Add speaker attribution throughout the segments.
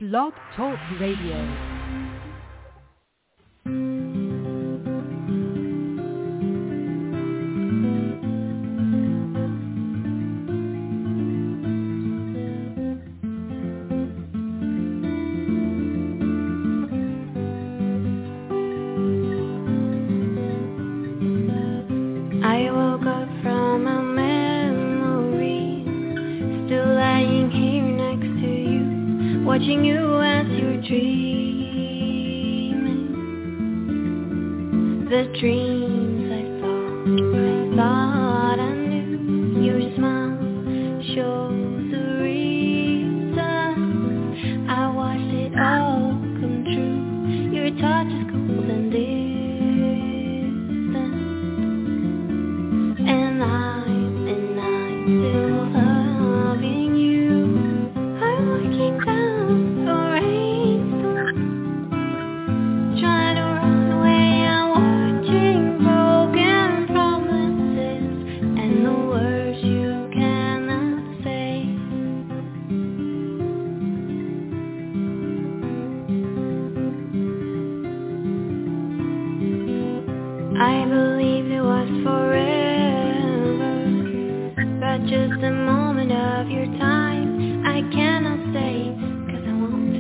Speaker 1: Blog Talk Radio.
Speaker 2: Watching you as you're dreaming, the dreams I thought I knew. Your smile shows the reason I watched it all come true. Your touch is cold and distant, and I'm still loving you. I'm looking down. I believed it was forever, but just a moment of your time. I cannot stay, 'cause I want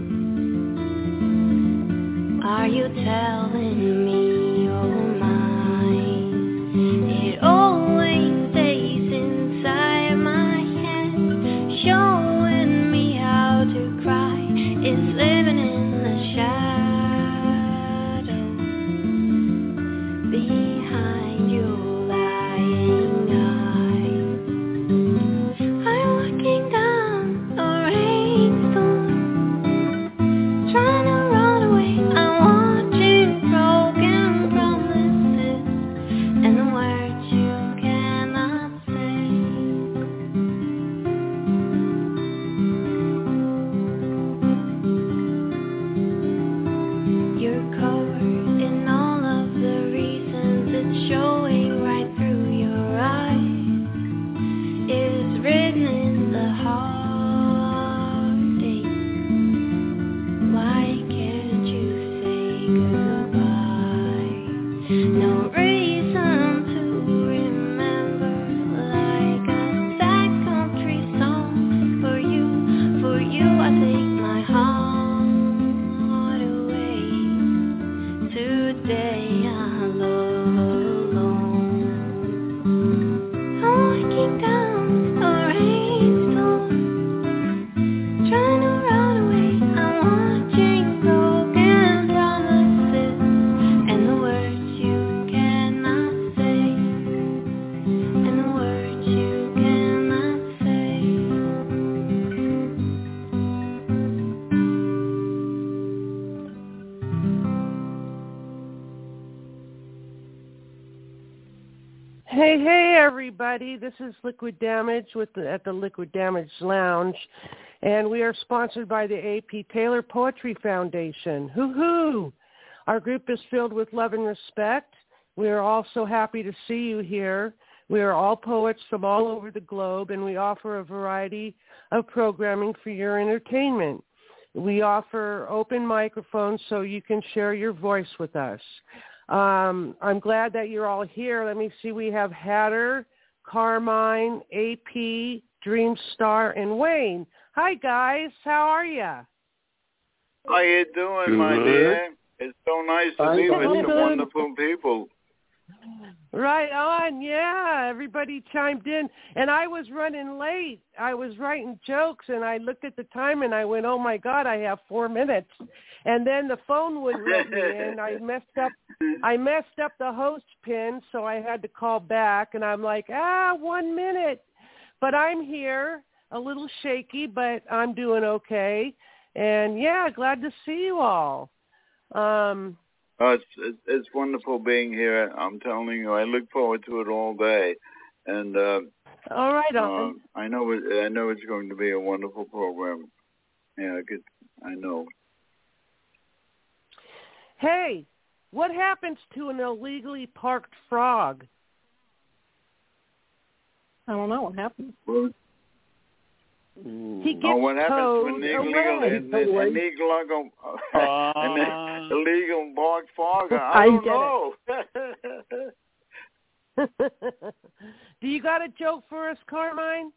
Speaker 2: to. Are you telling me you're mine? It always stays inside my head, showing me how to cry. It's living in the shadow. Behind your lying eyes, I'm looking down a rainstorm, trying to run away. I'm watching broken promises and the words you cannot say. You're covered in all of the showing right through your eyes. It's written in the heartache. Why can't you say goodbye? No reason to remember, like a sad country song. For you I take my heart away. Today I love alone. I'm looking down a rainstorm, trying to run away. I'm watching broken promises and the words you cannot say, and the words you cannot say.
Speaker 3: Hey, everybody. This is Liquid Damage at the Liquid Damage Lounge, and we are sponsored by the A.P. Taylor Poetry Foundation. Hoo-hoo! Our group is filled with love and respect. We are all so happy to see you here. We are all poets from all over the globe, and we offer a variety of programming for your entertainment. We offer open microphones so you can share your voice with us. I'm glad that you're all here. Let me see. We have Hatter, Carmine, AP, Dreamstar, and Wayne. Hi, guys. How are you?
Speaker 4: How you doing, my dear? It's so nice to be with some wonderful people.
Speaker 3: Right on, yeah. Everybody chimed in. And I was running late. I was writing jokes, and I looked at the time, and I went, oh, my God, I have 4 minutes. And then the phone wouldn't let me in. I messed up the host pin, so I had to call back. And I'm like, 1 minute. But I'm here, a little shaky, but I'm doing okay. And, yeah, glad to see you all.
Speaker 4: It's wonderful being here. I'm telling you, I look forward to it all day. And
Speaker 3: all right,
Speaker 4: I know it's going to be a wonderful program. Yeah, I know.
Speaker 3: Hey, what happens to an illegally parked frog?
Speaker 5: I don't know what happened.
Speaker 4: Well,
Speaker 3: He gets
Speaker 4: what happens when illegal bark fogger? I don't know.
Speaker 3: Do you got a joke for us, Carmine?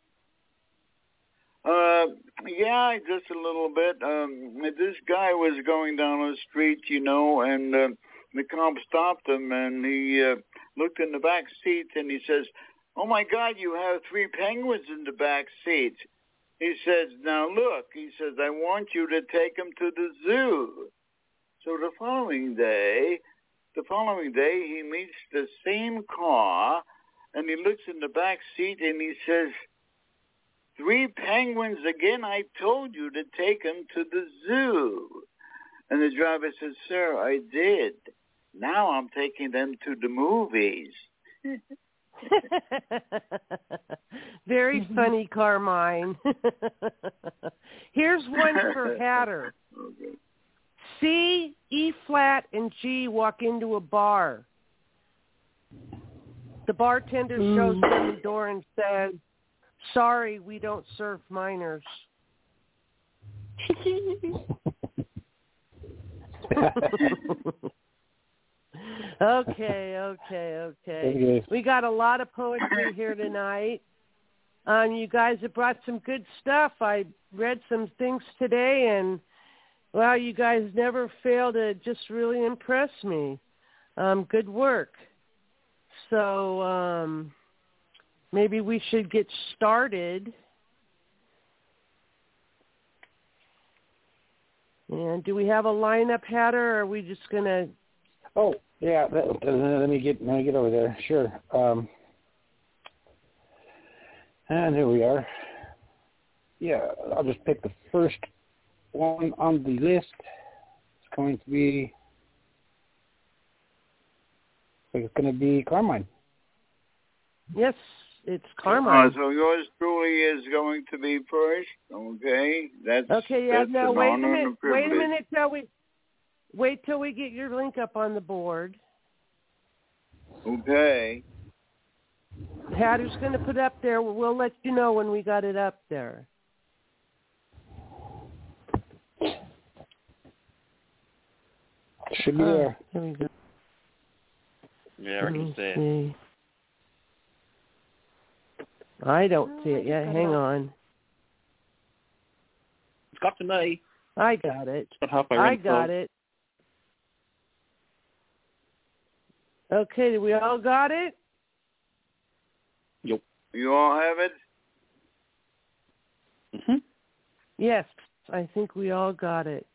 Speaker 4: Yeah, just a little bit. This guy was going down the street, and the cop stopped him, and he looked in the back seat, and he says, "Oh my God, you have 3 penguins in the back seat." He says, "Now look," he says, "I want you to take them to the zoo." So the following day, he meets the same car, and he looks in the back seat, and he says, "3 penguins again? I told you to take them to the zoo." And the driver says, "Sir, I did. Now I'm taking them to the movies."
Speaker 3: Very funny, Carmine. Here's one for Hatter.
Speaker 4: Okay.
Speaker 3: C, E flat, and G walk into a bar. The bartender shows them the door and says, "Sorry, we don't serve minors." Okay. We got a lot of poetry here tonight. You guys have brought some good stuff. I read some things today, and, wow, you guys never fail to just really impress me. Good work. So maybe we should get started. And do we have a lineup, Hatter, or are we just going to...
Speaker 5: Oh, yeah, let me get over there. Sure. And here we are. Yeah, I'll just pick the first one on the list. It's going to be Carmine.
Speaker 3: Yes, it's Carmine.
Speaker 4: So yours truly is going to be first. Okay, that's
Speaker 3: okay. Yeah,
Speaker 4: that's
Speaker 3: no,
Speaker 4: an
Speaker 3: wait a
Speaker 4: honor
Speaker 3: minute.
Speaker 4: and a privilege.
Speaker 3: Wait a minute till we get your link up on the board.
Speaker 4: Okay.
Speaker 3: Hatter's going to put it up there. We'll let you know when we got it up there.
Speaker 5: Should be there.
Speaker 3: Here we go.
Speaker 6: Yeah, I can see it.
Speaker 3: I don't see it yet. Hang on.
Speaker 6: It's got to me.
Speaker 3: I got it.
Speaker 6: It's got halfway
Speaker 3: I got it. Okay, we all got it?
Speaker 6: Yep.
Speaker 4: You all have it?
Speaker 6: Mm-hmm.
Speaker 3: Yes, I think we all got it.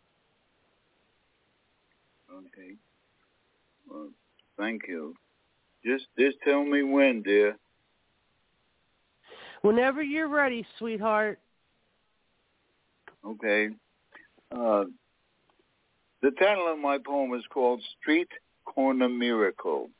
Speaker 4: Okay. Well, thank you. Just tell me when, dear.
Speaker 3: Whenever you're ready, sweetheart.
Speaker 4: Okay. The title of my poem is called Street Corner Miracle.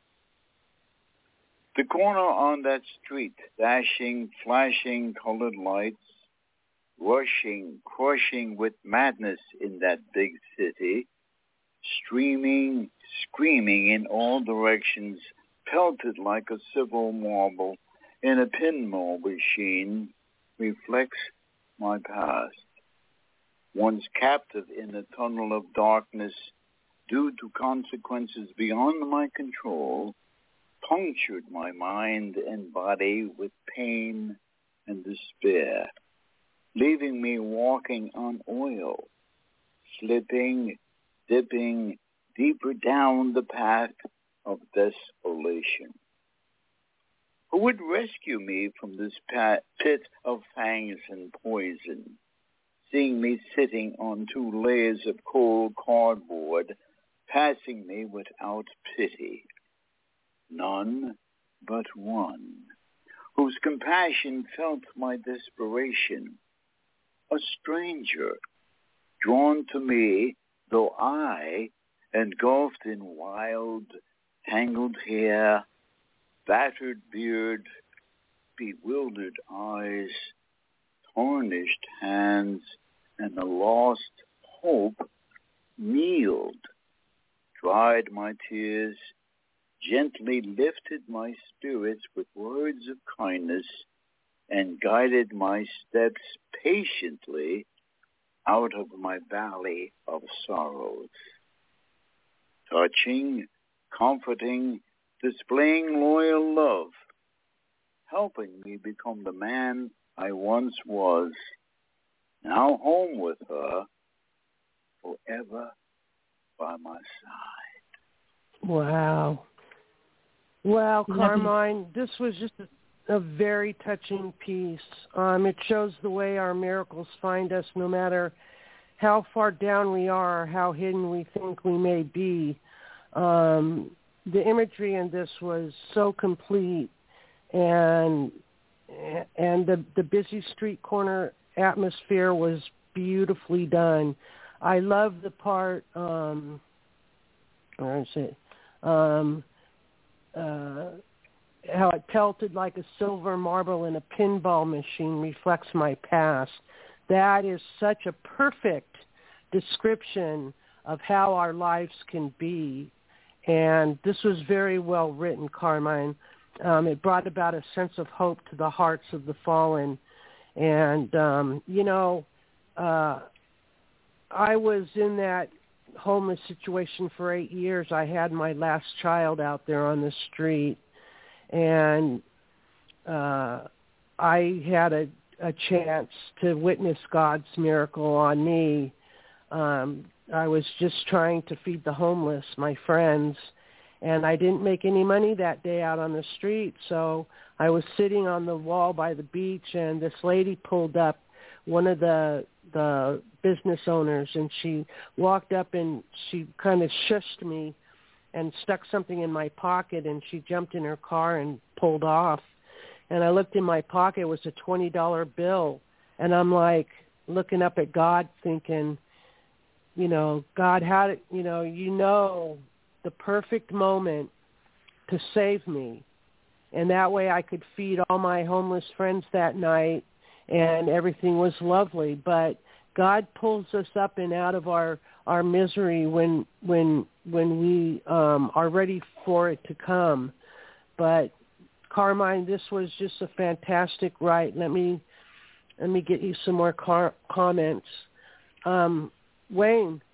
Speaker 4: The corner on that street, dashing, flashing colored lights, rushing, crushing with madness in that big city, streaming, screaming in all directions, pelted like a civil marble in a pinball machine, reflects my past. Once captive in a tunnel of darkness due to consequences beyond my control, punctured my mind and body with pain and despair, leaving me walking on oil, slipping, dipping deeper down the path of desolation. Who would rescue me from this pit of fangs and poison, seeing me sitting on 2 layers of cold cardboard, passing me without pity? None but one, whose compassion felt my desperation, a stranger, drawn to me, though I, engulfed in wild, tangled hair, battered beard, bewildered eyes, tarnished hands, and a lost hope, kneeled, dried my tears, gently lifted my spirits with words of kindness, and guided my steps patiently out of my valley of sorrows. Touching, comforting, displaying loyal love, helping me become the man I once was, now home with her, forever by my side.
Speaker 3: Wow. Well, Carmine, this was just a very touching piece. It shows the way our miracles find us no matter how far down we are, how hidden we think we may be. The imagery in this was so complete, and the busy street corner atmosphere was beautifully done. I love the part, how it pelted like a silver marble in a pinball machine reflects my past. That is such a perfect description of how our lives can be. And this was very well written, Carmine. It brought about a sense of hope to the hearts of the fallen. And, I was in that homeless situation for 8 years. I had my last child out there on the street. And I had a chance to witness God's miracle on me. I was just trying to feed the homeless, my friends, and I didn't make any money that day out on the street. So I was sitting on the wall by the beach, and this lady pulled up, one of the business owners, and she walked up and she kind of shushed me and stuck something in my pocket, and she jumped in her car and pulled off. And I looked in my pocket, it was a $20 bill. And I'm like looking up at God thinking, God, how did, the perfect moment to save me. And that way I could feed all my homeless friends that night, and everything was lovely. But God pulls us up and out of our misery when we are ready for it to come. But Carmine, this was just a fantastic write. Let me get you some more comments. Wayne.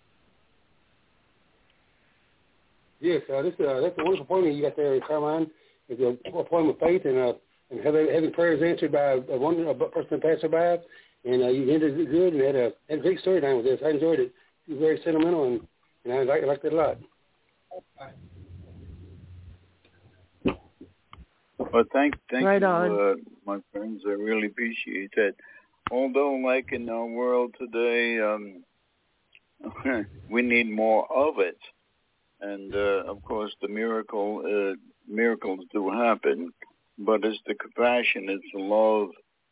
Speaker 7: Yes, that's a wonderful point you got there, Carmine. It's a point of faith and having prayers answered by a person that passed by. And you ended it good and had a great story time with this. I enjoyed it. It was very sentimental, and I liked it a lot.
Speaker 4: Well, thank
Speaker 3: right
Speaker 4: you,
Speaker 3: on.
Speaker 4: My friends. I really appreciate that. Although, like in our world today, we need more of it. And, of course, the miracles do happen. But it's the compassion, it's the love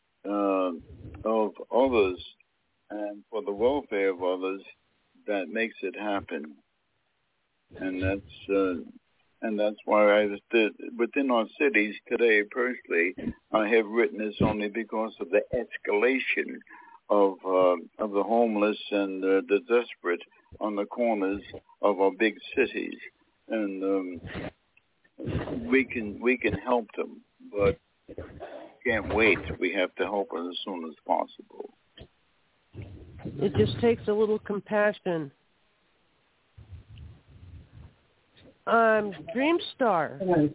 Speaker 4: of others and for the welfare of others that makes it happen. And that's why within our cities today, personally, I have witnessed only because of the escalation of the homeless and the desperate on the corners of our big cities, and we can help them, but can't wait. We have to help them as soon as possible.
Speaker 3: It just takes a little compassion. Dreamstar.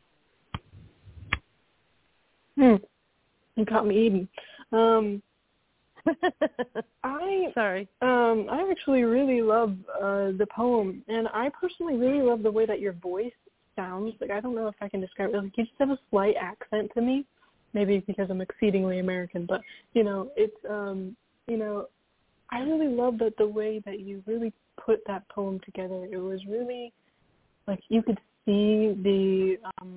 Speaker 8: You caught me eating.
Speaker 3: Sorry.
Speaker 8: I actually really love the poem, and I personally really love the way that your voice sounds. Like, I don't know if I can describe it. Like, you just have a slight accent to me. Maybe because I'm exceedingly American, but it's I really love that the way that you really put that poem together. It was really like you could see the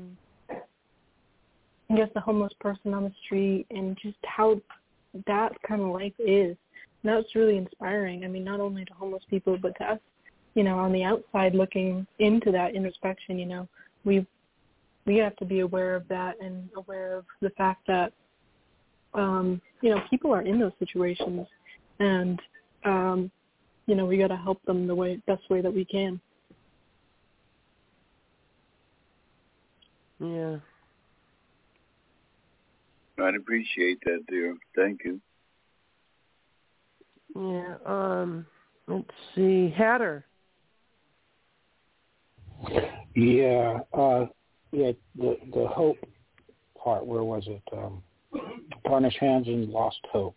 Speaker 8: the homeless person on the street and just how that kind of life is. And that's really inspiring. I mean, not only to homeless people, but to us, on the outside looking into that introspection, we have to be aware of that and aware of the fact that, people are in those situations and, we got to help them the best way that we can.
Speaker 3: Yeah.
Speaker 4: I'd appreciate that, dear. Thank you.
Speaker 3: Yeah. Let's see, Hatter.
Speaker 5: Yeah. The hope part. Where was it? Tarnished hands and lost hope.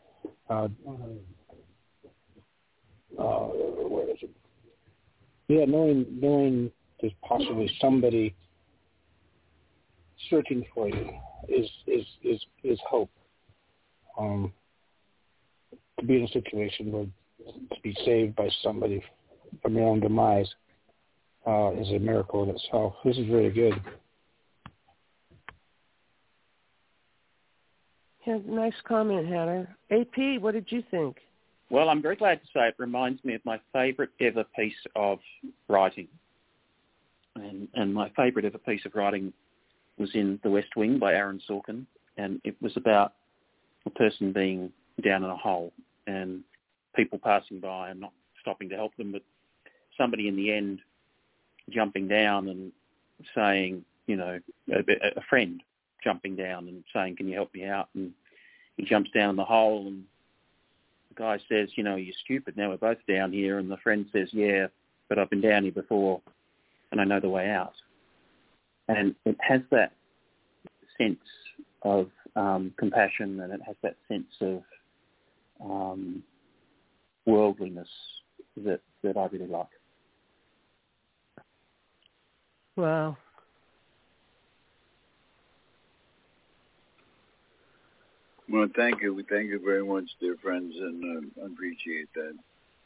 Speaker 5: Where is it? Yeah, knowing there's possibly somebody searching for you is hope. To be in a situation where to be saved by somebody from your own demise is a miracle in itself. This is really good.
Speaker 3: Yeah, nice comment, Hatter. AP, what did you think?
Speaker 6: Well, I'm very glad to say it reminds me of my favourite ever piece of writing. And my favourite ever piece of writing was in The West Wing by Aaron Sorkin, and it was about a person being down in a hole and people passing by and not stopping to help them, but somebody in the end jumping down and saying, a friend jumping down and saying, can you help me out? And he jumps down in the hole and the guy says, you're stupid, now we're both down here. And the friend says, yeah, but I've been down here before and I know the way out. And it has that sense of compassion, and it has that sense of worldliness that I really like.
Speaker 3: Wow.
Speaker 4: Well, thank you. We thank you very much, dear friends, and I appreciate that.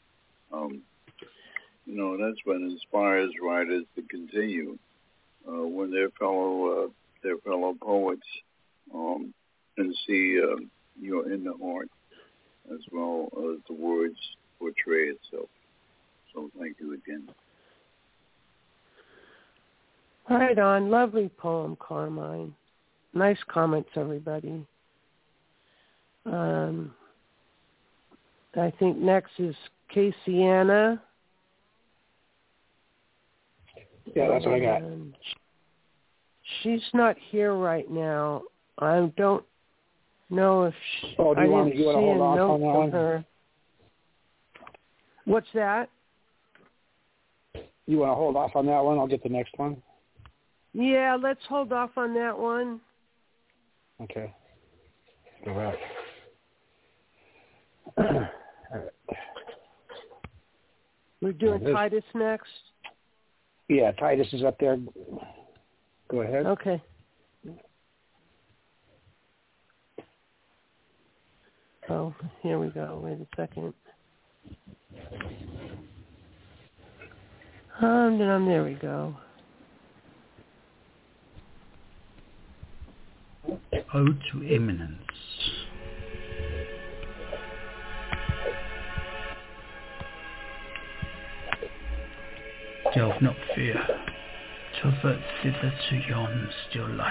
Speaker 4: That's what inspires writers to continue when their fellow poets and see you're in the heart as well as the words portray itself. So thank you again.
Speaker 3: Right on. Lovely poem, Carmine. Nice comments, everybody. I think next is Casey-Anna.
Speaker 5: Yeah, that's what I got.
Speaker 3: She's not here right now. I don't know if she...
Speaker 5: Oh, do you want to hold off on that one?
Speaker 3: Her. What's that?
Speaker 5: You want to hold off on that one? I'll get the next one.
Speaker 3: Yeah, let's hold off on that one.
Speaker 5: Okay. Go back.
Speaker 3: We're doing Titus next?
Speaker 5: Yeah, Titus is up there. Go ahead.
Speaker 3: Okay. Oh, here we go. Wait a second. There we go.
Speaker 9: Ode to Eminence. Delve not fear, to avert thither to yon still life,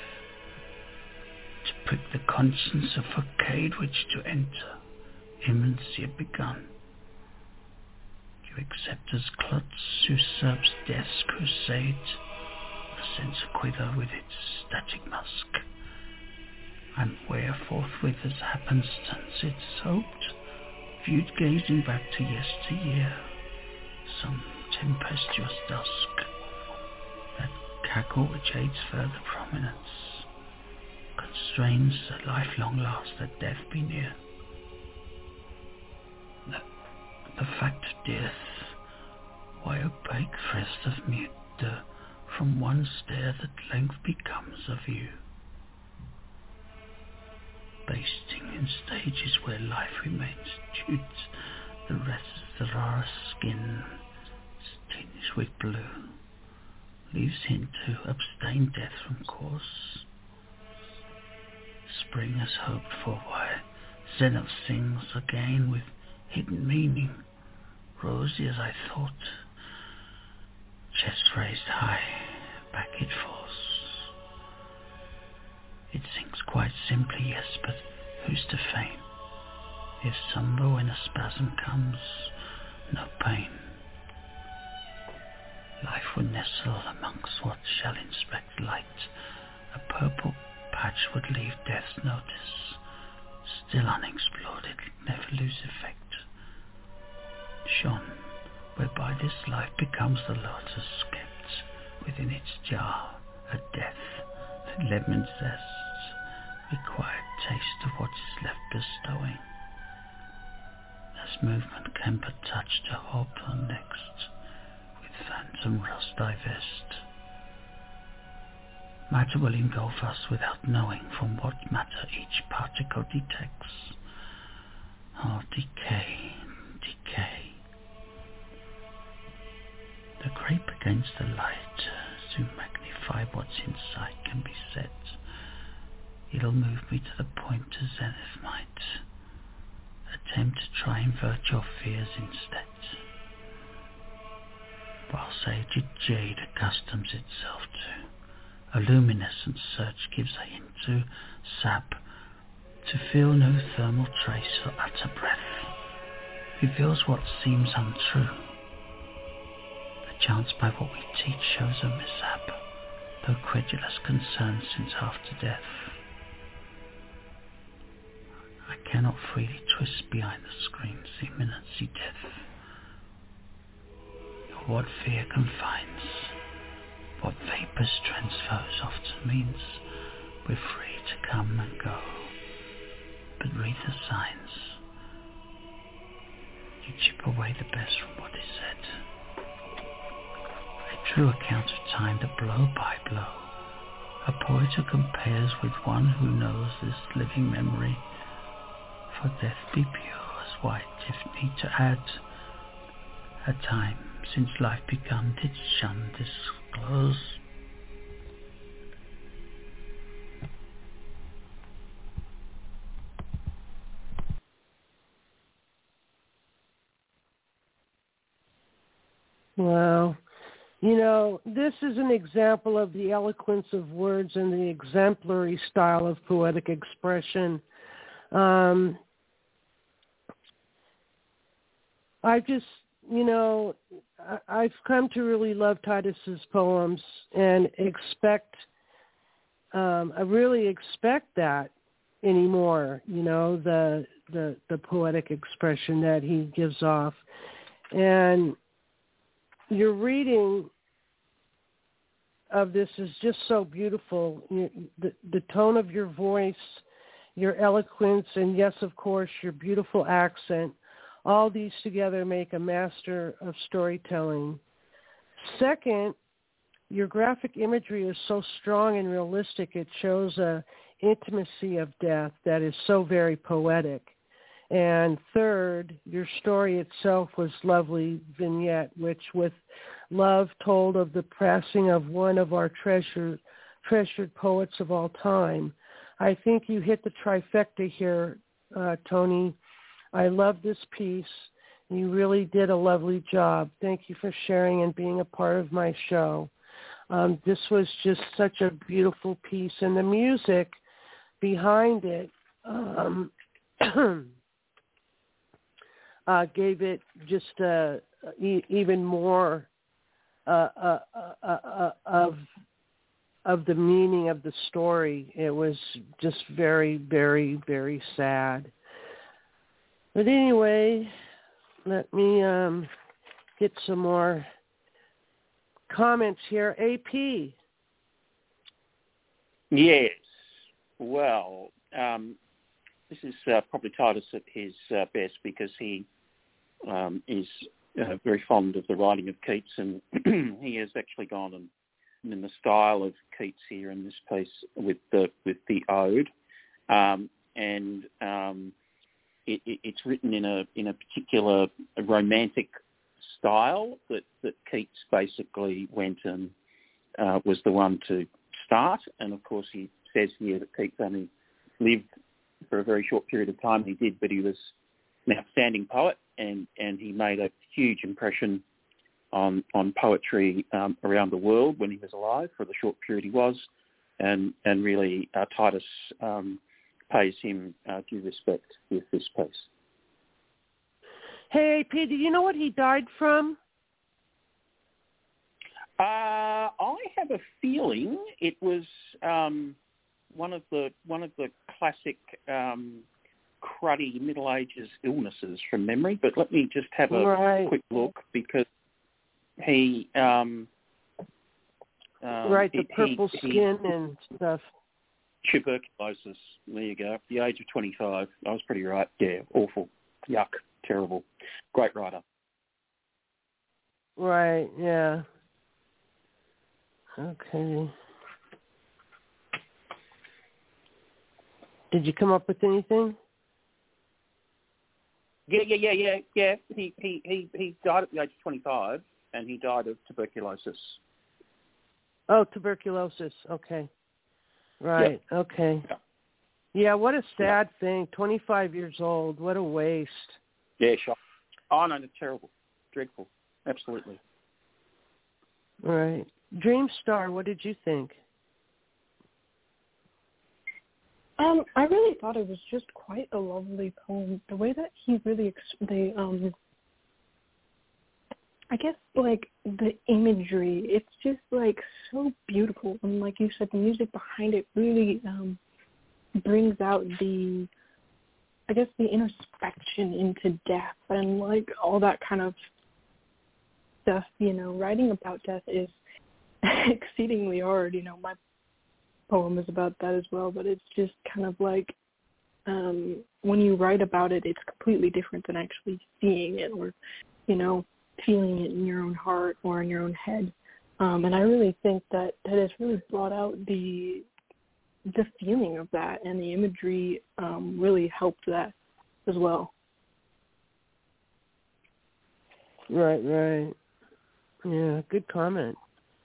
Speaker 9: to prick the conscience of facade which to enter, eminence yet begun. You accept as clots usurps death's crusade, the sense quiver with its static musk. And where forthwith as happenstance it's hoped, viewed gazing back to yesteryear, some tempestuous dusk, that cackle which aids further prominence, constrains at lifelong last that death be near. The fact of death, why opaque crest of mute, from one stare that length becomes a view, basting in stages where life remains acute, the rest the rarest skin tinged with blue, leaves hint to abstain death from course. Spring has hoped for why Zenith sings again with hidden meaning, rosy as I thought, chest raised high, back it falls. It sings quite simply, yes, but who's to feign? If sombre when a spasm comes, no pain. Life would nestle amongst what shall inspect light, a purple match would leave death's notice. Still unexplored, it never lose effect. Shone, whereby this life becomes the lotus kept within its jar, a death that lemon zests, required taste of what is left bestowing. As movement can but touch to hope on next, with phantom rust divest. Matter will engulf us without knowing from what matter each particle detects. Oh, decay, decay. The grape against the light soon magnify what's inside can be set. It'll move me to the point a zenith might. Attempt to try invert your fears instead. While saged jade accustoms itself to a luminescent search gives a hint to sap, to feel no thermal trace or utter breath, reveals what seems untrue. The chance by what we teach shows a mishap, though credulous concern since after death. I cannot freely twist behind the screen's imminency death. What fear confines, what vapors transfers often means we're free to come and go. But read the signs. You chip away the best from what is said. A true account of time that blow by blow. A poet who compares with one who knows this living memory. For death be pure as white, if need to add a time since life begun did shun disclose.
Speaker 3: Wow. You know, this is an example of the eloquence of words and the exemplary style of poetic expression. I've come to really love Titus's poems and I really expect that anymore, the poetic expression that he gives off. And your reading of this is just so beautiful. The tone of your voice, your eloquence, and yes, of course, your beautiful accent. All these together make a master of storytelling. Second, your graphic imagery is so strong and realistic. It shows a intimacy of death that is so very poetic. And third, your story itself was lovely vignette, which with love told of the passing of one of our treasured poets of all time. I think you hit the trifecta here, Tony. I love this piece. You really did a lovely job. Thank you for sharing and being a part of my show. This was just such a beautiful piece, and the music behind it gave it just even more of the meaning of the story. It was just very, very, very sad. But anyway, let me get some more comments here. AP.
Speaker 6: Yes. Well, this is probably Titus at his best because he is very fond of the writing of Keats, and he has actually gone and in the style of Keats here in this piece with the ode, it's written in a particular romantic style that Keats basically went and was the one to start. And of course, he says here that Keats only lived for a very short period of time. He did, but he was an outstanding poet, and he made a huge impression on poetry around the world when he was alive for the short period he was, and really Titus pays him due respect with this piece.
Speaker 3: Hey, AP, do you know what he died from?
Speaker 6: I have a feeling it was one of the classic cruddy Middle Ages illnesses from memory. But let me just have a quick look, because he
Speaker 3: the purple skin and stuff.
Speaker 6: Tuberculosis. There you go. At the age of 25. I was pretty right. Yeah, awful. Yuck. Terrible. Great writer.
Speaker 3: Right, yeah. Okay. Did you come up with anything?
Speaker 6: Yeah. He died at the age of 25, and he died of tuberculosis.
Speaker 3: Oh, tuberculosis. Okay. Right. Yeah. Okay. Yeah, what a sad thing. 25 years old. What a waste.
Speaker 6: Yeah, sure. Oh, no, it's terrible. Dreadful. Absolutely.
Speaker 3: Right. Dreamstar, what did you think?
Speaker 8: I really thought it was just quite a lovely poem. The way that he really, I guess, like, the imagery, it's just, like, so beautiful. And like you said, the music behind it really brings out the introspection into death and, like, all that kind of stuff. You know, writing about death is exceedingly hard. You know, my poem is about that as well, but it's just kind of like when you write about it, it's completely different than actually seeing it or, you know, feeling it in your own heart or in your own head. And I really think that has really brought out the feeling of that, and the imagery really helped that as well.
Speaker 3: Right. Yeah, good comment.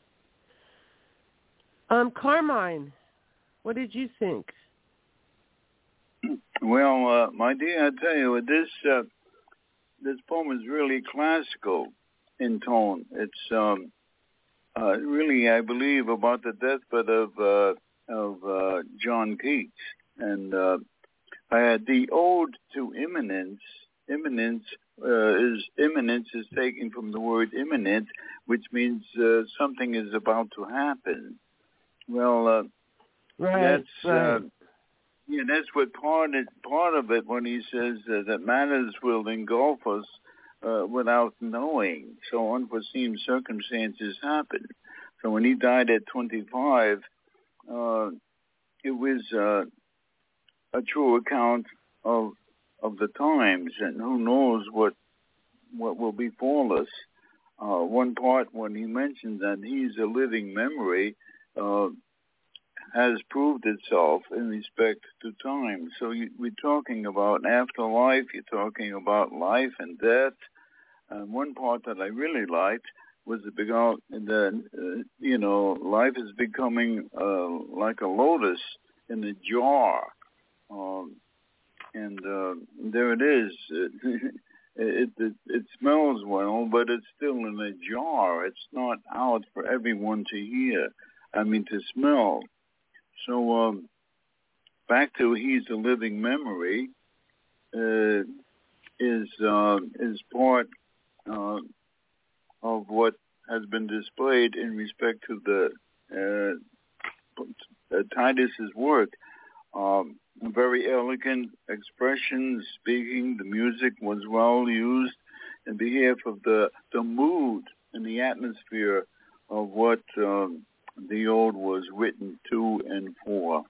Speaker 3: Carmine, what did you think?
Speaker 4: Well, my dear, I tell you, this poem is really classical in tone. It's really, I believe, about the deathbed of John Keats, and the ode to imminence. Imminence is taken from the word imminent, which means something is about to happen. Well, that's what part of it when he says that matters will engulf us without knowing. So unforeseen circumstances happen. So when he died at 25, it was a true account of the times, and who knows what will befall us. One part when he mentioned that he's a living memory has proved itself in respect to time. So we're talking about afterlife, you're talking about life and death. And one part that I really liked was about life is becoming like a lotus in a jar. And there it is. It smells well, but it's still in a jar. It's not out for everyone to hear. To smell. So back to he's a living memory is part of what has been displayed in respect to the Titus's work. Very elegant expressions, speaking. The music was well used in behalf of the mood and the atmosphere of what the ode was written to and for.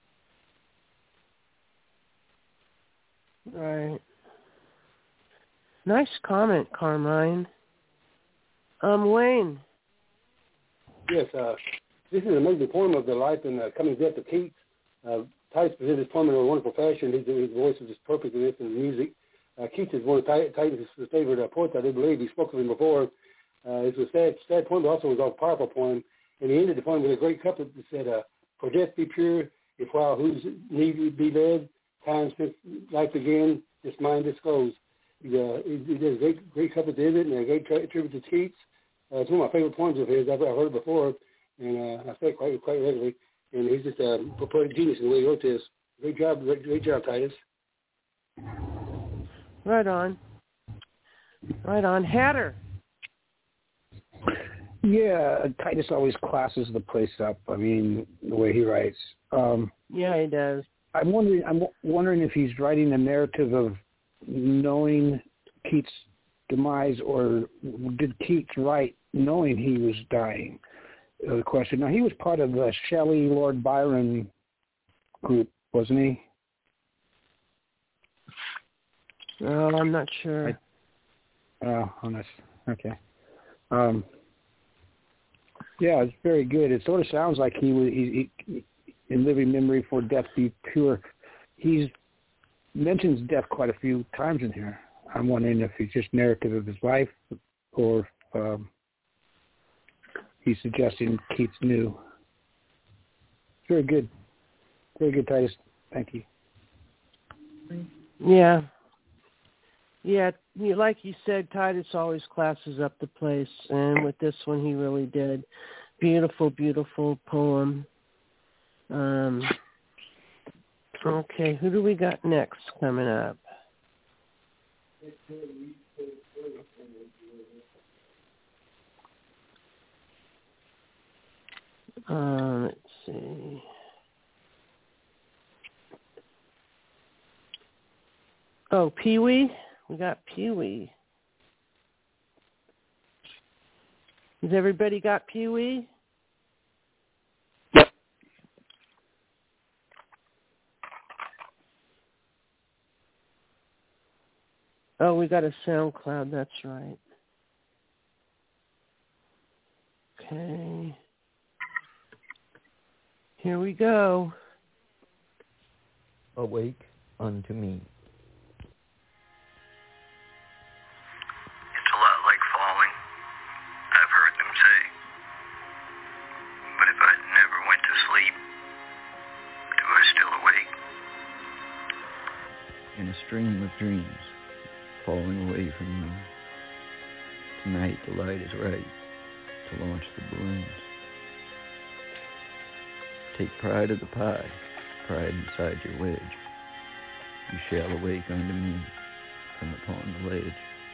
Speaker 3: Right. Nice comment, Carmine. Wayne.
Speaker 7: Yes, this is an amazing poem of the life and coming death of Keats. Titus presented this poem in a wonderful fashion. His voice was just perfect in this, and the music. Keats is one of Titus' favorite poets, I do believe. He spoke of him before. It was a sad poem, but also was a powerful poem. And he ended the poem with a great couplet that said, for death be pure, if while whose need be led, time since life again, this mind disclosed. He did a great couplet to it, and a great tribute to Keats. It's one of my favorite poems of his. I've heard it before, and I say it quite regularly. And he's just a poetic genius in the way he wrote this. Great job, Titus.
Speaker 3: Right on. Hatter.
Speaker 5: Yeah, Titus always classes the place up. I mean, the way he writes.
Speaker 3: Yeah, he does.
Speaker 5: I'm wondering if he's writing a narrative of knowing Keats' demise, or did Keats write knowing he was dying? The question. Now, he was part of the Shelley, Lord Byron group, wasn't he?
Speaker 3: Oh, I'm not sure.
Speaker 5: I'm not. Okay. Yeah, it's very good. It sort of sounds like he in living memory for death be pure. He mentions death quite a few times in here. I'm wondering if he's just narrative of his life, or he's suggesting Keats knew. Very good. Very good, Titus. Thank you.
Speaker 3: Yeah. Yeah, like you said, Titus always classes up the place, and with this one he really did. Beautiful, beautiful poem. Okay, who do we got next coming up? Let's see. Oh, Pee-wee? We got Pee-wee. Has everybody got Pee-wee?
Speaker 5: Yep.
Speaker 3: Oh, we got a SoundCloud, that's right. Okay. Here we go.
Speaker 10: Awake unto me.
Speaker 11: It's a lot like falling, I've heard them say. But if I never went to sleep, do I still awake?
Speaker 10: In a stream of dreams, falling away from you. Tonight the light is right to launch the balloons. Take pride of the pie, pride inside your wedge. You shall awake unto me from upon the ledge.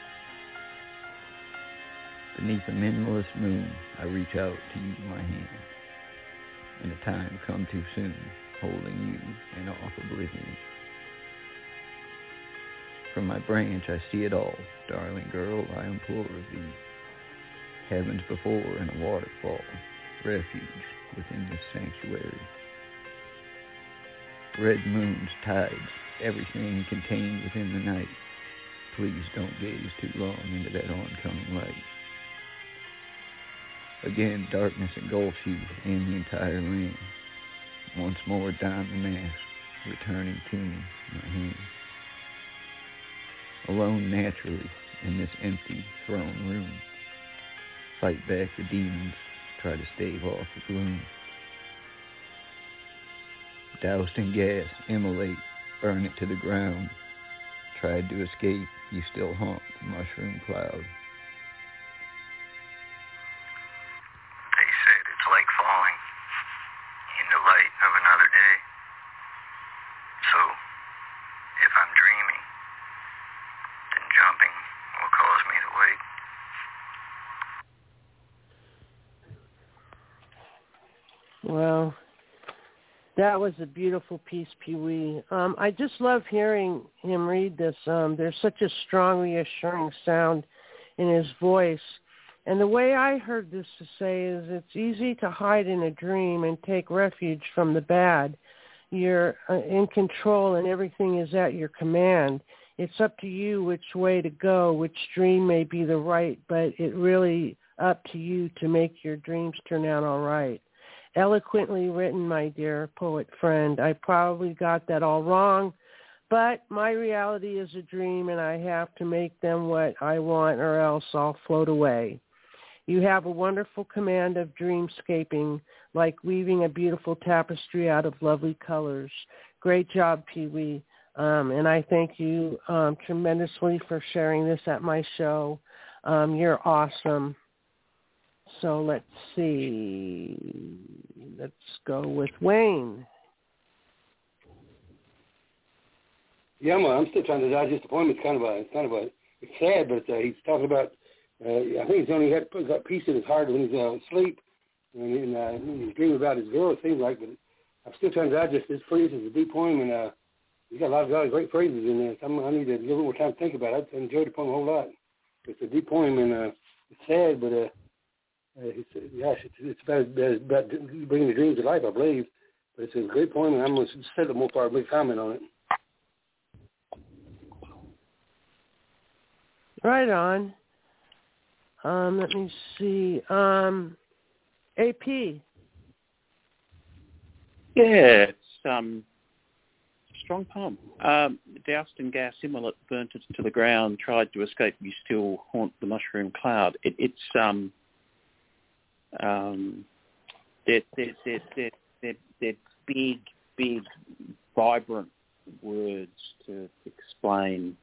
Speaker 10: Beneath a mindless moon, I reach out to you my hand. In a time come too soon, holding you in off oblivion. From my branch I see it all, darling girl, I implore of thee. Heavens before and a waterfall, refuge within this sanctuary. Red moons, tides, everything contained within the night. Please don't gaze too long into that oncoming light. Again, darkness engulfs you and the entire land. Once more don the mask, returning to me, my hand. Alone naturally in this empty throne room. Fight back the demons, try to stave off the gloom. Doused in gas, immolate, burn it to the ground. Tried to escape, you still haunt the mushroom cloud.
Speaker 11: They said it's like falling in the light of another day. So, if I'm dreaming, then jumping will cause me to wake.
Speaker 3: Well, that was a beautiful piece, Pee-wee. I just love hearing him read this. There's such a strong, reassuring sound in his voice. And the way I heard this to say is it's easy to hide in a dream and take refuge from the bad. You're in control and everything is at your command. It's up to you which way to go, which dream may be the right, but it really up to you to make your dreams turn out all right. Eloquently written, my dear poet friend. I probably got that all wrong, but my reality is a dream and I have to make them what I want or else I'll float away. You have a wonderful command of dreamscaping, like weaving a beautiful tapestry out of lovely colors. Great job, Pee-wee. And I thank you tremendously for sharing this at my show. You're awesome. So let's see. Let's go with Wayne.
Speaker 7: Yeah, I'm still trying to digest the poem. It's sad, but he's talking about I think he's only got peace in his heart when he's asleep, and he's dreaming about his girl. It seems like, but I'm still trying to digest this phrase. It's a deep poem, and he's got a lot of great phrases in there. So I need a little more time to think about it. I enjoyed the poem a whole lot. It's a deep poem, and it's sad, but it's about bringing the dreams to life, I believe. But it's a great poem, and I'm going to say a little more for a big comment on it.
Speaker 3: Right on. Let me see. AP.
Speaker 6: Yeah, it's a strong poem. Doused in gas, immolate, burnt it to the ground, tried to escape, you still haunt the mushroom cloud. They're big, vibrant words to explain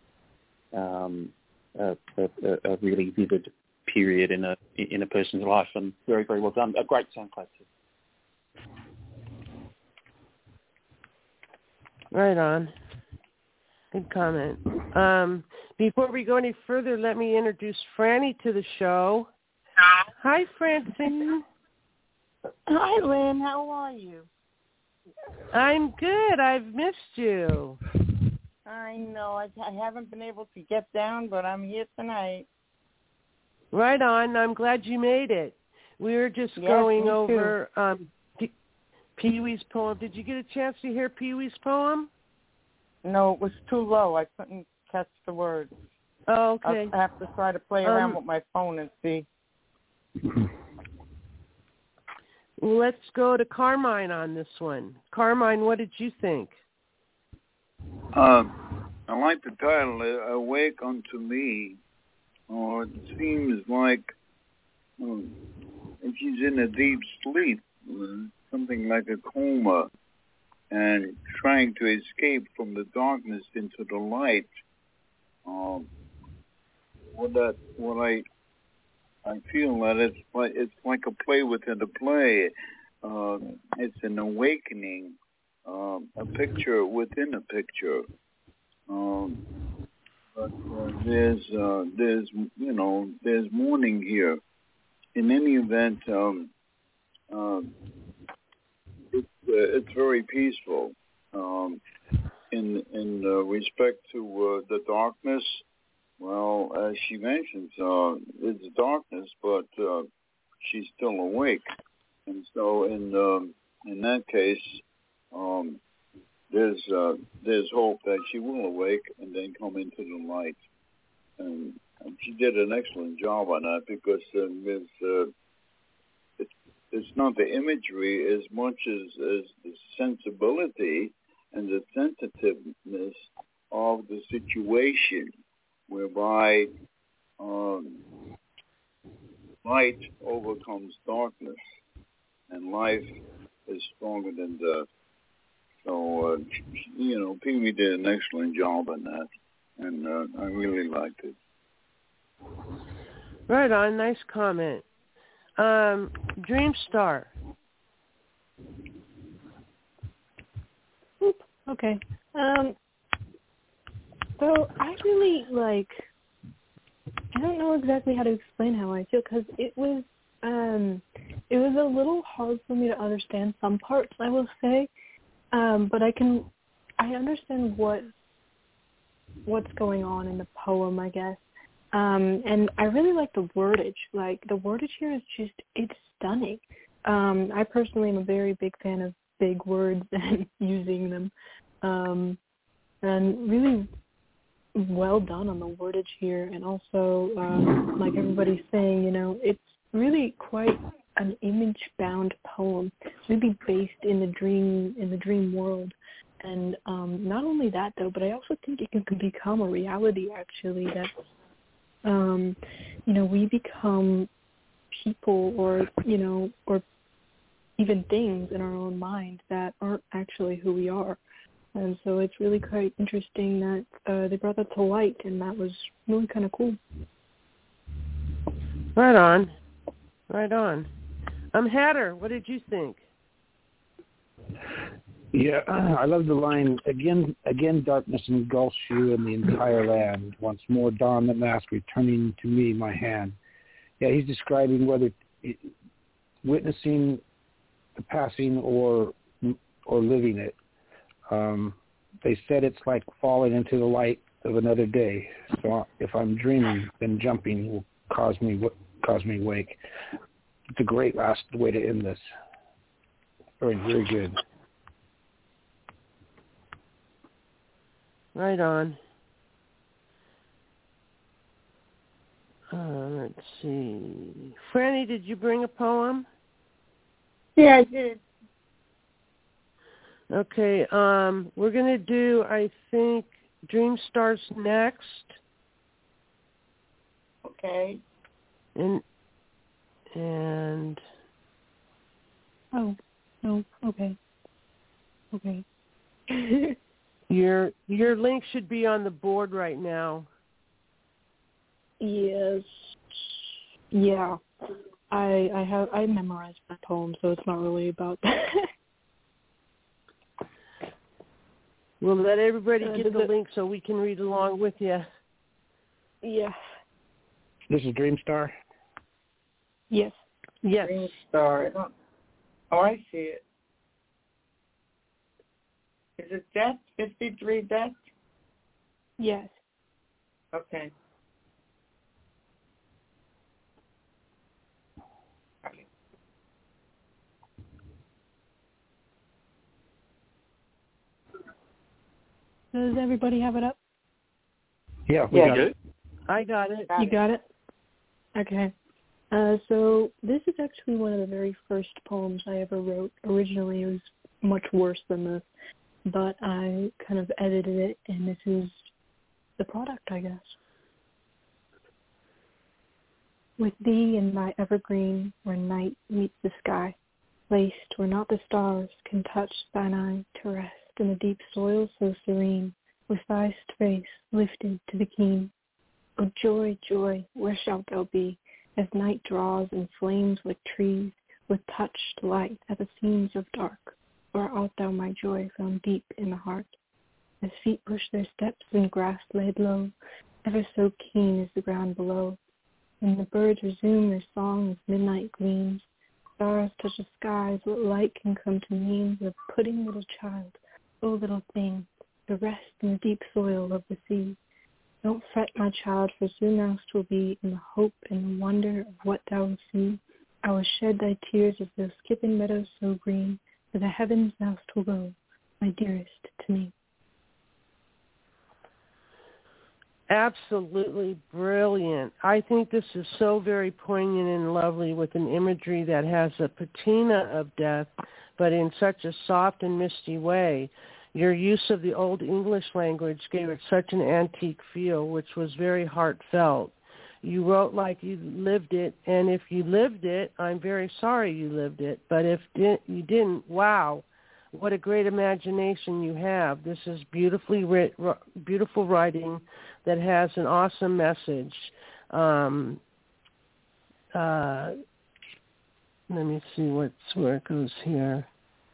Speaker 6: a really vivid period in a person's life, and very, very well done. A great SoundCloud too.
Speaker 3: Right on. Good comment. Before we go any further, let me introduce Franny to the show. Hi, Francine.
Speaker 12: Hi, Lynn. How are you?
Speaker 3: I'm good. I've missed you.
Speaker 12: I know. I haven't been able to get down, but I'm here tonight.
Speaker 3: Right on. I'm glad you made it. We were just going over Pee-wee's poem. Did you get a chance to hear Pee-wee's poem?
Speaker 12: No, it was too low. I couldn't catch the words.
Speaker 3: Oh, okay.
Speaker 12: I'll have to try to play around with my phone and see.
Speaker 3: Let's go to Carmine on this one. Carmine, what did you think?
Speaker 4: I like the title, Awake Unto Me. It seems like she's in a deep sleep, something like a coma, and trying to escape from the darkness into the light. I feel that it's like a play within a play. It's an awakening, a picture within a picture. But there's mourning here. In any event, it's very peaceful. In respect to the darkness, well, as she mentions, it's darkness, but she's still awake, and so in that case, there's hope that she will awake and then come into the light, and she did an excellent job on that, because it's not the imagery as much as the sensibility and the sensitiveness of the situation, whereby light overcomes darkness, and life is stronger than death. So, Pee-wee did an excellent job on that, and I really liked it.
Speaker 3: Right on, nice comment. Dreamstar.
Speaker 8: Okay. So I really I don't know exactly how to explain how I feel, because it was a little hard for me to understand some parts, I will say, but I understand what's going on in the poem, I guess, and I really like the wordage. Like, the wordage here is it's stunning. I personally am a very big fan of big words and using them, and really well done on the wordage here, and also like everybody's saying, it's really quite an image-bound poem, really based in the dream world. And not only that, though, but I also think it can become a reality, actually, that we become people, or even things in our own mind that aren't actually who we are. And so it's really quite interesting that they brought that to light, and that was really kind of cool.
Speaker 3: Right on. Hatter, what did you think?
Speaker 5: Yeah, I love the line, again darkness engulfs you and the entire land. Once more dawn the mask, returning to me my hand. he's describing whether witnessing the passing or living it. They said it's like falling into the light of another day. So if I'm dreaming, then jumping will cause me wake. It's a great last way to end this. Very, very good.
Speaker 3: Right on. Let's see. Franny, did you bring a poem?
Speaker 12: Yeah, I did.
Speaker 3: Okay, we're going to do, I think, Dream Stars next.
Speaker 12: Okay.
Speaker 3: And
Speaker 8: Oh, no, okay.
Speaker 3: your link should be on the board right now.
Speaker 8: Yes. Yeah. I memorized my poem, so it's not really about that.
Speaker 3: We'll let everybody get the link so we can read along with you.
Speaker 8: Yeah.
Speaker 5: This is Dreamstar?
Speaker 8: Yes.
Speaker 3: Yes.
Speaker 12: Dreamstar. Oh, I see it. Is it Death? 53 Death?
Speaker 8: Yes.
Speaker 12: Okay.
Speaker 8: Does everybody have it up?
Speaker 5: Yeah, we got it.
Speaker 3: I got it.
Speaker 8: You got it? Okay. So this is actually one of the very first poems I ever wrote. Originally it was much worse than this, but I kind of edited it, and this is the product, I guess. With thee in thy evergreen, where night meets the sky, placed where not the stars can touch thine eye, to rest in the deep soil so serene, with thy face lifted to the keen. O joy, joy, where shalt thou be, as night draws and flames like trees, with touched light at the seams of dark? Or art thou my joy found deep in the heart? As feet push their steps in grass laid low, ever so keen is the ground below. When the birds resume their song as midnight gleams, stars touch the skies, what light can come to mean? The pudding little child, O little thing, to rest in the deep soil of the sea. Don't fret, my child, for soon thou wilt be in the hope and the wonder of what thou wilt see. I will shed thy tears as thou skip in meadows so green, to the heavens thou wilt go, my dearest to me.
Speaker 3: Absolutely brilliant. I think this is so very poignant and lovely, with an imagery that has a patina of death, but in such a soft and misty way. Your use of the Old English language gave it such an antique feel, which was very heartfelt. You wrote like you lived it, and if you lived it, I'm very sorry you lived it. But if you didn't, wow, what a great imagination you have. This is beautiful writing that has an awesome message. Let me see where it goes here.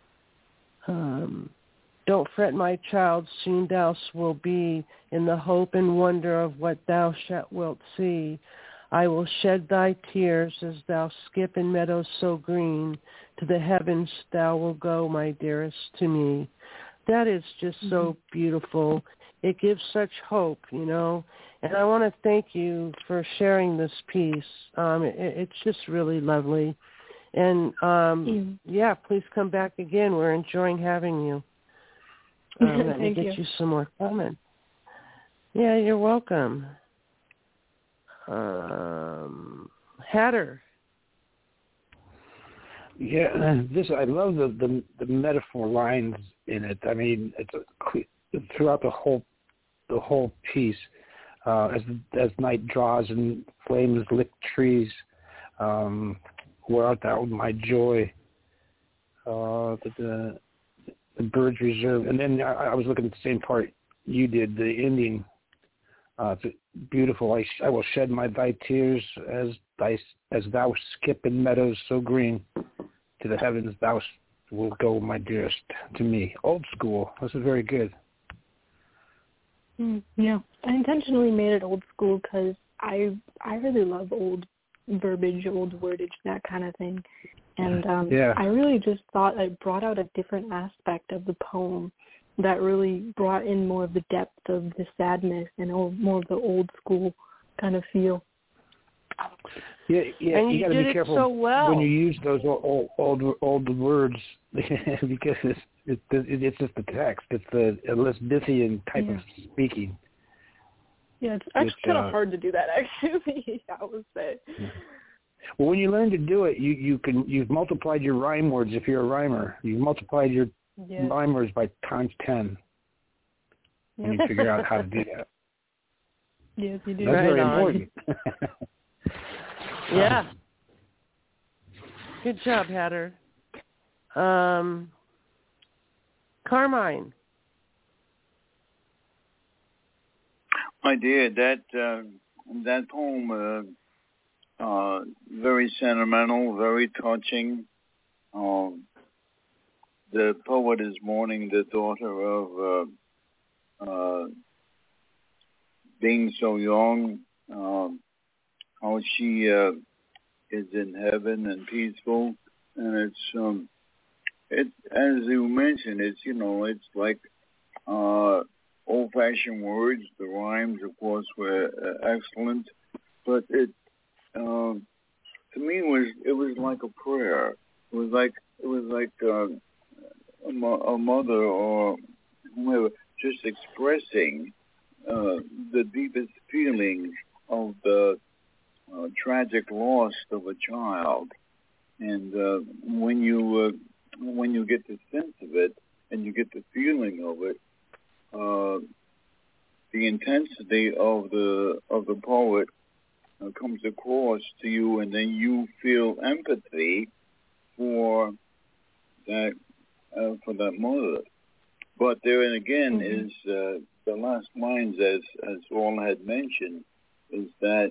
Speaker 3: Don't fret, my child, soon thou wilt be in the hope and wonder of what thou wilt see. I will shed thy tears as thou skip in meadows so green. To the heavens thou wilt go, my dearest, to me. That is just so beautiful. It gives such hope, you know. And I want to thank you for sharing this piece. It's just really lovely. And, yeah, please come back again. We're enjoying having you. Let me get you some more comments. Yeah, you're welcome. Hatter.
Speaker 5: Yeah, I love the metaphor lines in it. I mean, it's throughout the whole piece. As night draws and flames lick trees, where art thou, my joy? The birds reserve, and then I was looking at the same part you did, the ending. It's beautiful. I will shed thy tears as thou skip in meadows so green. To the heavens thou wilt go, my dearest, to me. Old school. This is very good.
Speaker 8: Yeah, I intentionally made it old school because I really love old verbiage, old wordage, that kind of thing. And
Speaker 5: Yeah.
Speaker 8: I really just thought it brought out a different aspect of the poem that really brought in more of the depth of the sadness and more of the old school kind of feel.
Speaker 5: Yeah,
Speaker 3: and
Speaker 5: you got to
Speaker 3: did
Speaker 5: be
Speaker 3: it
Speaker 5: careful
Speaker 3: so well.
Speaker 5: when you use those old words because it's just the text. It's the Elizabethan type of speaking.
Speaker 8: Yeah, it's actually kind of hard to do that, actually, I would say.
Speaker 5: Well, when you learn to do it, you've multiplied your rhyme words. If you're a rhymer, you've multiplied your rhyme words by times 10. When you figure out how to do that.
Speaker 8: Yes, you do.
Speaker 5: That's very important.
Speaker 3: Yeah. Good job, Hatter. Carmine.
Speaker 4: My dear, that poem, very sentimental, very touching. The poet is mourning the daughter of being so young, how she is in heaven and peaceful, and it's as you mentioned, it's like old-fashioned words. The rhymes, of course, were excellent, but it to me it was like a prayer. It was like a mother or whoever just expressing the deepest feelings of the tragic loss of a child, and when you get the sense of it and you get the feeling of it, the intensity of the poet comes across to you, and then you feel empathy for that mother. But there again is the last lines, as Orla had mentioned, is that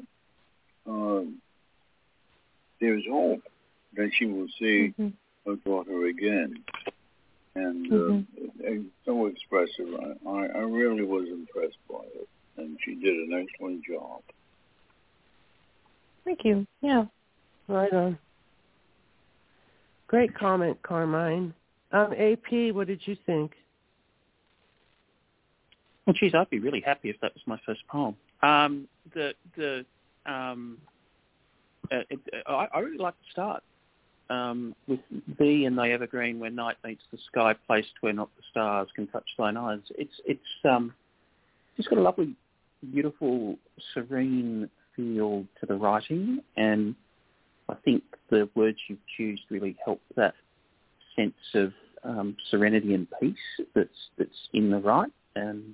Speaker 4: there's hope that she will see her daughter again. And it's so expressive. I really was impressed by it, and she did an excellent job.
Speaker 8: Thank you. Yeah.
Speaker 3: Right on. Great comment, Carmine. AP, what did you think?
Speaker 6: Well, geez, I'd be really happy if that was my first poem. I really like the start with thee and thy evergreen, where night meets the sky, placed where not the stars can touch thine eyes. It's got a lovely, beautiful, serene feel to the writing, and I think the words you've chosen really help that sense of serenity and peace that's in the right. And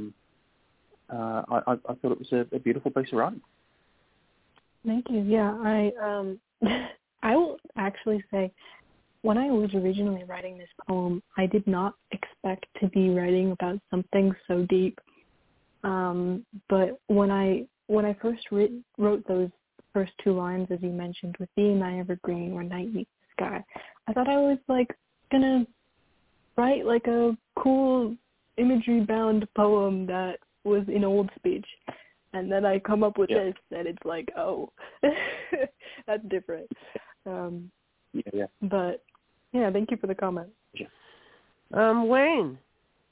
Speaker 6: I thought it was a beautiful piece of writing.
Speaker 8: Thank you. Yeah, I will actually say, when I was originally writing this poem, I did not expect to be writing about something so deep. But when I first wrote those first two lines, as you mentioned, with thee and thy evergreen, where night meets the sky, I thought I was gonna write a cool imagery-bound poem that was in old speech. And then I come up with this, and it's that's different. But, thank you for the comment.
Speaker 3: Wayne.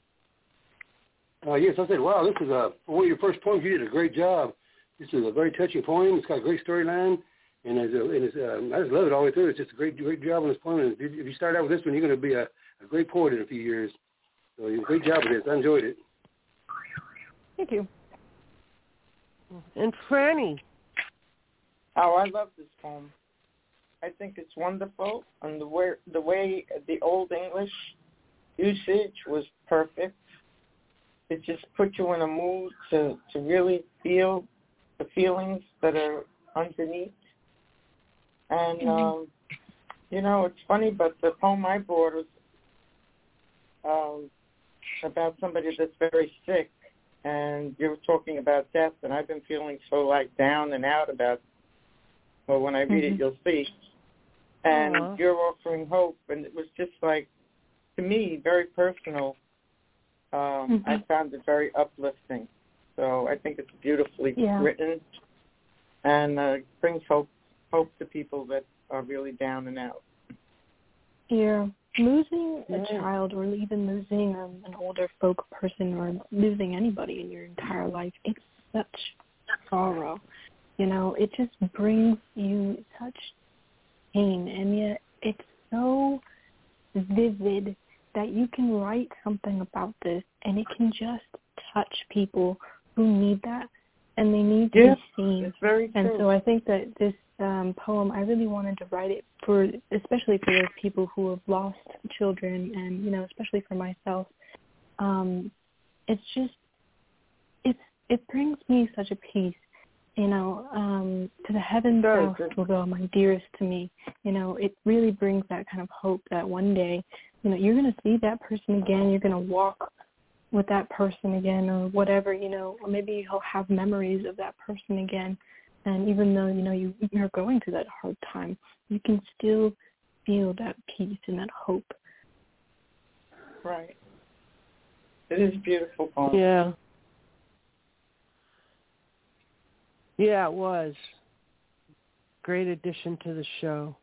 Speaker 7: Yes, I said, wow, this is one of your first poems. You did a great job. This is a very touching poem. It's got a great storyline, and I just love it all the way through. It's just a great job on this poem. And if you start out with this one, you're going to be a great poet in a few years. So you did a great job with this. I enjoyed it.
Speaker 8: Thank you.
Speaker 3: And Franny.
Speaker 12: Oh, I love this poem. I think it's wonderful, and the way the Old English usage was perfect. It just put you in a mood to really feel the feelings that are underneath. And it's funny, but the poem I brought was about somebody that's very sick. And you were talking about death, and I've been feeling so down and out about. Well, when I read it, you'll see. And you're offering hope, and it was just to me, very personal. I found it very uplifting. So I think it's beautifully written, and brings hope hope to people that are really down and out.
Speaker 8: Yeah, losing a child or even losing an older folk person or losing anybody in your entire life, it's such sorrow. You know, it just brings you such pain, and yet it's so vivid that you can write something about this and it can just touch people who need that, and they need to be seen.
Speaker 12: It's very true.
Speaker 8: And so I think that this poem, I really wanted to write it for, especially for those people who have lost children, and, you know, especially for myself. It's just, it brings me such a peace, you know, to the heavens thou will go, my dearest to me. You know, it really brings that kind of hope that one day, you know, you're going to see that person again, you're going to walk with that person again, or whatever, you know, or maybe you'll have memories of that person again. And even though, you know, you're going through that hard time, you can still feel that peace and that hope.
Speaker 12: Right. It is beautiful poem.
Speaker 3: Yeah. Yeah, it was. Great addition to the show.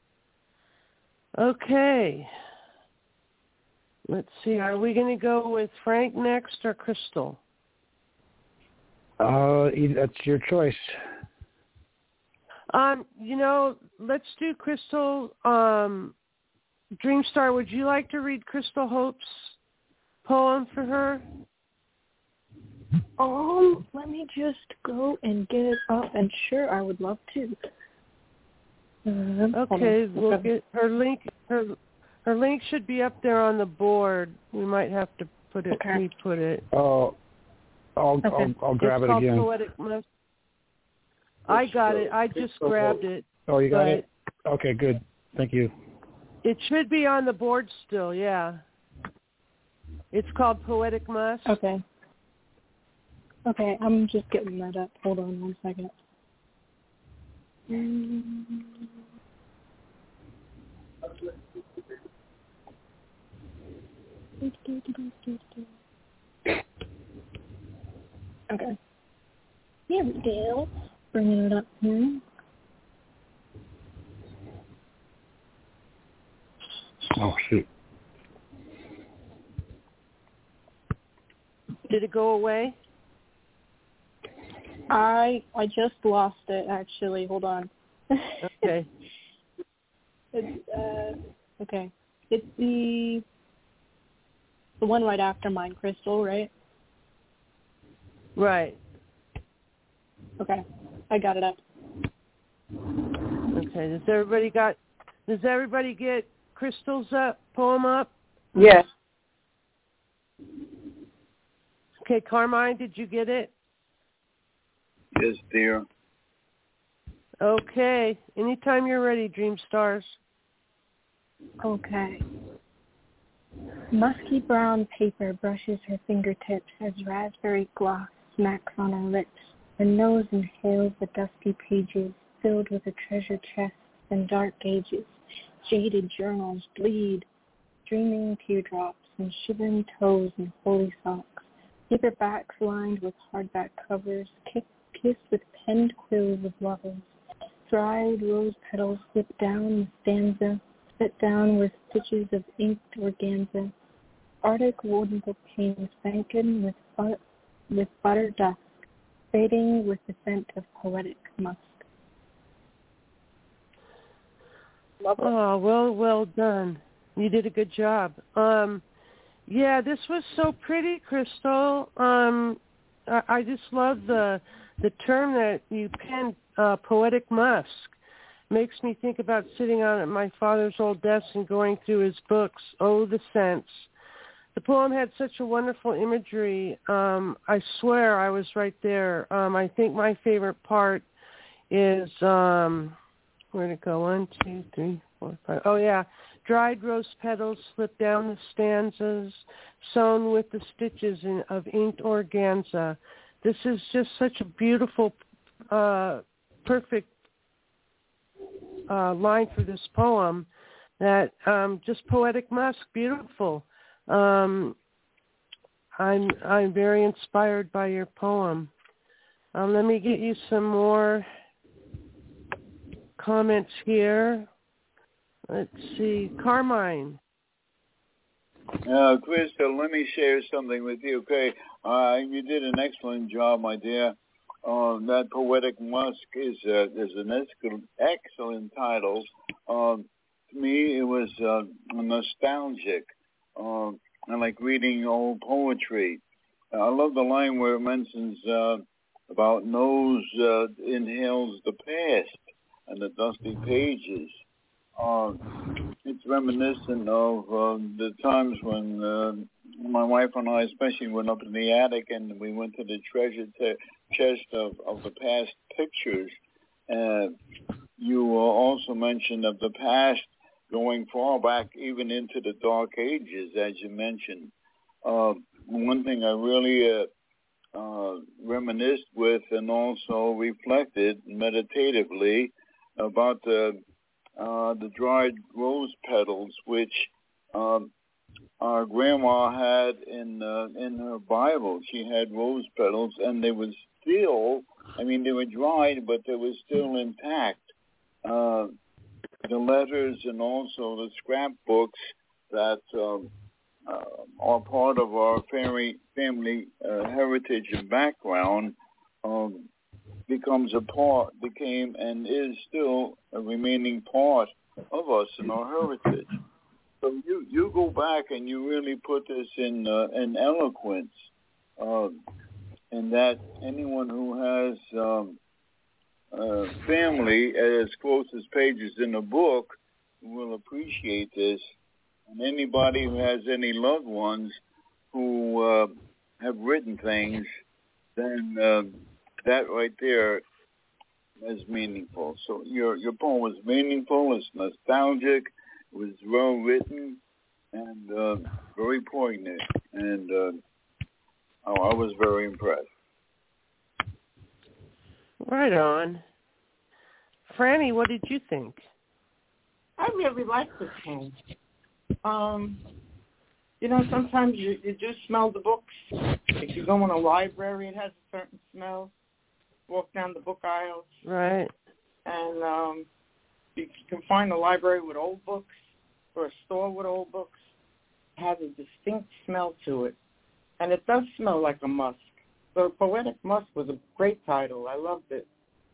Speaker 3: Okay. Let's see. Are we going to go with Frank next or Crystal?
Speaker 5: That's your choice.
Speaker 3: You know, let's do Crystal. Dreamstar, would you like to read Crystal Hope's poem for her?
Speaker 8: Let me just go and get it up, and sure, I would love to.
Speaker 3: Okay, we'll get her link. Her link should be up there on the board. We might have to put it.
Speaker 8: Okay.
Speaker 3: Re-put it.
Speaker 5: Oh, I'll grab it again.
Speaker 3: Poetic Musk. I got it. I just grabbed it.
Speaker 5: Oh, you got it? Okay, good. Thank you.
Speaker 3: It should be on the board still, yeah. It's called Poetic Musk.
Speaker 8: Okay. Okay, I'm just getting that up. Hold on 1 second. Okay. Here we go. Bringing it up here.
Speaker 5: Oh, shoot.
Speaker 3: Did it go away?
Speaker 8: I just lost it, actually. Hold on.
Speaker 3: Okay.
Speaker 8: It's, okay. It's the one right after mine, Crystal, right?
Speaker 3: Right.
Speaker 8: Okay. I got it up.
Speaker 3: Okay. Does everybody get Crystal's poem up?
Speaker 12: Yes.
Speaker 3: Okay, Carmine, did you get it?
Speaker 4: Yes, dear.
Speaker 3: Okay. Anytime you're ready, Dream Stars.
Speaker 8: Okay. Musky brown paper brushes her fingertips as raspberry gloss smacks on her lips. Her nose inhales the dusty pages filled with a treasure chest and dark gauges. Jaded journals bleed, streaming teardrops and shivering toes in holy socks. Paperbacks lined with hardback covers, kissed with penned quills of lovers. Dried rose petals slip down the stanza, set down with stitches of inked organza. Arctic wooden panes banken with butter dusk, fading with the scent of poetic musk. Love it.
Speaker 3: Oh, well done. You did a good job. Yeah, this was so pretty, Crystal. I just love the term that you penned, poetic musk. Makes me think about sitting on at my father's old desk and going through his books. Oh, the scents. The poem had such a wonderful imagery. I swear I was right there. I think my favorite part is, where'd it go? 1, 2, 3, 4, 5. Oh, yeah. Dried rose petals slip down the stanzas, sewn with the stitches of inked organza. This is just such a beautiful, perfect line for this poem that just poetic musk, beautiful. I'm very inspired by your poem. Let me get you some more comments here. Let's see. Carmine.
Speaker 4: Krista, let me share something with you. Okay, you did an excellent job, my dear. That Poetic Musk is an excellent title. To me, it was nostalgic. I like reading old poetry. I love the line where it mentions about nose inhales the past and the dusty pages. It's reminiscent of the times when my wife and I especially went up in the attic and we went to the treasure chest of the past pictures. You also mentioned of the past going far back even into the Dark Ages, as you mentioned. One thing I really reminisced with and also reflected meditatively about the dried rose petals, which our grandma had in her Bible. She had rose petals, and they were still, they were dried, but they were still intact. The letters and also the scrapbooks that are part of our family heritage and background became and is still a remaining part of us in our heritage. So you go back and you really put this in eloquence, and that anyone who has family as close as pages in a book will appreciate this. And anybody who has any loved ones who have written things, then that right there is meaningful. So your poem was meaningful. It's nostalgic. It was well written and very poignant. And I was very impressed.
Speaker 3: Right on. Franny, what did you think?
Speaker 12: I really liked this poem. Sometimes you do smell the books. If you go in a library, it has a certain smell. Walk down the book aisles.
Speaker 3: Right.
Speaker 12: And you can find a library with old books or a store with old books. It has a distinct smell to it. And it does smell like a musk. So Poetic Musk was a great title. I loved it.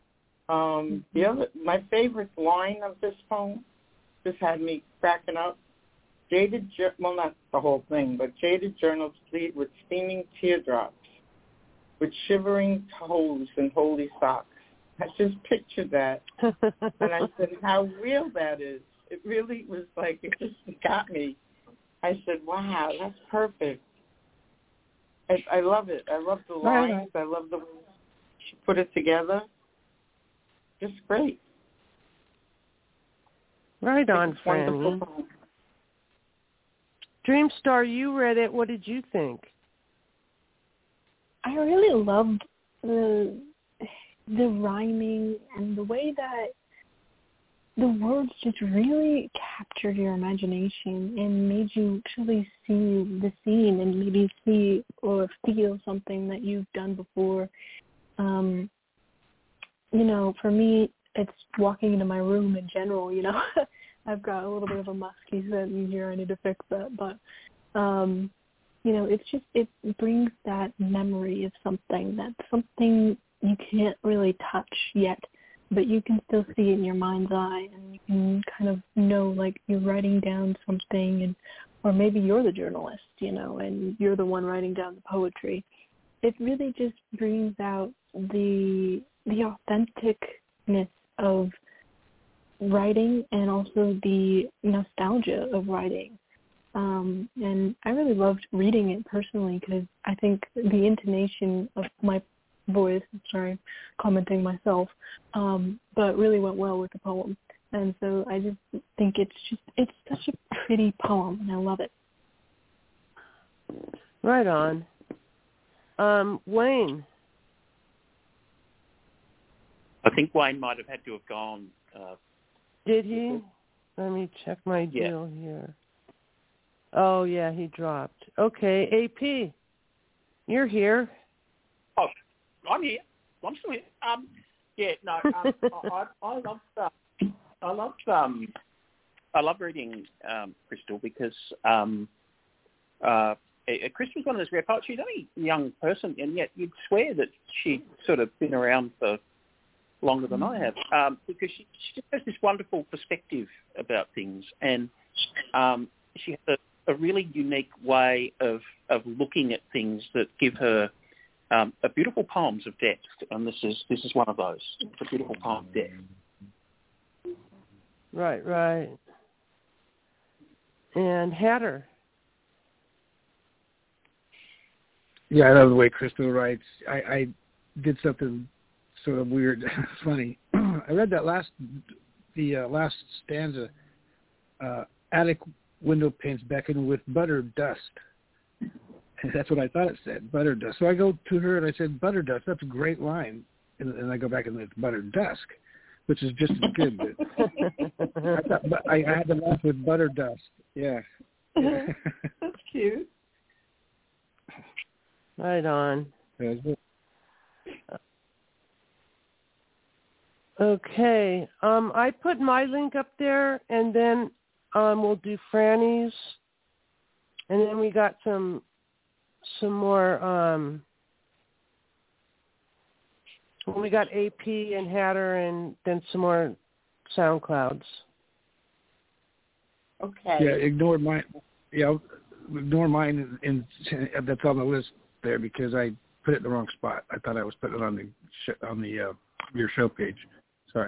Speaker 12: My favorite line of this poem, this had me cracking up. Not the whole thing, but jaded journals plead with steaming teardrops, with shivering toes and holy socks. I just pictured that, and I said, how real that is. It really was like, it just got me. I said, wow, that's perfect. I love it. I love the lines. I love the way she put it together. Just great.
Speaker 3: Right on, Franny. Dreamstar, you read it. What did you think?
Speaker 8: I really loved the rhyming and the way that the words just really captured your imagination and made you actually see the scene and maybe see or feel something that you've done before. For me, it's walking into my room in general, I've got a little bit of a musky scent in here. I need to fix that. But, it brings that memory of something. That's something you can't really touch yet, but you can still see it in your mind's eye, and you can kind of know, like, you're writing down something, or maybe you're the journalist, and you're the one writing down the poetry. It really just brings out the authenticness of writing and also the nostalgia of writing. And I really loved reading it personally because I think the intonation of my voice, sorry, commenting myself, but really went well with the poem. And so I just think it's such a pretty poem, and I love it.
Speaker 3: Right on. Wayne.
Speaker 6: I think Wayne might have had to have gone.
Speaker 3: Did he? Let me check my deal here. Oh, yeah, he dropped. Okay, AP, you're here.
Speaker 13: Oh, I'm here. I'm still here. I love
Speaker 6: love reading Crystal because Crystal's one of those rare poets. She's only a young person, and yet you'd swear that she'd sort of been around for longer than I have, because she just has this wonderful perspective about things, and she has a really unique way of looking at things that give her a beautiful poems of depth, and this is one of those. It's a beautiful poem of depth.
Speaker 3: Right. And Hatter.
Speaker 5: Yeah, I love the way Crystal writes. I did something sort of weird. It's funny. I read that last stanza. Attic window panes beckon with butter dust. And that's what I thought it said, butter dust. So I go to her and I said, butter dust. That's a great line. And I go back and it's butter dusk, which is just as good. But I had to laugh with butter dust. Yeah.
Speaker 12: That's cute.
Speaker 3: Right on. Okay. I put my link up there, and then we'll do Franny's, and then we got some more. We got AP and Hatter, and then some more SoundClouds.
Speaker 12: Okay.
Speaker 5: Yeah, ignore mine. Yeah, ignore mine, and that's on the list there because I put it in the wrong spot. I thought I was putting it on the your show page. Sorry.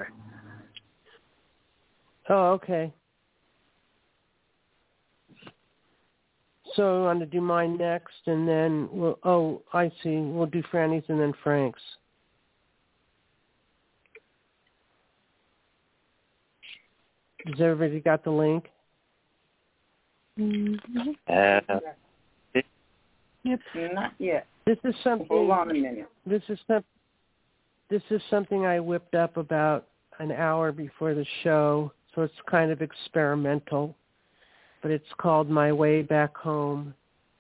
Speaker 3: Oh, okay. So I want to do mine next, and then I see. We'll do Franny's and then Frank's. Has everybody got the link?
Speaker 12: Mm-hmm. Yep. Not yet.
Speaker 3: This is something.
Speaker 12: Hold on a minute.
Speaker 3: This is something I whipped up about an hour before the show, so it's kind of experimental, but it's called My Way Back Home.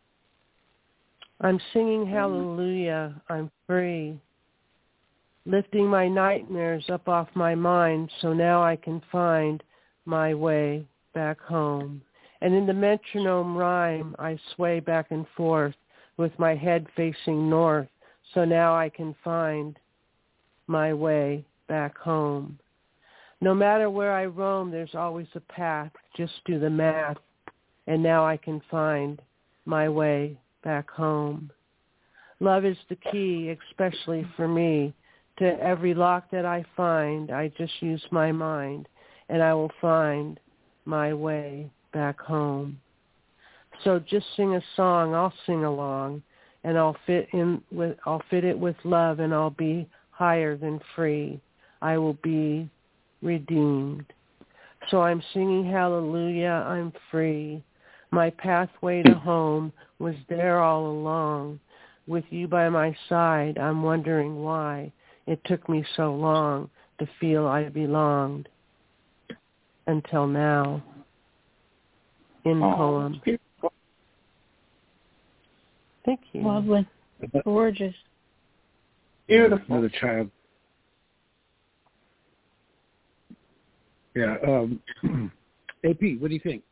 Speaker 3: I'm singing hallelujah, I'm free, lifting my nightmares up off my mind so now I can find my way back home. And in the metronome rhyme, I sway back and forth with my head facing north, so now I can find my way back home. No matter where I roam, there's always a path. Just do the math, and now I can find my way back home. Love is the key, especially for me. To every lock that I find, I just use my mind, and I will find my way back home. So just sing a song, I'll sing along, and I'll fit it with love, and I'll be higher than free. I will be redeemed. So I'm singing hallelujah, I'm free. My pathway to home was there all along. With you by my side, I'm wondering why it took me so long to feel I belonged. Until now. In poem.
Speaker 12: Beautiful.
Speaker 3: Thank you.
Speaker 8: Lovely. Gorgeous.
Speaker 12: Beautiful.
Speaker 5: Another child. Yeah. AP, what do you think?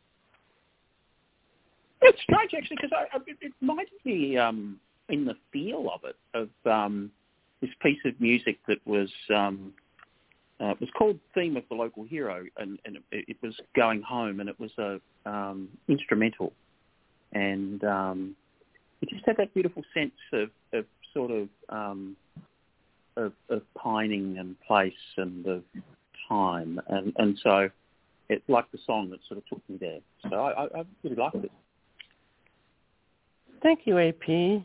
Speaker 6: It's strange, actually, because it reminded me in the feel of it of this piece of music that was called "Theme of the Local Hero," and it was going home, and it was a instrumental, and it just had that beautiful sense of sort of pining and place and of time, and so it's like the song that sort of took me there. So I really liked it.
Speaker 3: Thank you, AP.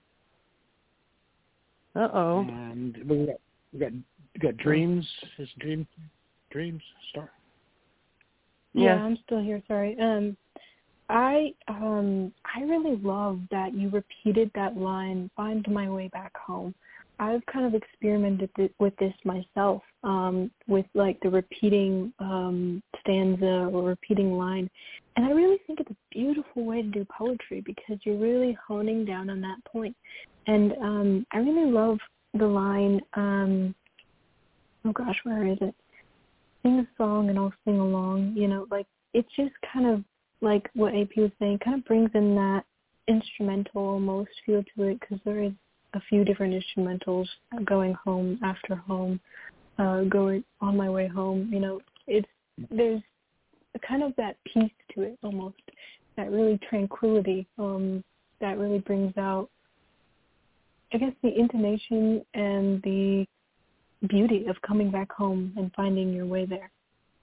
Speaker 3: Uh-oh.
Speaker 5: And we got Dreams. Is Dreams start?
Speaker 8: Yeah, I'm still here. Sorry. I really love that you repeated that line, "Find my way back home." I've kind of experimented with this myself, with like the repeating stanza or repeating line. And I really think it's a beautiful way to do poetry because you're really honing down on that point. And I really love the line, oh gosh, where is it? sing a song and I'll sing along. You know, like it's just kind of like what AP was saying, kind of brings in that instrumental almost feel to it, because there is a few different instrumentals, Going Home, After Home, Going On My Way Home. You know, there's kind of that peace to it almost, that really tranquility that really brings out, I guess, the intonation and the beauty of coming back home and finding your way there.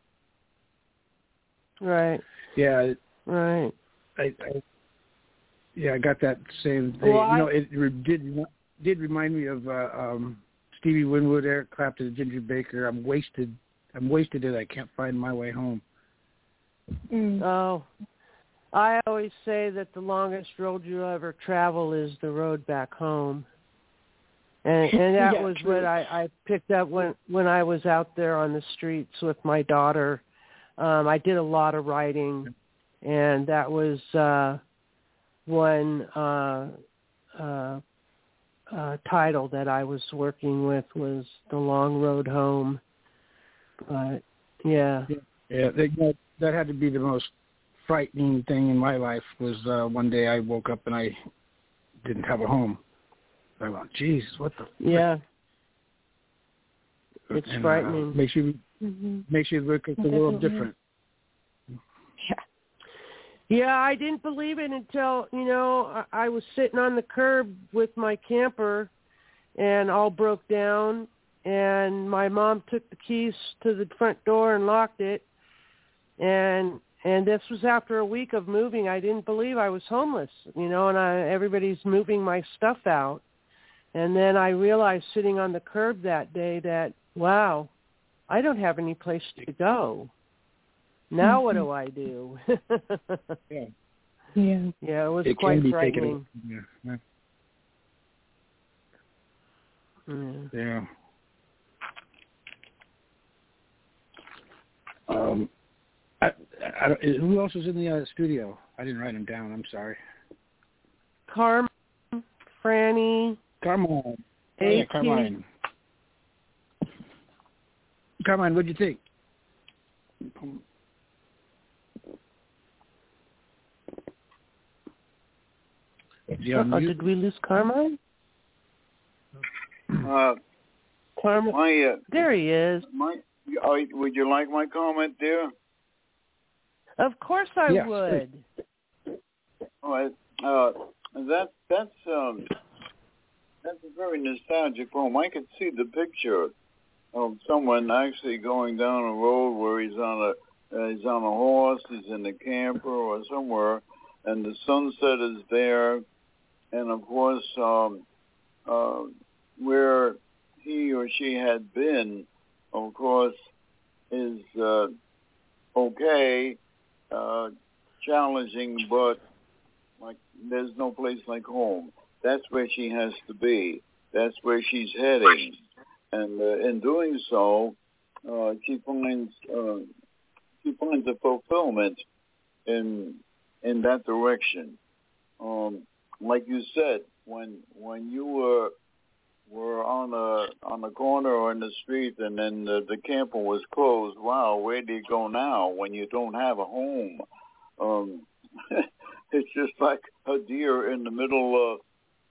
Speaker 3: Right.
Speaker 5: Yeah.
Speaker 3: Right.
Speaker 5: I got that same thing.
Speaker 3: Well,
Speaker 5: it did remind me of Stevie Winwood, Eric Clapton, and Ginger Baker. I'm wasted and I can't find my way home.
Speaker 3: Oh, I always say that the longest road you'll ever travel is the road back home. And that
Speaker 8: yeah,
Speaker 3: was
Speaker 8: true.
Speaker 3: what I picked up when I was out there on the streets with my daughter. I did a lot of writing, and that was one title that I was working with was The Long Road Home. But, yeah.
Speaker 5: Yeah, that had to be the most frightening thing in my life was one day I woke up and I didn't have a home. I thought, Jesus, what the...
Speaker 3: Yeah. It's frightening.
Speaker 5: Makes you look at the world different.
Speaker 3: Yeah, I didn't believe it until, I was sitting on the curb with my camper and all broke down, and my mom took the keys to the front door and locked it, and this was after a week of moving. I didn't believe I was homeless, and everybody's moving my stuff out. And then I realized sitting on the curb that day that, wow, I don't have any place to go. Now what do I do?
Speaker 8: Yeah,
Speaker 3: it was quite frightening.
Speaker 5: Yeah. Who else was in the studio? I didn't write them down. I'm sorry.
Speaker 3: Carmen, Franny.
Speaker 5: Carmine.
Speaker 3: Yeah,
Speaker 5: Carmine. Carmine, what'd you think?
Speaker 3: Did we lose Carmine? Carmine. There he is.
Speaker 4: Would you like my comment, dear?
Speaker 3: Of course I would.
Speaker 4: All right. That's a very nostalgic poem. I could see the picture of someone actually going down a road where he's on a horse, he's in a camper or somewhere, and the sunset is there, and of course where he or she had been, of course, is okay, challenging, but like there's no place like home. That's where she has to be. That's where she's heading, and in doing so, she finds a fulfillment in that direction. Like you said, when you were on a corner or in the street, and then the camper was closed. Wow, where do you go now when you don't have a home? It's just like a deer in the middle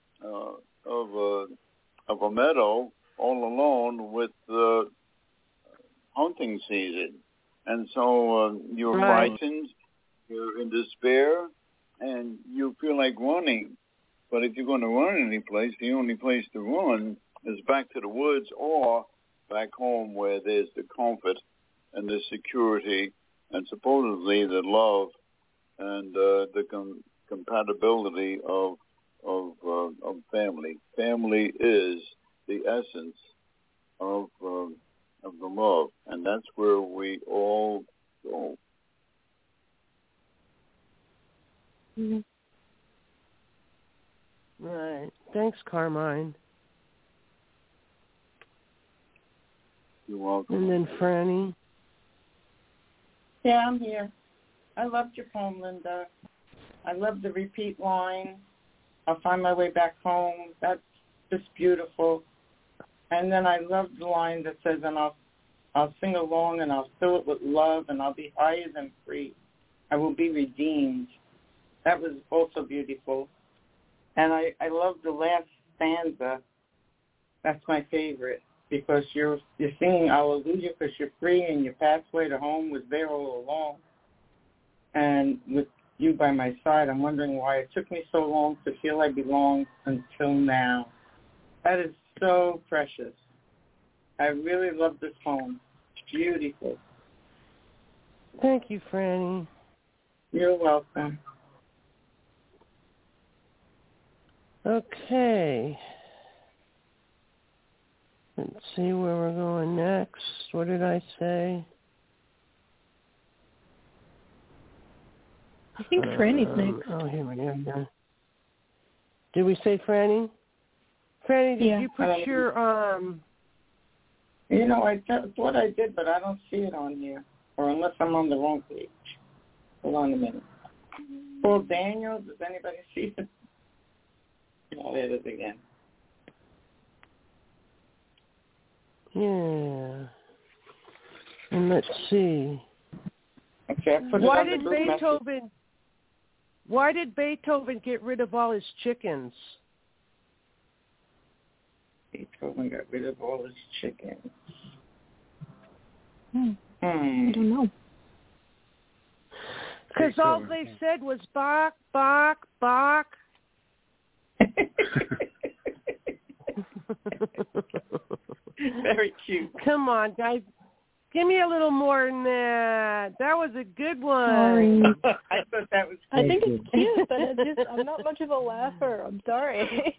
Speaker 4: of a meadow, all alone with hunting season, and so you're frightened, you're in despair, and you feel like running. But if you're going to run any place, the only place to run is back to the woods or back home where there's the comfort and the security and supposedly the love and the compatibility of family. Family is the essence of the love, and that's where we all go.
Speaker 3: Mm-hmm. Right. Thanks, Carmine.
Speaker 4: You're welcome.
Speaker 3: And then Franny.
Speaker 12: Yeah, I'm here. I loved your poem, Linda. I love the repeat line. I'll find my way back home. That's just beautiful. And then I love the line that says, and I'll I'll sing along and I'll fill it with love, and I'll be higher than free. I will be redeemed. That was also beautiful. And I love the last stanza. That's my favorite, because you're singing hallelujah because you're free and your pathway to home was there all along. And with you by my side, I'm wondering why it took me so long to feel I belong until now. That is so precious. I really love this poem. It's beautiful.
Speaker 3: Thank you, Franny.
Speaker 12: You're welcome.
Speaker 3: Okay. Let's see where we're going next. What did I say?
Speaker 8: I think Franny's next.
Speaker 3: Oh, here we go. Did we say Franny? Franny, did you put your
Speaker 12: You know, I thought I did, but I don't see it on here, or unless I'm on the wrong page. Hold on a minute. Paul Daniel, does anybody see it? Oh, there it is again.
Speaker 3: Yeah. And let's see.
Speaker 12: Okay, I put it on the group message.
Speaker 3: Why did Beethoven get rid of all his chickens?
Speaker 12: Beethoven got rid of all his chickens.
Speaker 8: I don't know.
Speaker 3: Because all they said was bark, bark, bark.
Speaker 12: Very cute.
Speaker 3: Come on, guys. Give me a little more than that. That was a good one.
Speaker 8: Sorry.
Speaker 12: I thought that was cute.
Speaker 8: I think it's cute, but I'm not much of a laugher. I'm sorry.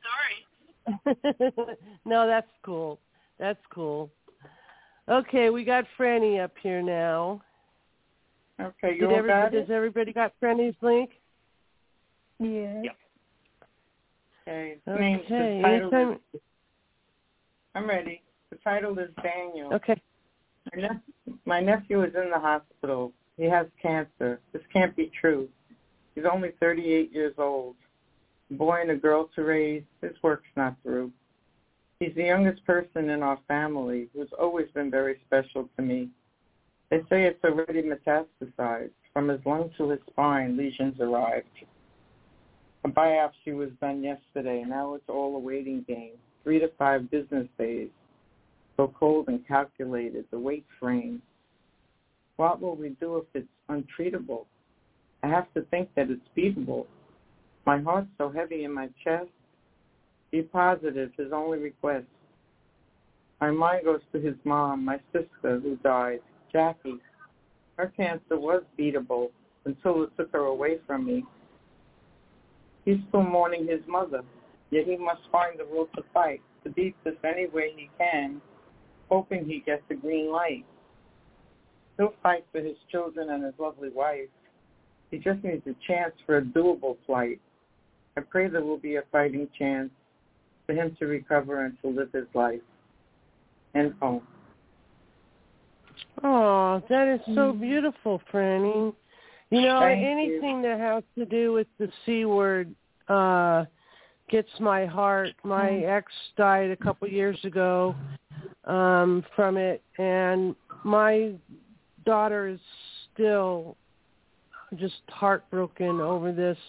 Speaker 3: No, that's cool. That's cool. Okay, we got Franny up here now.
Speaker 12: Okay, does
Speaker 3: everybody got Franny's link?
Speaker 8: Yeah.
Speaker 12: Yep. Okay.
Speaker 3: Okay.
Speaker 12: I'm ready. The title is Daniel.
Speaker 3: Okay.
Speaker 12: My nephew is in the hospital. He has cancer. This can't be true. He's only 38 years old. A boy and a girl to raise. His work's not through. He's the youngest person in our family who's always been very special to me. They say it's already metastasized. From his lung to his spine, lesions arrived. A biopsy was done yesterday. Now it's all a waiting game. 3 to 5 business days. So cold and calculated, the weight frame. What will we do if it's untreatable? I have to think that it's beatable. My heart's so heavy in my chest. Be positive, his only request. My mind goes to his mom, my sister who died, Jackie. Her cancer was beatable until it took her away from me. He's still mourning his mother, yet he must find the will to fight, to beat this any way he can, hoping he gets a green light. He'll fight for his children and his lovely wife. He just needs a chance for a doable flight. I pray there will be a fighting chance for him to recover and to live his life. End poem.
Speaker 3: Oh, that is so beautiful, Franny. You know,
Speaker 12: Thank
Speaker 3: anything that has to do with the C word gets my heart. My ex died a couple years ago from it, and my daughter is still just heartbroken over this.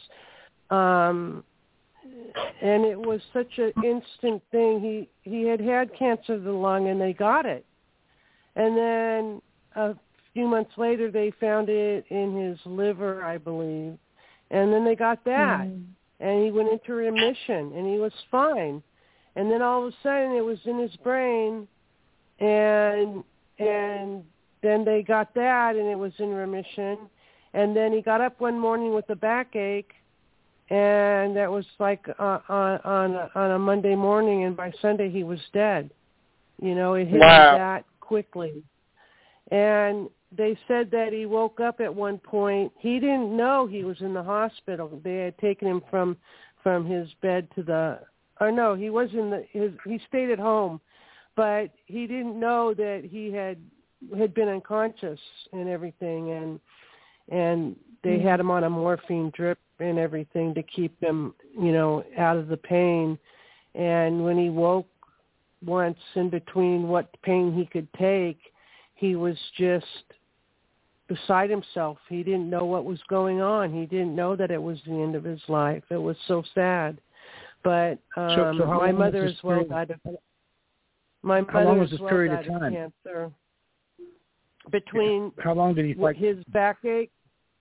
Speaker 3: And it was such an instant thing. He had cancer of the lung, and they got it. And then a few months later, they found it in his liver, I believe. And then they got that. And he went into remission, and he was fine. And then all of a sudden, it was in his brain, and then they got that, and it was in remission. And then he got up one morning with a backache, and that was like on a Monday morning, and by Sunday he was dead. You know, it hit him that quickly. And they said that he woke up at one point. He didn't know he was in the hospital. They had taken him from his bed to the, or no, he was he stayed at home, but he didn't know that he had been unconscious and everything, and they had him on a morphine drip and everything to keep him, you know, out of the pain. And when he woke once in between what pain he could take, he was just beside himself. He didn't know what was going on. He didn't know that it was the end of his life. It was so sad. But
Speaker 5: so
Speaker 3: my mother as well died of
Speaker 5: how long was this period of time?
Speaker 3: Cancer. Between
Speaker 5: how long did he fight
Speaker 3: his backache?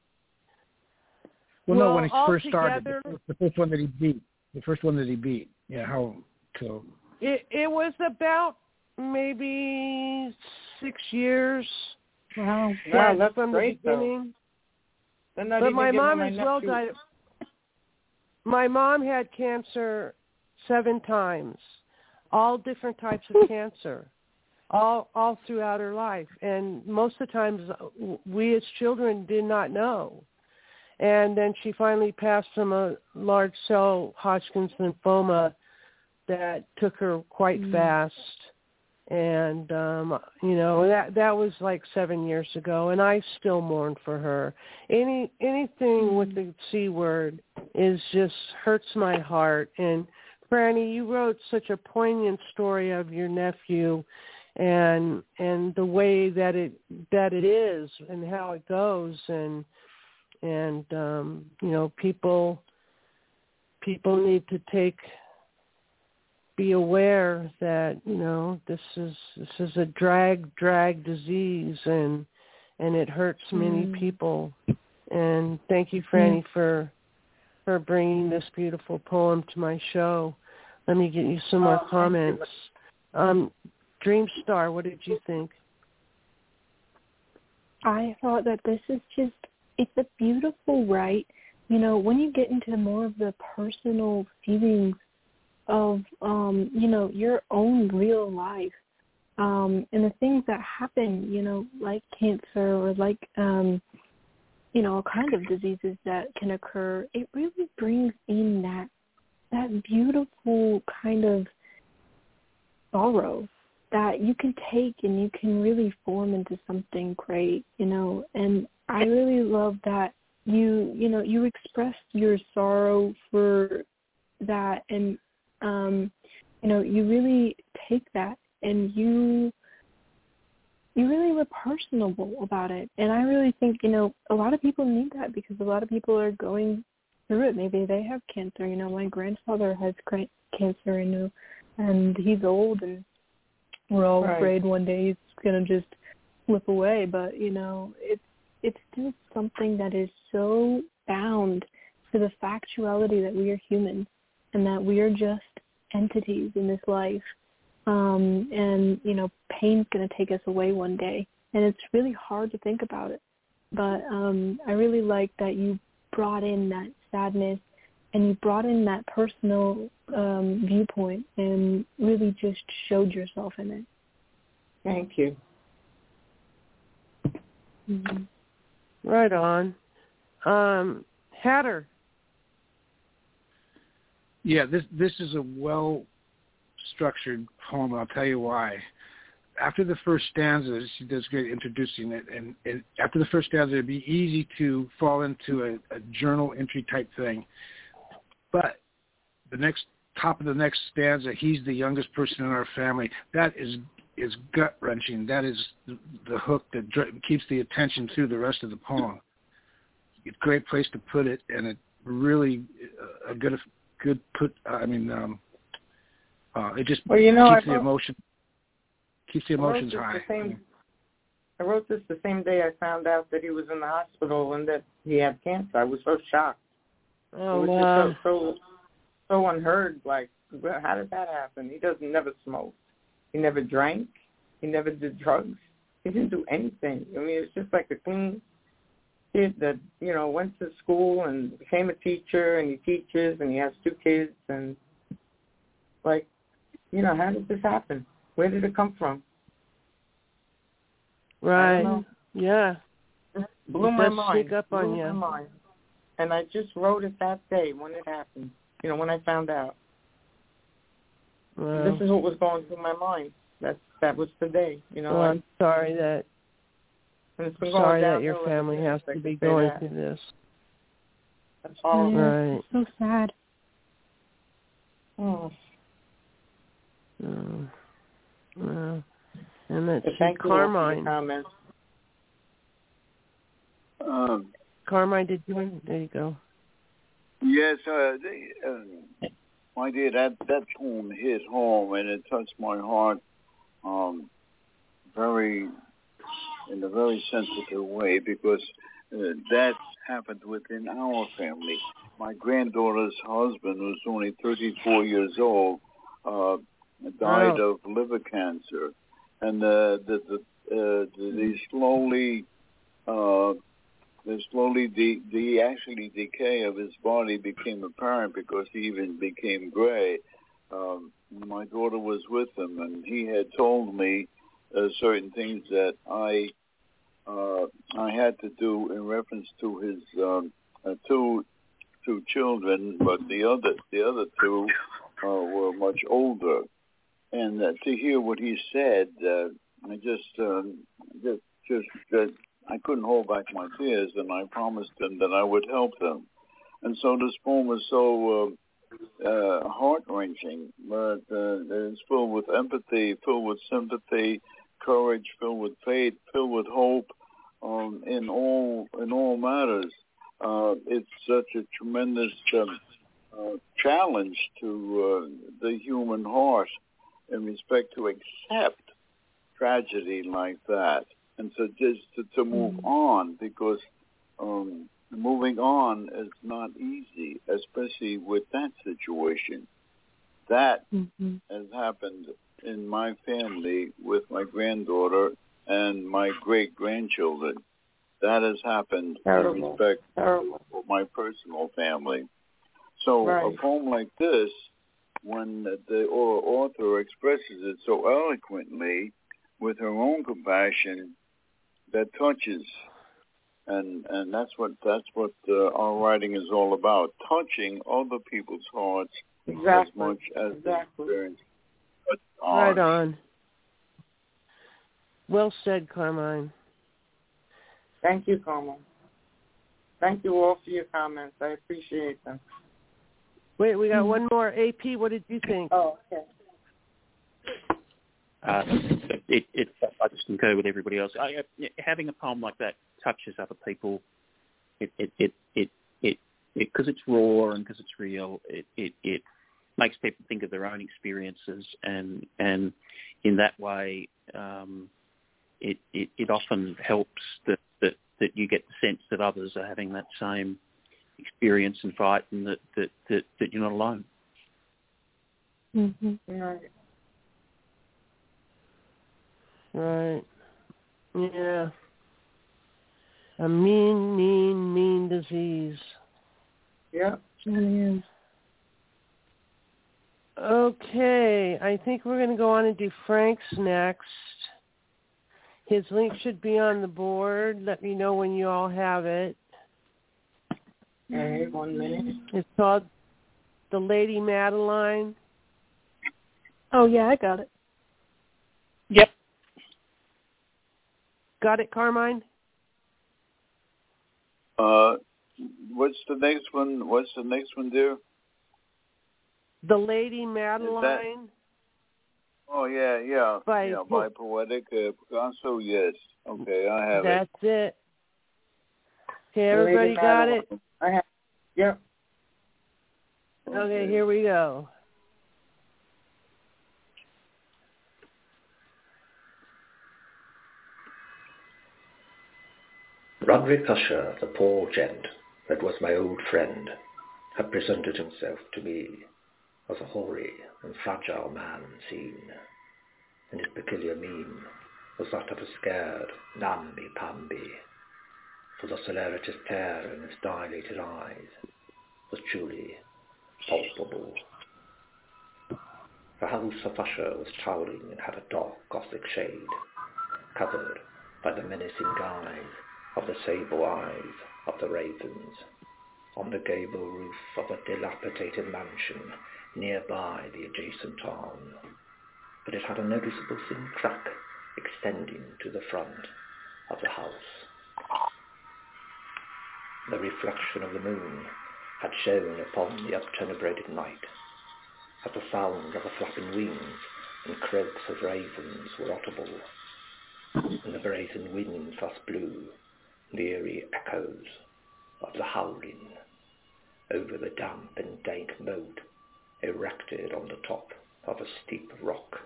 Speaker 5: Well, no, when he first
Speaker 3: together,
Speaker 5: started, the first one that he beat. The first one that he beat. Yeah, how so?
Speaker 3: It was about maybe 6 years.
Speaker 12: Wow,
Speaker 3: that's from
Speaker 12: great,
Speaker 3: the beginning.
Speaker 12: But
Speaker 3: my mom as well died. My mom had cancer 7 times, all different types of cancer, all throughout her life. And most of the times we as children did not know. And then she finally passed from a large cell Hodgkin's lymphoma that took her quite fast. And, that was like 7 years ago, and I still mourn for her. Anything with the C word just hurts my heart. And Franny, you wrote such a poignant story of your nephew and the way that it is and how it goes. And people need to be aware that this is a drag disease and it hurts many people. And thank you, Franny, for bringing this beautiful poem to my show. Let me get you some more comments. Dreamstar, what did you think?
Speaker 8: I thought that this is it's a beautiful write. When you get into more of the personal feelings of, your own real life, and the things that happen, like cancer or like, all kinds of diseases that can occur, it really brings in that beautiful kind of sorrow that you can take and you can really form into something great, and I really love that you expressed your sorrow for that, and you really take that and you really were personable about it. And I really think, a lot of people need that because a lot of people are going through it. Maybe they have cancer. My grandfather has cancer, and he's old, and we're all afraid one day he's going to just slip away. But, it's just something that is so bound to the factuality that we are humans and that we are just entities in this life. And, pain's going to take us away one day. And it's really hard to think about it. But I really like that you brought in that sadness and you brought in that personal viewpoint and really just showed yourself in it.
Speaker 12: Thank you.
Speaker 8: Mm-hmm.
Speaker 3: Right on. Hatter.
Speaker 5: Yeah, this is a well-structured poem. I'll tell you why. After the first stanza, she does great introducing it, and after the first stanza, it'd be easy to fall into a journal entry type thing. But the top of the next stanza, he's the youngest person in our family. That is gut-wrenching. That is the hook that keeps the attention through the rest of the poem. It's a great place to put it, and it really a good put. It just keeps the emotions high.
Speaker 12: I wrote this the same day I found out that he was in the hospital and that he had cancer. I was so shocked.
Speaker 3: Oh,
Speaker 12: it was just so unheard. Like, how did that happen? He never smoked. He never drank. He never did drugs. He didn't do anything. I mean, it's just like a clean kid that, went to school and became a teacher, and he teaches, and he has 2 kids, and, how did this happen? Where did it come from?
Speaker 3: Right. Yeah.
Speaker 12: It blew my mind.
Speaker 3: Sneak up on you.
Speaker 12: My mind. And I just wrote it that day when it happened, when I found out.
Speaker 3: Wow.
Speaker 12: This is what was going through my mind. That was the day,
Speaker 3: Well, I'm sorry that your family has to be going through this.
Speaker 12: That's horrible.
Speaker 8: Yeah, right. So sad.
Speaker 12: Oh.
Speaker 3: Well, And let's see,
Speaker 12: thank you all for your
Speaker 3: Carmine.
Speaker 12: comments.
Speaker 3: Carmine, did you want? There you go.
Speaker 4: Yes, my dear, that poem hit home and it touched my heart, in a very sensitive way, because that happened within our family. My granddaughter's husband, who's only 34 years old, died of liver cancer, and the decay of his body became apparent because he even became gray. My daughter was with him, and he had told me certain things that I had to do in reference to his two children, but the other two were much older. And to hear what he said, I just I couldn't hold back my tears, and I promised him that I would help him. And so this poem is so heart-wrenching, but it's filled with empathy, filled with sympathy, courage, filled with faith, filled with hope in all matters. It's such a tremendous challenge to the human heart in respect to accept tragedy like that, and so just to move on, because moving on is not easy, especially with that situation. That has happened in my family with my granddaughter and my great-grandchildren. That has happened in respect for my personal family. So a poem like this, when the author expresses it so eloquently with her own compassion, that touches, and that's what our writing is all about: touching other people's hearts as much as they experience ours.
Speaker 3: Right on. Well said, Carmine.
Speaker 12: Thank you, Carmine. Thank you all for your comments. I appreciate them.
Speaker 3: Wait, we got one more. AP, what did you think?
Speaker 12: Oh, okay.
Speaker 6: I just concur with everybody else. Having a poem like that touches other people. It because it's raw and because it's real. It makes people think of their own experiences, and in that way, it often helps that you get the sense that others are having that same experience and fight, and that you're not alone.
Speaker 3: Right. Yeah. A mean disease.
Speaker 12: Yeah.
Speaker 3: Yeah. Okay, I think we're going to go on and do Frank's next. His link should be on the board. Let me know when you all have it.
Speaker 12: Okay, 1 minute.
Speaker 3: It's called The Lady Madeline.
Speaker 8: Oh, yeah, I got it.
Speaker 6: Yep.
Speaker 3: Got it, Carmine?
Speaker 4: What's the next one, dear?
Speaker 3: The Lady Madeline.
Speaker 4: Oh, yeah. By Poetic Picasso, yes. Okay, I have
Speaker 3: That's it. Okay, everybody got it?
Speaker 12: I have. Yep.
Speaker 3: Okay, here we go.
Speaker 13: Roderick Usher, the poor gent that was my old friend, had presented himself to me as a hoary and fragile man seen, and his peculiar mien was that of a scared namby-pamby, for the celerity stare in his dilated eyes was truly palpable. The house of Usher was towering and had a dark Gothic shade, covered by the menacing guise of the sable eyes of the ravens, on the gable roof of a dilapidated mansion nearby the adjacent town, but it had a noticeable thin crack extending to the front of the house. The reflection of the moon had shone upon the untenebrated night, as the sound of the flapping wings and croaks of ravens were audible and the brazen wind thus blew the eerie echoes of the howling over the damp and dank moat erected on the top of a steep rock.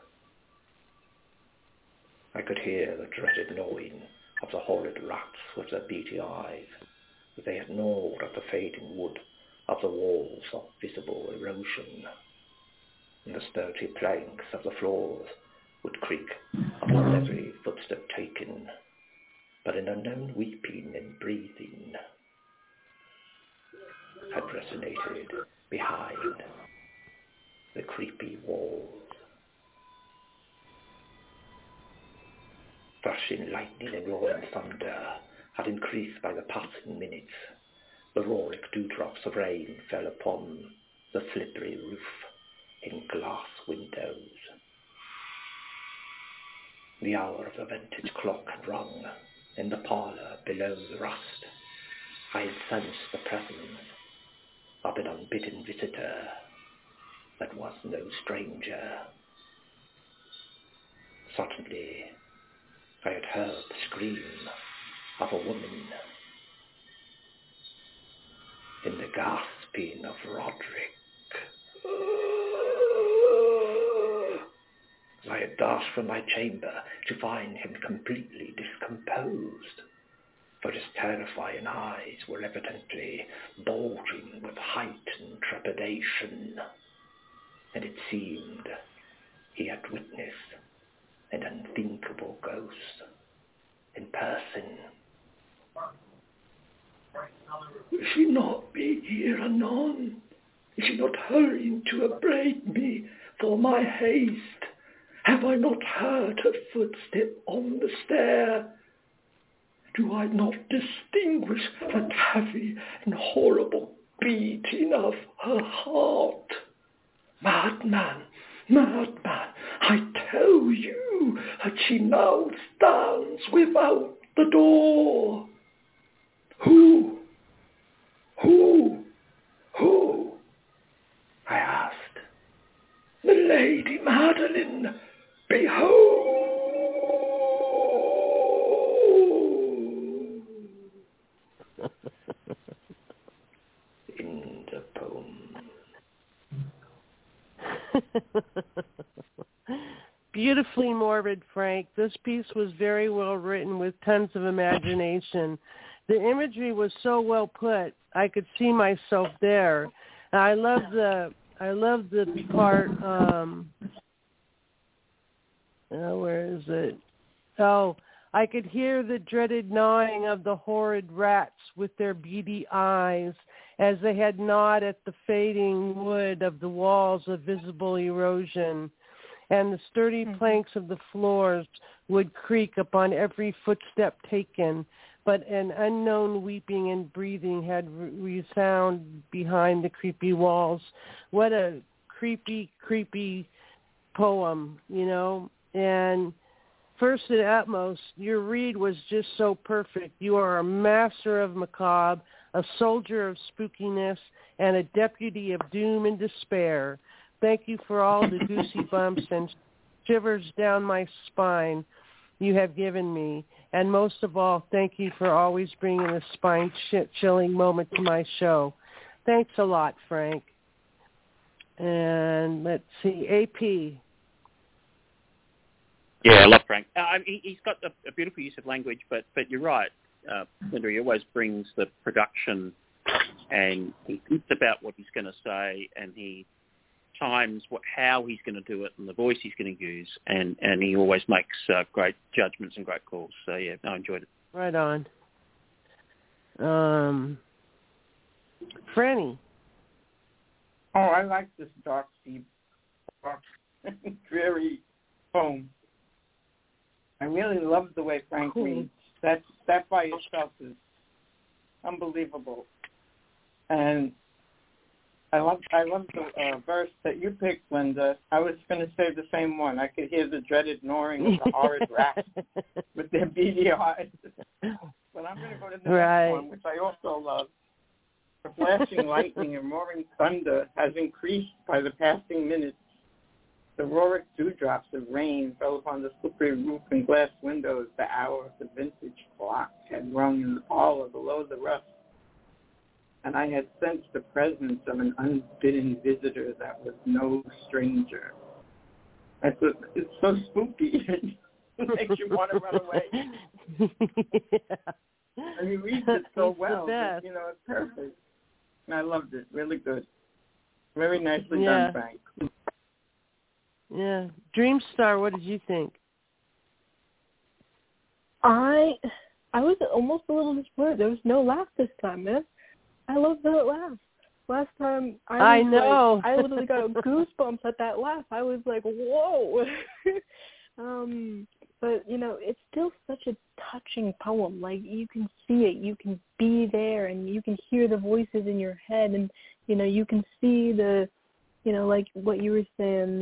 Speaker 13: I could hear the dreaded gnawing of the horrid rats with their beady eyes, as they had gnawed at the fading wood of the walls of visible erosion, and the sturdy planks of the floors would creak upon every footstep taken, but an unknown weeping and breathing had resonated behind the creepy walls. Flashing lightning and roaring thunder had increased by the passing minutes. The roaring dewdrops of rain fell upon the slippery roof in glass windows. The hour of the vintage clock had rung in the parlour below the rust. I had sensed the presence of an unbidden visitor that was no stranger. Suddenly, I had heard the scream of a woman in the gasping of Roderick. I had dashed from my chamber to find him completely discomposed, for his terrifying eyes were evidently bulging with heightened trepidation, and it seemed he had witnessed an unthinkable ghost in person. Will she not be here anon? Is she not hurrying to upbraid me for my haste? Have I not heard her footstep on the stair? Do I not distinguish that heavy and horrible beating of her heart? Madman, madman, I tell you that she now stands without the door. Who? I asked. The Lady Madeline, behold! In the poem.
Speaker 3: Beautifully morbid, Frank. This piece was very well written with tons of imagination. The imagery was so well put, I could see myself there. And I love the part, where is it? Oh, I could hear the dreaded gnawing of the horrid rats with their beady eyes as they had gnawed at the fading wood of the walls of visible erosion, and the sturdy planks of the floors would creak upon every footstep taken, but an unknown weeping and breathing had resound behind the creepy walls. What a creepy poem, you know. And first and utmost, your read was just so perfect. You are a master of macabre, a soldier of spookiness, and a deputy of doom and despair. Thank you for all the goosey bumps and shivers down my spine you have given me. And most of all, thank you for always bringing a spine-chilling moment to my show. Thanks a lot, Frank. And let's see, AP.
Speaker 6: Yeah, I love Frank. He's got a beautiful use of language, but you're right, Linda, he always brings the production, and he thinks about what he's going to say, and he times how he's going to do it and the voice he's going to use, and he always makes great judgments and great calls. So, yeah, I enjoyed it.
Speaker 3: Right on. Franny.
Speaker 12: Oh, I like this dark, dreary poem. I really love the way Frank reads. That by itself is unbelievable. And I love the verse that you picked, Linda. I was going to say the same one. I could hear the dreaded gnawing of the horrid rats with their beady eyes. But I'm going to go to the next one, which I also love. The flashing lightning and roaring thunder has increased by the passing minutes. The roaring dewdrops of rain fell upon the slippery roof and glass windows. The hour of the vintage clock had rung in the parlor below the roof, and I had sensed the presence of an unbidden visitor that was no stranger. It's so spooky. It makes you want to run away.
Speaker 3: Yeah.
Speaker 12: And he reads it so
Speaker 3: He's
Speaker 12: well.
Speaker 3: the best.
Speaker 12: It's perfect. And I loved it. Really good. Very nicely
Speaker 3: Yeah.
Speaker 12: done, Frank.
Speaker 3: Yeah. Dreamstar, what did you think?
Speaker 8: I was almost a little disappointed. There was no laugh this time, man. I love that laugh. Last time
Speaker 3: I know.
Speaker 8: I literally got goosebumps at that laugh. I was like, whoa. But, it's still such a touching poem. Like, you can see it. You can be there, and you can hear the voices in your head, and, you can see the, like what you were saying,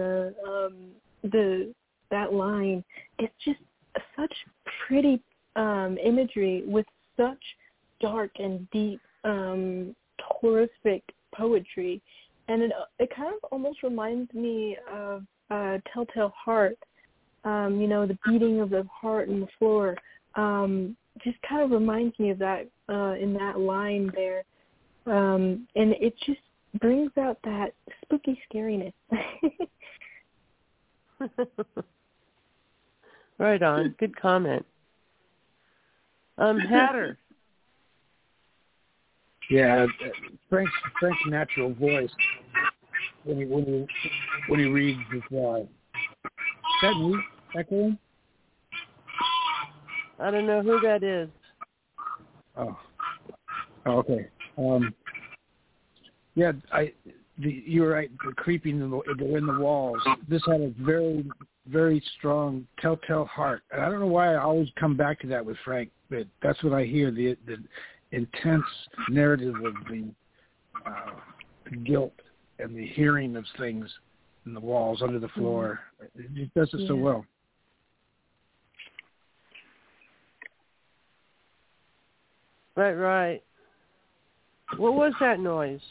Speaker 8: that line. It's just such pretty imagery with such dark and deep, horrific poetry, and it kind of almost reminds me of Telltale Heart. The beating of the heart in the floor. Just kind of reminds me of that in that line there, and it just brings out that spooky scariness.
Speaker 3: Right on. Good comment. Hatter.
Speaker 5: Yeah, Frank's natural voice when he reads his is that me echoing?
Speaker 3: I don't know who that is.
Speaker 5: Oh, okay. Yeah, you're right. The creeping in the walls. This had a very, very strong Telltale Heart. And I don't know why I always come back to that with Frank, but that's what I hear. The intense narrative of the guilt and the hearing of things in the walls, under the floor. It does it so well.
Speaker 3: Right. What was that noise?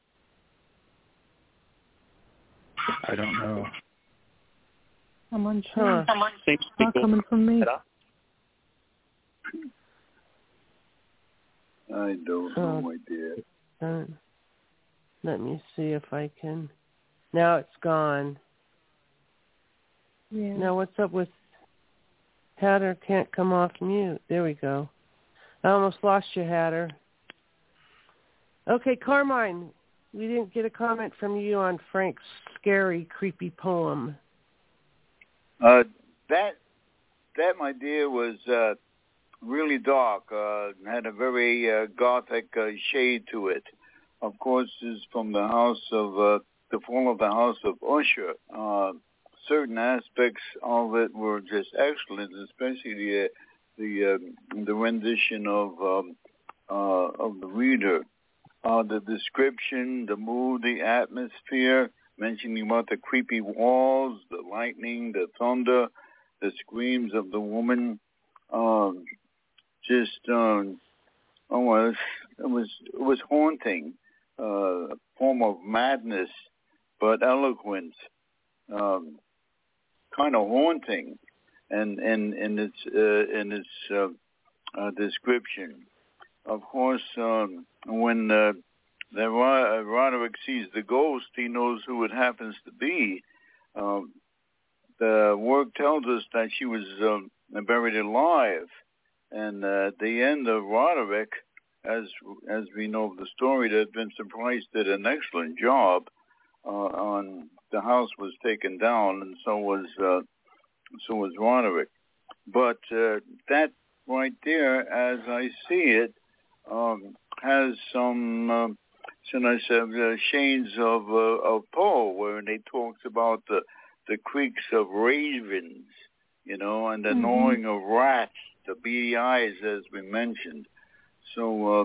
Speaker 5: I don't know.
Speaker 8: I'm unsure.
Speaker 6: Seems
Speaker 8: It's not coming from me.
Speaker 4: I don't know, my dear.
Speaker 3: Let me see if I can. Now it's gone.
Speaker 8: Yeah.
Speaker 3: Now what's up with Hatter? Can't come off mute. There we go. I almost lost you, Hatter. Okay, Carmine, we didn't get a comment from you on Frank's scary, creepy poem.
Speaker 4: That, my dear, was really dark. Had a very gothic shade to it. Of course, is from the house of the fall of the House of Usher. Certain aspects of it were just excellent, especially the rendition of the reader. The description, the mood, the atmosphere, mentioning about the creepy walls, the lightning, the thunder, the screams of the woman. It was haunting, a form of madness, but eloquent, kind of haunting, and in its description. Of course, when Roderick sees the ghost, he knows who it happens to be. The work tells us that she was buried alive, and at the end of Roderick, as we know of the story, that Vincent Price did an excellent job on. The house was taken down, and so was Roderick. But that right there, as I see it, has some shades of Poe, where they talks about the creaks of ravens, and the gnawing of rats, the beady eyes, as we mentioned. So,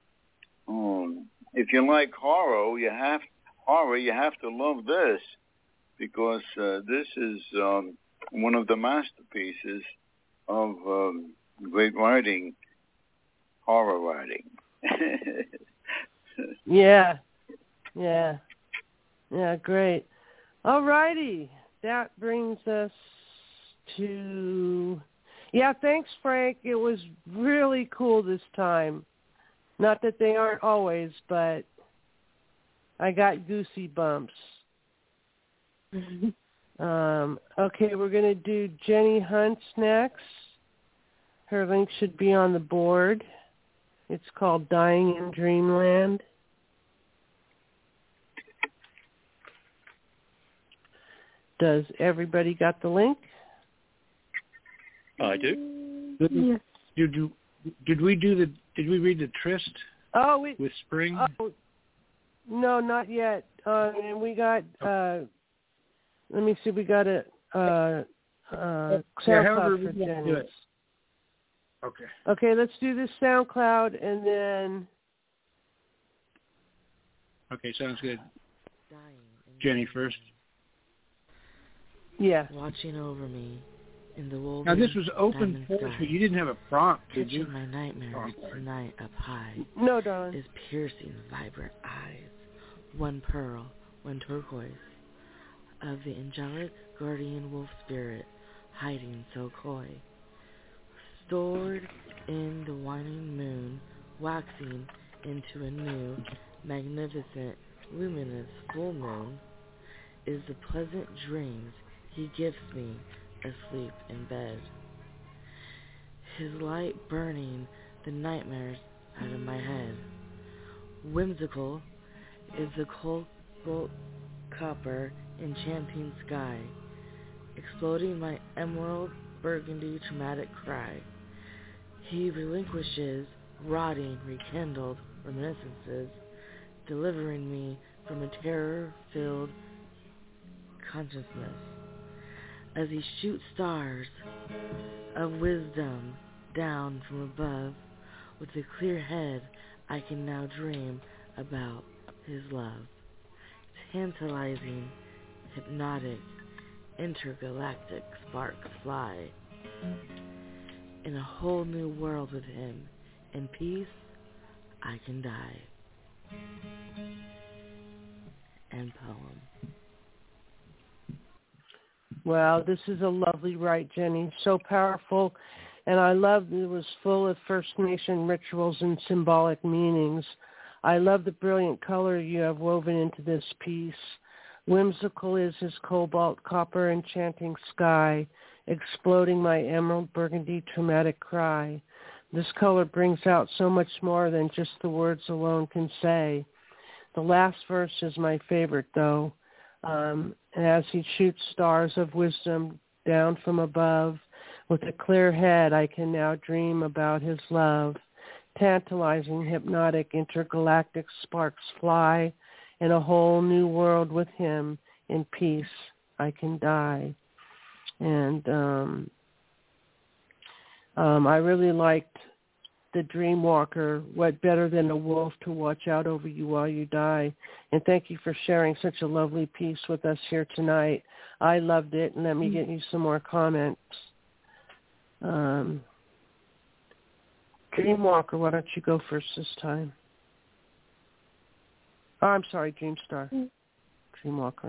Speaker 4: if you like horror, you have to love this, because this is one of the masterpieces of great writing, horror writing.
Speaker 3: Yeah, great. All righty. that brings us to... Yeah, thanks, Frank. It was really cool this time. Not that they aren't always, but I got goosey bumps. Okay, we're going to do Jenny Hunt's next. Her link should be on the board. It's called Dying in Dreamland. Does everybody got the link?
Speaker 6: I do.
Speaker 8: Yes.
Speaker 5: Did we read the Tryst? With Spring?
Speaker 3: Oh, no, not yet. And we got. Let me see. We got a SoundCloud for Jenny.
Speaker 5: Okay.
Speaker 3: Okay, let's do this SoundCloud and then.
Speaker 5: Okay, sounds good. Jenny first.
Speaker 3: Yeah.
Speaker 14: Watching over me in the woven
Speaker 5: now this was open
Speaker 14: sky.
Speaker 5: poetry. You didn't have a prompt, did you?
Speaker 14: My nightmares tonight up high.
Speaker 3: No, darling.
Speaker 14: Is piercing vibrant eyes. One pearl, one turquoise. Of the angelic guardian wolf spirit hiding so coy. Stored in the waning moon, waxing into a new, magnificent, luminous full moon, is the pleasant dreams he gives me asleep in bed. His light burning the nightmares out of my head. Whimsical is the cobalt copper enchanting sky, exploding my emerald burgundy traumatic cry. He relinquishes rotting, rekindled reminiscences, delivering me from a terror-filled consciousness. As he shoots stars of wisdom down from above, with a clear head I can now dream about his love. Tantalizing, hypnotic, intergalactic sparks fly. In a whole new world with him, in peace I can die. End poem.
Speaker 3: Wow, this is a lovely write, Jenny. So powerful. And I love it was full of First Nation rituals and symbolic meanings. I love the brilliant color you have woven into this piece. Whimsical is his cobalt copper enchanting sky, exploding my emerald burgundy traumatic cry. This color brings out so much more than just the words alone can say. The last verse is my favorite, though. As he shoots stars of wisdom down from above, with a clear head I can now dream about his love. Tantalizing, hypnotic, intergalactic sparks fly. In a whole new world with him, in peace I can die. And I really liked the Dreamwalker, what better than a wolf to watch out over you while you die. And thank you for sharing such a lovely piece with us here tonight. I loved it, and let me get you some more comments. Dreamwalker, why don't you go first this time? Oh, I'm sorry, Dreamstar. Dreamwalker.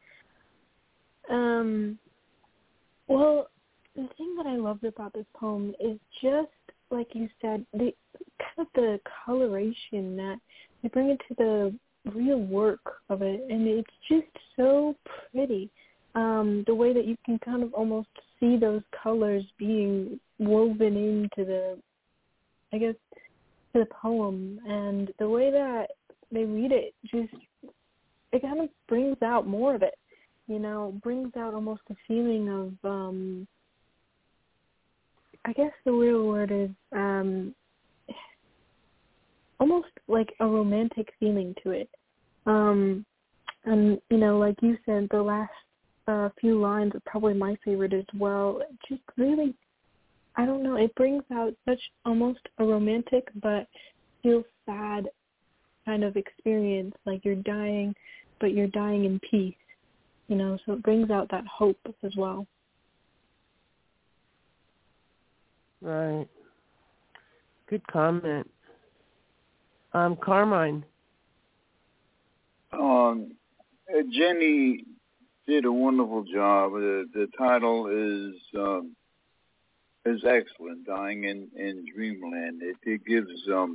Speaker 8: Well, the thing that I loved about this poem is just, like you said, the kind of the coloration that they bring into the real work of it, and it's just so pretty. The way that you can kind of almost see those colors being woven into the, I guess, to the poem, and the way that they read it, just it kind of brings out more of it, brings out almost a feeling of, I guess the real word is almost like a romantic feeling to it. And, like you said, the last few lines are probably my favorite as well. It just really, I don't know, it brings out such almost a romantic but still sad kind of experience, like you're dying, but you're dying in peace, so it brings out that hope as well.
Speaker 3: Right. Good comment. Carmine.
Speaker 4: Jenny, did a wonderful job. The title is excellent. Dying in Dreamland. It gives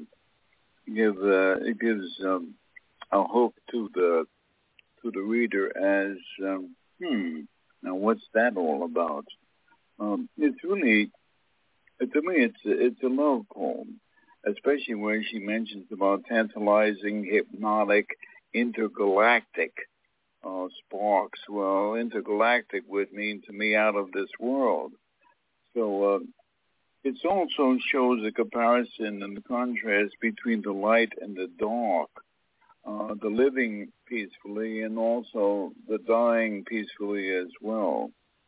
Speaker 4: a hook to the reader as now what's that all about? It's really, to me, it's a love poem, especially where she mentions about tantalizing, hypnotic, intergalactic sparks. Well, intergalactic would mean to me out of this world. So it also shows a comparison and the contrast between the light and the dark, the living peacefully and also the dying peacefully as well.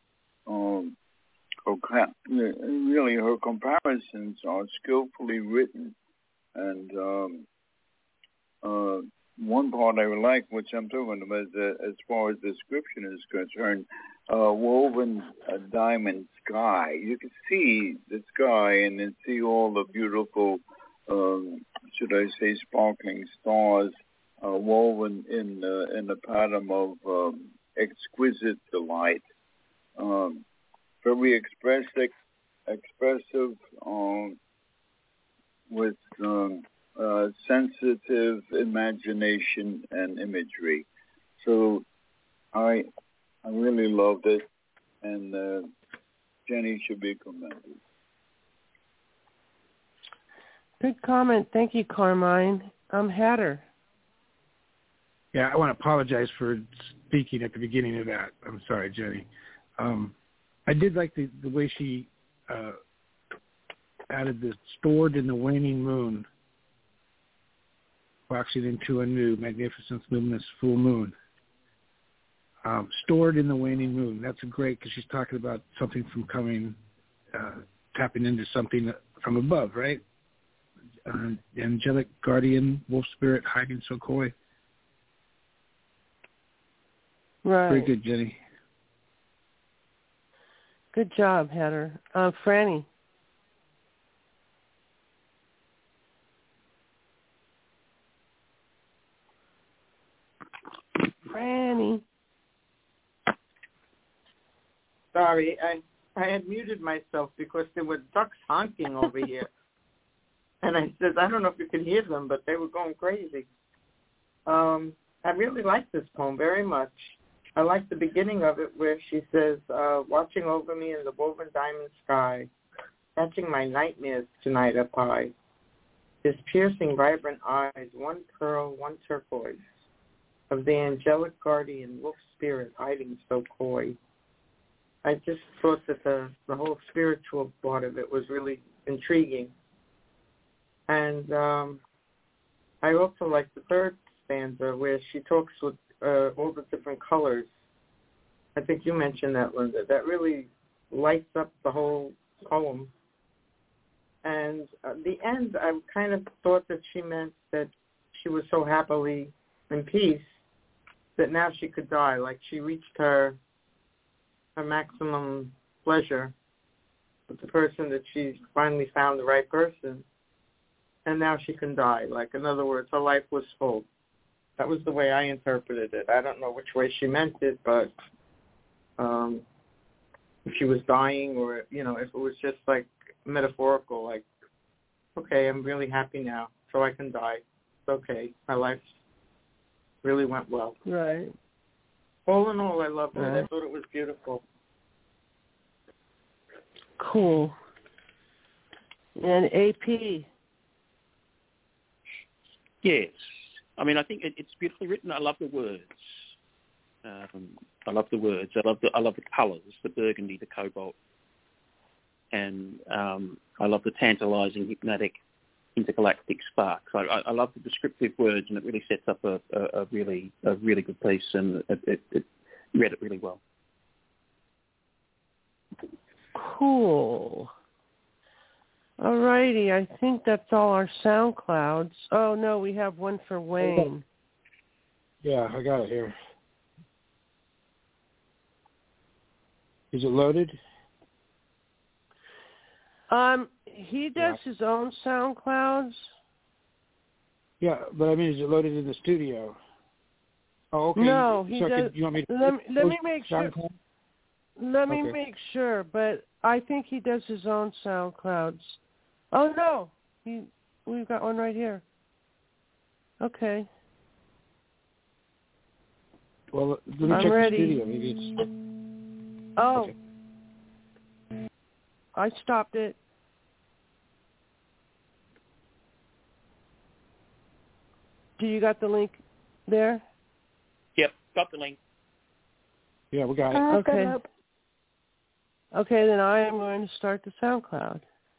Speaker 4: Really, her comparisons are skillfully written, and one part I like, which I'm talking about, as far as description is concerned, woven diamond sky. You can see the sky and then see all the beautiful, should I say, sparkling stars woven in a pattern of exquisite delight. Very expressive, with sensitive imagination and imagery. So I really loved it, and Jenny should be commended.
Speaker 3: Good comment. Thank you, Carmine. Hatter.
Speaker 5: Yeah, I want to apologize for speaking at the beginning of that. I'm sorry, Jenny. I did like the way she added the stored in the waning moon, waxing into a new magnificent luminous full moon. Stored in the waning moon. That's great because she's talking about something from coming, tapping into something from above, right? Angelic guardian, wolf spirit hiding so coy.
Speaker 3: Right.
Speaker 5: Very good, Jenny.
Speaker 3: Good job, Hatter. Franny. Franny.
Speaker 12: Sorry, I had muted myself because there were ducks honking over here. And I said, I don't know if you could hear them, but they were going crazy. I really like this poem very much. I like the beginning of it where she says, watching over me in the woven diamond sky, catching my nightmares tonight up high. His piercing, vibrant eyes, one pearl, one turquoise, of the angelic guardian, wolf spirit hiding so coy. I just thought that the whole spiritual part of it was really intriguing. And I also like the third stanza where she talks with all the different colors. I think you mentioned that, Linda. That really lights up the whole poem. And the end, I kind of thought that she meant that she was so happily in peace that now she could die. Like she reached her maximum pleasure with the person that she finally found the right person. And now she can die. Like, in other words, her life was full. That was the way I interpreted it. I don't know which way she meant it, but if she was dying or, if it was just, like, metaphorical, like, okay, I'm really happy now, so I can die. It's okay. My life really went well.
Speaker 3: Right.
Speaker 12: All in all, I loved it.
Speaker 3: Right.
Speaker 12: I thought it was beautiful.
Speaker 3: Cool. And AP?
Speaker 6: Yes. I mean, I think it's beautifully written. I love the words. I love the words. I love the colours, the burgundy, the cobalt, and I love the tantalising, hypnotic, intergalactic sparks. I love the descriptive words, and it really sets up a really good piece, and it read it really well.
Speaker 3: Cool. All righty, I think that's all our SoundClouds. Oh, no, we have one for Wayne.
Speaker 5: Yeah, I got it here. Is it loaded?
Speaker 3: He does his own SoundClouds.
Speaker 5: Yeah, but I mean, is it loaded in the studio?
Speaker 7: Oh, okay.
Speaker 3: No, he does.
Speaker 7: You want me to
Speaker 3: let me make sure.
Speaker 7: SoundCloud?
Speaker 3: Let me make sure, but I think he does his own SoundClouds. Oh no, we've got one right here. Okay.
Speaker 7: Well, let me check
Speaker 3: ready.
Speaker 7: the studio. Maybe it's...
Speaker 3: Oh.
Speaker 7: Okay.
Speaker 3: I stopped it. Do you got the link there?
Speaker 6: Yep, got the link.
Speaker 7: Yeah, we got it.
Speaker 3: Okay. Okay, then I am going to start the SoundCloud.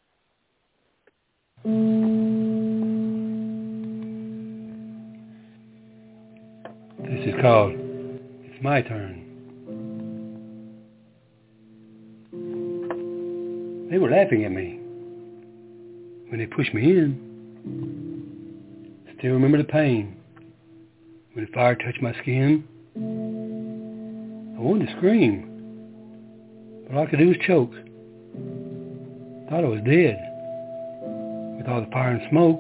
Speaker 15: This is called It's My Turn. They were laughing at me when they pushed me in. Still remember the pain when the fire touched my skin. I wanted to scream, but all I could do was choke. Thought I was dead with all the fire and smoke.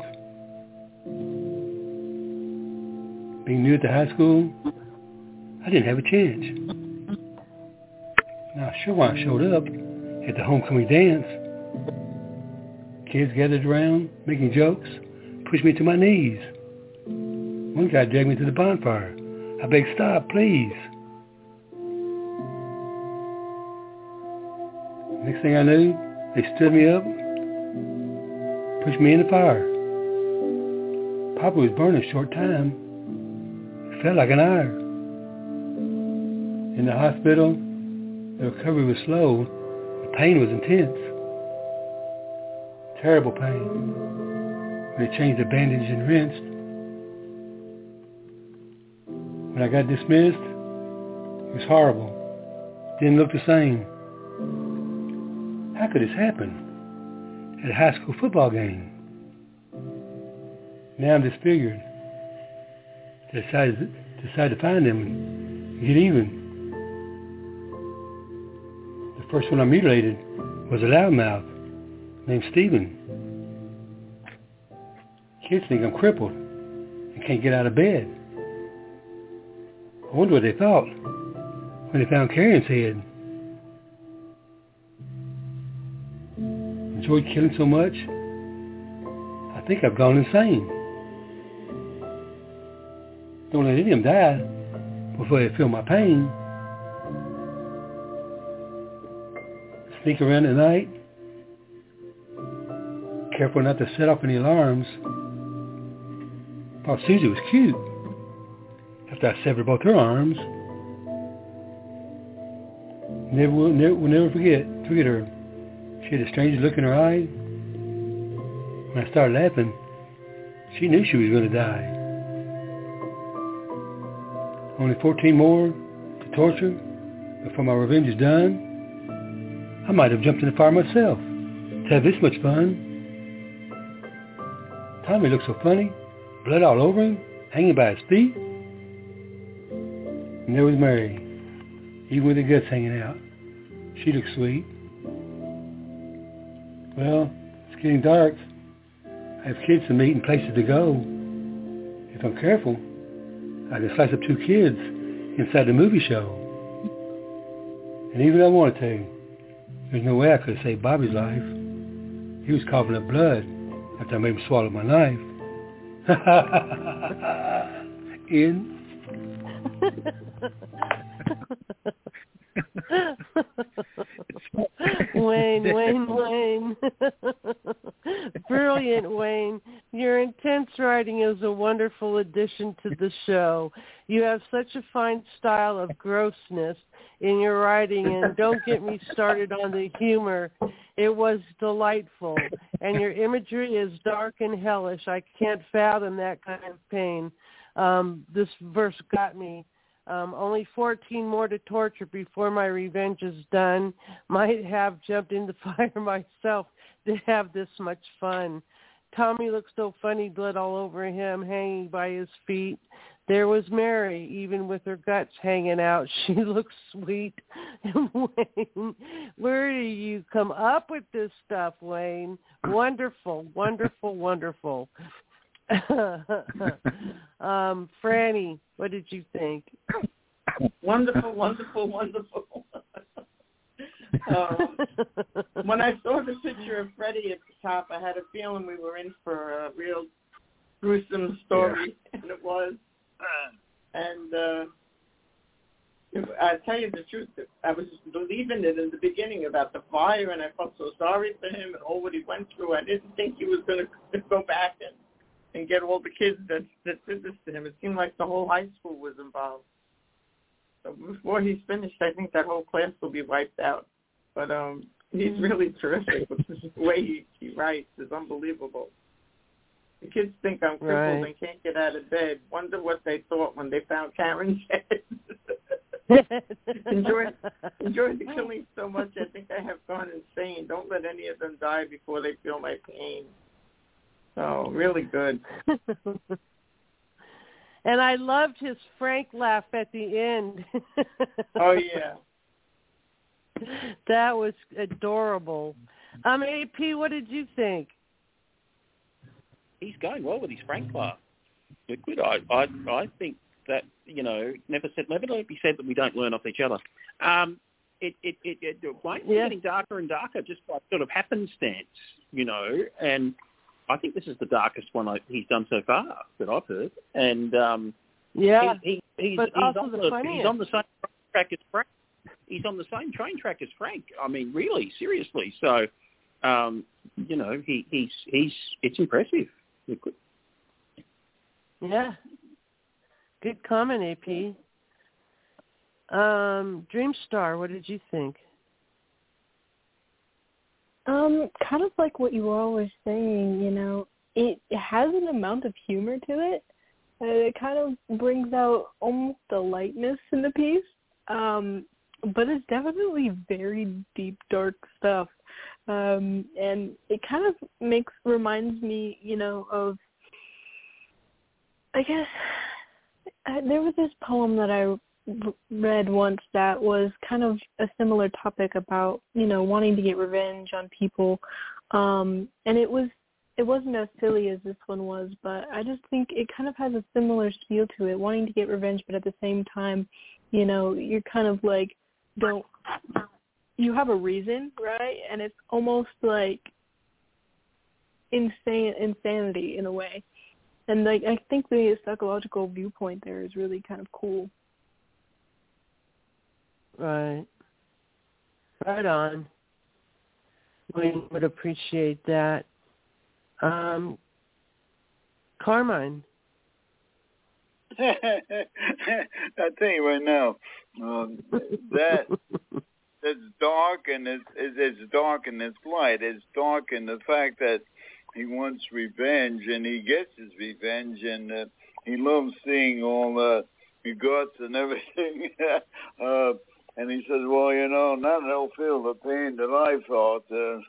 Speaker 15: Being new at the high school, I didn't have a chance. Now, sure, when I showed up at the homecoming dance, kids gathered around, making jokes, pushed me to my knees. One guy dragged me to the bonfire. I begged, stop, please. Next thing I knew, they stood me up, pushed me in the fire. Papa was burning a short time. It felt like an hour. In the hospital, the recovery was slow. The pain was intense. Terrible pain. When they changed the bandage and rinsed. When I got dismissed, it was horrible. Didn't look the same. How could this happen at a high school football game? Now I'm disfigured. Decided to find them and get even. The first one I mutilated was a loudmouth named Steven. Kids think I'm crippled and can't get out of bed. I wonder what they thought when they found Karen's head. Enjoyed killing so much, I think I've gone insane. Don't let any of them die before they feel my pain. Sneak around at night, careful not to set off any alarms. Thought Susie was cute after I severed both her arms. We'll never forget her. She had a strange look in her eye. When I started laughing, she knew she was going to die. Only 14 more to torture before my revenge is done. I might have jumped in the fire myself to have this much fun. Tommy looked so funny, blood all over him, hanging by his feet. And there was Mary, even with her guts hanging out. She looked sweet. Well, it's getting dark. I have kids to meet and places to go. If I'm careful, I can slice up 2 kids inside the movie show. And even if I wanted to, there's no way I could have saved Bobby's life. He was coughing up blood after I made him swallow my knife. In. Wayne. Brilliant, Wayne. Your intense writing is a wonderful addition to the show. You have such a fine style of grossness in your writing, and don't get me started on the humor. It was delightful, and your imagery is dark and hellish. I can't fathom that kind of pain. This verse got me. Only 14 more to torture before my revenge is done. Might have jumped in the fire myself to have this much fun. Tommy looked so funny, blood all over him, hanging by his feet. There was Mary, even with her guts hanging out. She looked sweet. Wayne, where do you come up with this stuff, Wayne? Wonderful, wonderful, wonderful. Franny, what did you think?
Speaker 12: Wonderful, wonderful, wonderful. When I saw the picture of Freddie at the top, I had a feeling we were in for a real gruesome story, and it was. And I tell you the truth, I was believing it in the beginning about the fire, and I felt so sorry for him and all what he went through. I didn't think he was going to go back and get all the kids that did this to him. It seemed like the whole high school was involved. So before he's finished, I think that whole class will be wiped out. But he's really terrific. The way he writes is unbelievable. The kids think I'm crippled and can't get out of bed. Wonder what they thought when they found Karen's head. Enjoy the killing so much. I think I have gone insane. Don't let any of them die before they feel my pain. So really good.
Speaker 15: And I loved his Frank laugh at the end.
Speaker 12: Oh yeah,
Speaker 15: that was adorable. AP, what did you think?
Speaker 6: He's going well with his Frank laugh. Liquid. I think that, never let it be said that we don't learn off each other. It might be getting darker and darker just by sort of happenstance, and I think this is the darkest one he's done so far that I've heard. And he's on the same track as Frank. He's on the same train track as Frank. I mean, really, seriously. So, it's impressive.
Speaker 15: Yeah. Good comment, AP. Dreamstar, what did you think?
Speaker 8: Kind of like what you were always saying, it has an amount of humor to it. It kind of brings out almost the lightness in the piece. But it's definitely very deep, dark stuff. And it kind of reminds me, of, I guess, there was this poem that I read once that was kind of a similar topic about, wanting to get revenge on people. And it wasn't as silly as this one was, but I just think it kind of has a similar feel to it, wanting to get revenge, but at the same time, you're kind of like, you have a reason, right? And it's almost like insanity in a way. And I think the psychological viewpoint there is really kind of cool.
Speaker 15: Right. Right on. We would appreciate that. Carmine.
Speaker 4: I tell you right now, it's dark and it's dark and it's light. It's dark in the fact that he wants revenge and he gets his revenge, and he loves seeing all the guts and everything. And he says, well, none will feel the pain that I felt.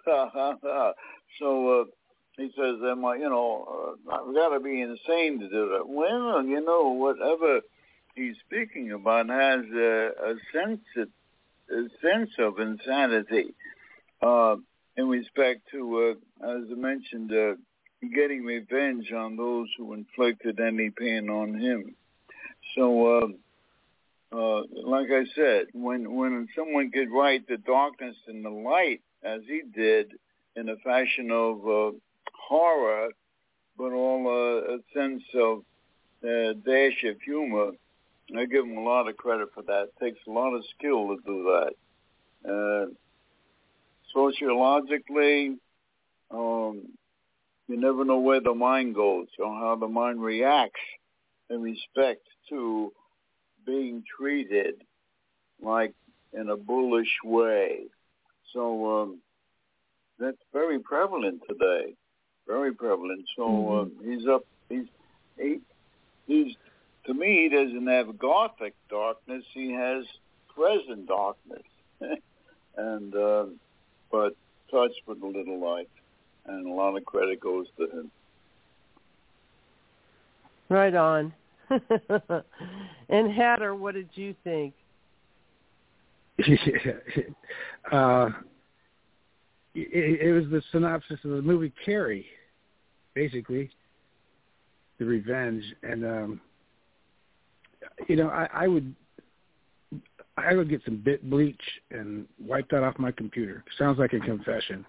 Speaker 4: So he says, I've got to be insane to do that. Well, whatever he's speaking about has a sense of insanity in respect to, as I mentioned, getting revenge on those who inflicted any pain on him. So, like I said, when someone could write the darkness and the light, as he did, in a fashion of horror, but all a sense of dash of humor, I give him a lot of credit for that. It takes a lot of skill to do that. Sociologically, you never know where the mind goes or how the mind reacts in respect to being treated like in a bullish way. So that's very prevalent today. Very prevalent. So he's to me, he doesn't have gothic darkness. He has present darkness, and but touched with a little light, and a lot of credit goes to him.
Speaker 15: Right on. And Hatter, what did you think?
Speaker 5: It was the synopsis of the movie Carrie, basically. The Revenge, and I would get some bit bleach and wipe that off my computer. Sounds like a confession.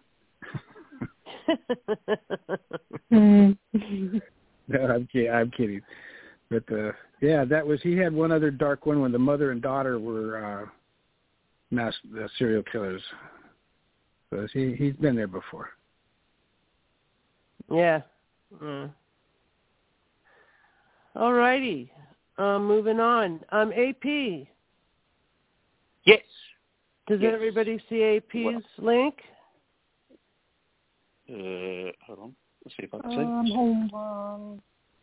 Speaker 5: No, I'm kidding. But that was. He had one other dark one when the mother and daughter were mass serial killers. So he's been there before.
Speaker 3: Yeah. All righty. Moving on. AP.
Speaker 6: Yes.
Speaker 3: Does everybody see AP's link?
Speaker 6: Hold on. Let's see if I can see.
Speaker 8: Hold on.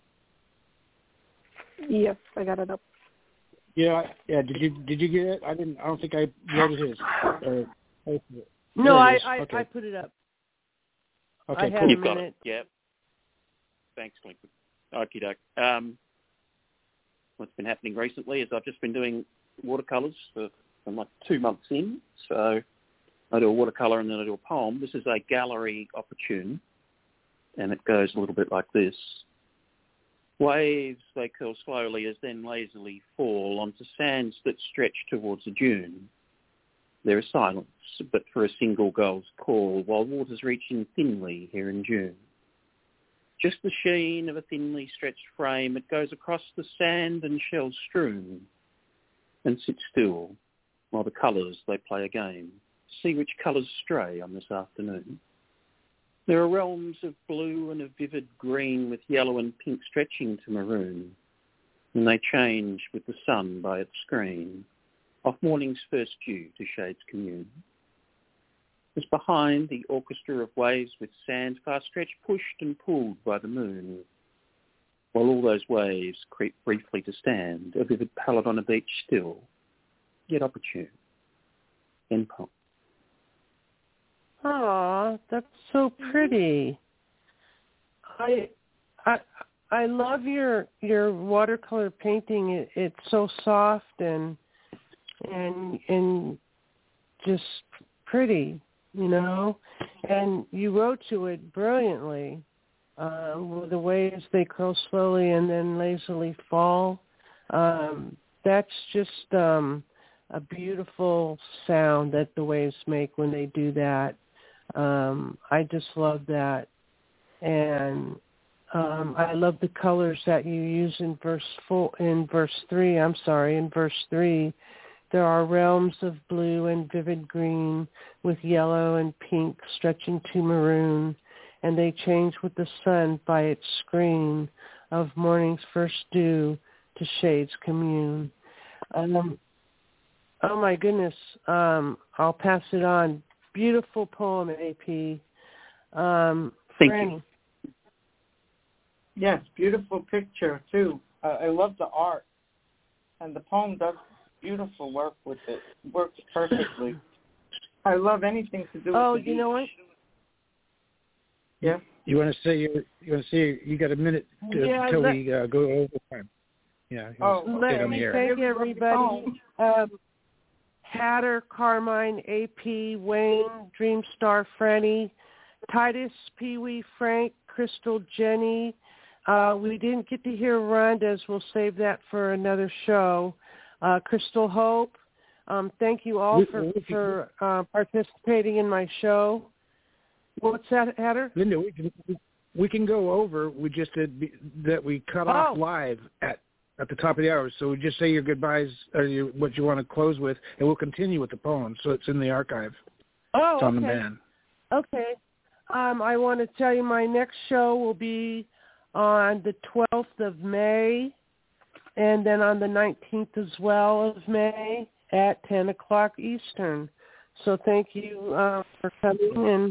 Speaker 8: Yes, I got it up.
Speaker 5: Yeah. Did you get it? I don't think I wrote his.
Speaker 3: No, I put it up.
Speaker 5: Okay,
Speaker 3: cool.
Speaker 6: You've got it. Yeah. Thanks, Liquid. Okie doke. What's been happening recently is I've just been doing watercolours I'm like 2 months in. So I do a watercolour and then I do a poem. This is a gallery opportune, and it goes a little bit like this. Waves they curl slowly as then lazily fall onto sands that stretch towards a dune. There is silence, but for a single gull's call, while waters reach in thinly here in June. Just the sheen of a thinly stretched frame, it goes across the sand and shell strewn, and sits still, while the colours they play a game. See which colours stray on this afternoon. There are realms of blue and of vivid green, with yellow and pink stretching to maroon, and they change with the sun by its screen, off morning's first dew to shades commune. As behind the orchestra of waves with sand far stretched, pushed and pulled by the moon, while all those waves creep briefly to stand, a vivid palette on a beach still, yet opportune. End poem.
Speaker 3: Aw, that's so pretty. I love your watercolor painting. It's so soft and just pretty, and you wrote to it brilliantly. With the waves they curl slowly and then lazily fall. That's just a beautiful sound that the waves make when they do that. I just love that. And I love the colors that you use in verse 3. There are realms of blue and vivid green, with yellow and pink stretching to maroon, and they change with the sun by its screen, of morning's first dew to shades commune. Oh my goodness. I'll pass it on. Beautiful poem, AP.
Speaker 6: Thank you.
Speaker 12: Yes, beautiful picture too. I love the art, and the poem does beautiful work with it. Works perfectly. I love anything to do with the beach.
Speaker 3: You know what?
Speaker 12: Yeah.
Speaker 5: You want to say you got a minute until we go over time. Yeah.
Speaker 3: Let me thank everybody. Hatter, Carmine, AP, Wayne, Dreamstar, Franny, Titus, Pee-wee, Frank, Crystal, Jenny. We didn't get to hear Rhonda's. We'll save that for another show. Crystal Hope. Thank you all for participating in my show. What's that, Hatter?
Speaker 5: Linda, we can go over. We just did that. We cut off live at the top of the hour. So we just say your goodbyes or what you want to close with, and we'll continue with the poem. So it's in the archive.
Speaker 3: Oh,
Speaker 5: it's on the band.
Speaker 3: Okay. I want to tell you my next show will be on the 12th of May, and then on the 19th as well of May at 10 o'clock Eastern. So thank you for coming.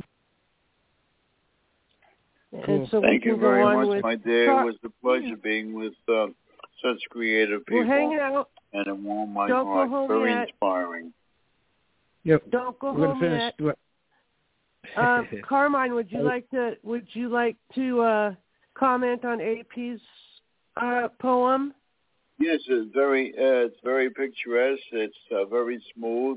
Speaker 3: And so
Speaker 4: thank you very much, my dear. It was a pleasure being with such creative people.
Speaker 3: We'll hang out.
Speaker 4: And it warmed my heart. Very inspiring.
Speaker 5: Yep.
Speaker 3: Don't go home yet. Carmine, would you like to comment on AP's poem?
Speaker 4: Yes, it's very picturesque. It's very smooth.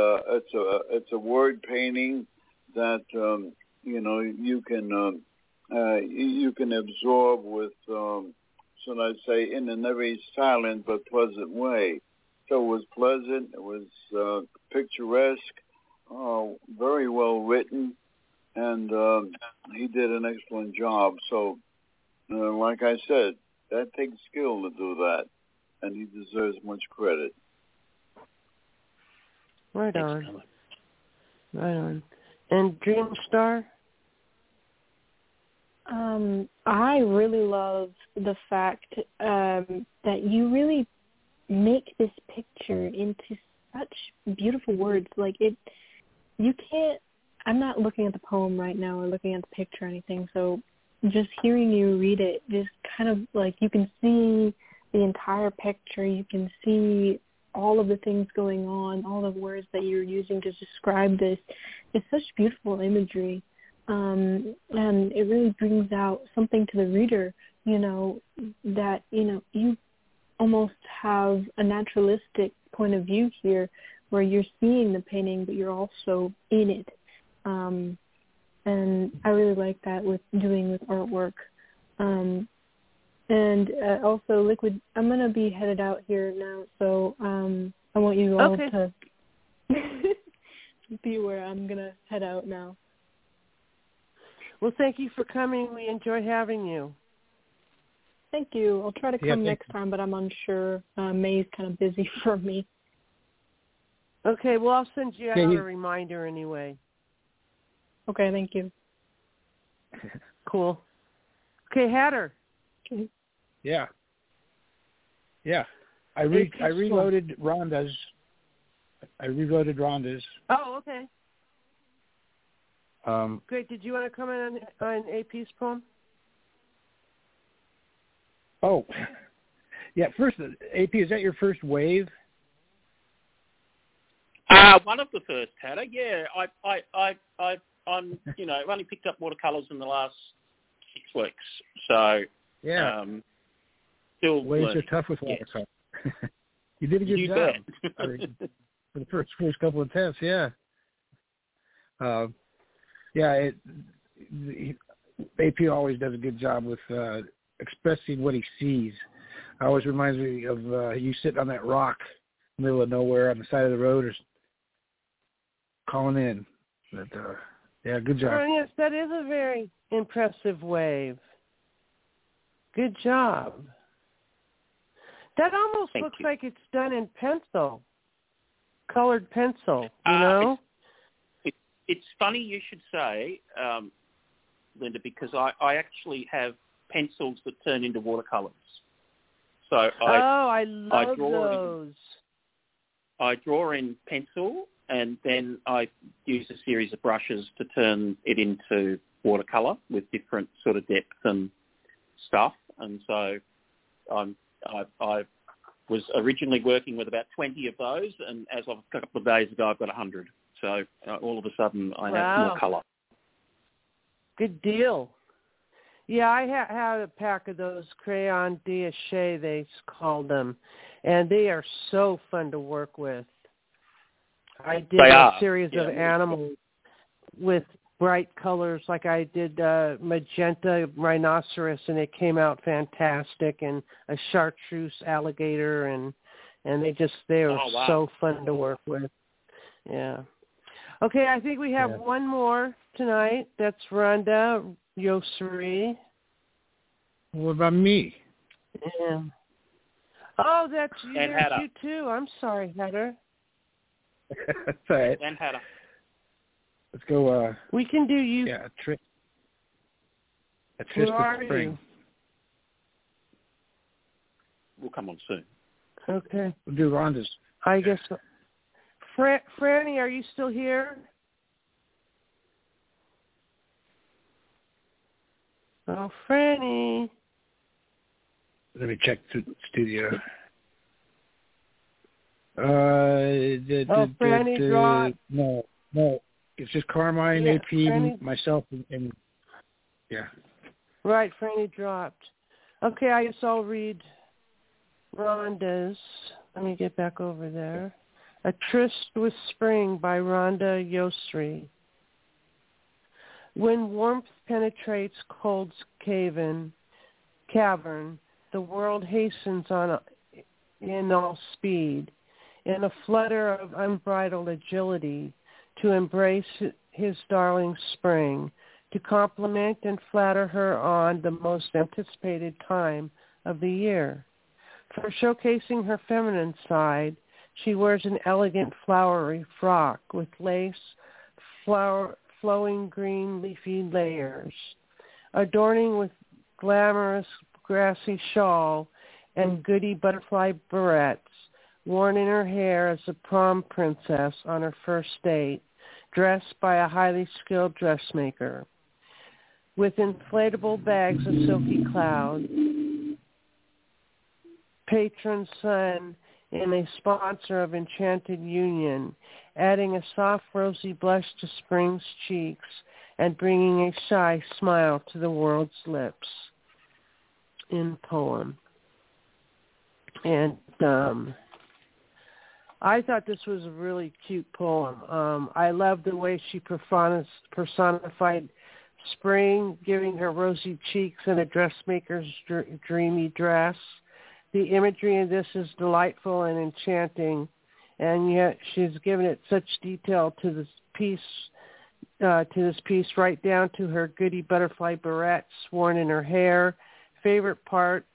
Speaker 4: It's a word painting that you can you can absorb with, should I say, in a very silent but pleasant way. So it was pleasant. It was picturesque, very well written, and he did an excellent job. So, like I said, that takes skill to do that, and he deserves much credit.
Speaker 15: Right on. Right on. And Dreamstar?
Speaker 8: I really love the fact that you really make this picture into such beautiful words. Like you can't, I'm not looking at the poem right now or looking at the picture or anything, so just hearing you read it, just kind of like you can see the entire picture, you can see all of the things going on, all the words that you're using to describe this. It's such beautiful imagery. And it really brings out something to the reader, that, you almost have a naturalistic point of view here where you're seeing the painting, but you're also in it. And I really like that with artwork. And also, Liquid, I'm going to be headed out here now, so I want you all to be where I'm going to head out now.
Speaker 15: Well, thank you for coming. We enjoyed having you.
Speaker 8: Thank you. I'll try to come next time, but I'm unsure. May's kind of busy for me.
Speaker 15: Okay, well, I'll send you out a reminder anyway.
Speaker 8: Okay, thank you.
Speaker 15: Cool. Okay, Hatter.
Speaker 8: Okay.
Speaker 5: Yeah. I reloaded Rhonda's.
Speaker 15: Oh, okay.
Speaker 5: Great.
Speaker 15: Did you want to comment on AP's poem?
Speaker 5: Oh, yeah. First, AP, is that your first wave?
Speaker 6: One of the first, Hatter. Yeah, I've only picked up watercolors in the last 6 weeks, so
Speaker 5: yeah.
Speaker 6: Still
Speaker 5: waves
Speaker 6: learning.
Speaker 5: are tough with watercolor. You did a good job. I mean, for the first couple of tests, yeah. AP always does a good job with expressing what he sees. It always reminds me of you sitting on that rock in the middle of nowhere on the side of the road or calling in. But, good job.
Speaker 15: Oh, yes, that is a very impressive wave. Good job. That almost looks like it's done in pencil, colored pencil, you know?
Speaker 6: It's funny you should say, Linda, because I actually have pencils that turn into watercolors. So
Speaker 15: I love those.
Speaker 6: I draw in pencil, and then I use a series of brushes to turn it into watercolor with different sort of depth and stuff. And so I was originally working with about 20 of those, and as of a couple of days ago, I've got 100. So all of a sudden, I have more colour.
Speaker 15: Good deal. Yeah, I had a pack of those crayon déchets, they called them, and they are so fun to work with. I did a series of animals with bright colors, like I did magenta rhinoceros, and it came out fantastic, and a chartreuse alligator, and they were so fun to work with. Yeah. Okay, I think we have one more tonight. That's Rhonda Yosri.
Speaker 5: What about me?
Speaker 15: Yeah. Oh, that's you.
Speaker 6: And
Speaker 15: There's you too. I'm sorry, Heather.
Speaker 5: That's all right.
Speaker 6: And Hatter.
Speaker 5: Let's go.
Speaker 15: We can do you.
Speaker 5: Yeah, a trip.
Speaker 15: Who are
Speaker 5: spring.
Speaker 15: you?
Speaker 6: We'll come on soon.
Speaker 15: Okay.
Speaker 5: We'll do Rhonda's.
Speaker 15: I guess so. Franny, are you still here? Oh, Franny.
Speaker 5: Let me check the studio.
Speaker 15: Franny dropped.
Speaker 5: No. It's just Carmine, AP, Franny, myself, and yeah.
Speaker 15: Right, Franny dropped. Okay, I guess I'll read Rhonda's. Let me get back over there. A Tryst with Spring by Rhonda Yosri. When warmth penetrates cold's cavern, the world hastens on in all speed, in a flutter of unbridled agility, to embrace his darling spring, to compliment and flatter her on the most anticipated time of the year. For showcasing her feminine side, she wears an elegant flowery frock with lace, flowing green leafy layers, adorning with glamorous grassy shawl and goody butterfly barrettes, worn in her hair as a prom princess on her first date, dressed by a highly skilled dressmaker. With inflatable bags of silky cloud, patron sun and a sponsor of enchanted union, adding a soft rosy blush to spring's cheeks and bringing a shy smile to the world's lips. In poem. And I thought this was a really cute poem. I love the way she personified spring, giving her rosy cheeks and a dressmaker's dreamy dress. The imagery in this is delightful and enchanting, and yet she's given it such detail to this piece, right down to her goody butterfly barrettes worn in her hair. Favorite part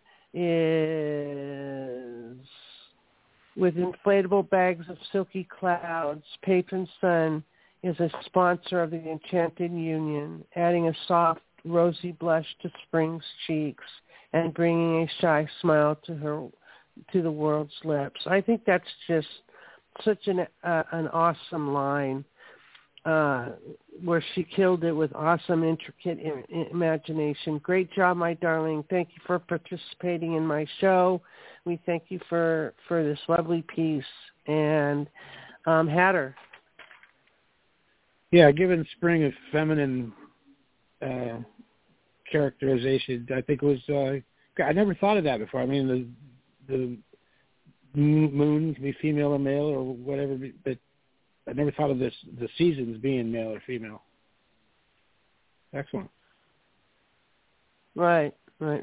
Speaker 15: is with inflatable bags of silky clouds, patron sun is a sponsor of the enchanted union, adding a soft rosy blush to spring's cheeks and bringing a shy smile to the world's lips. I think that's just such an awesome line, where she killed it with awesome, intricate imagination. Great job, my darling. Thank you for participating in my show. We thank you for this lovely piece. And Hatter.
Speaker 5: Yeah, giving spring a feminine characterization, I think was, I never thought of that before. I mean, the moon can be female or male or whatever, but I never thought of the seasons being male or female. Excellent.
Speaker 15: Right.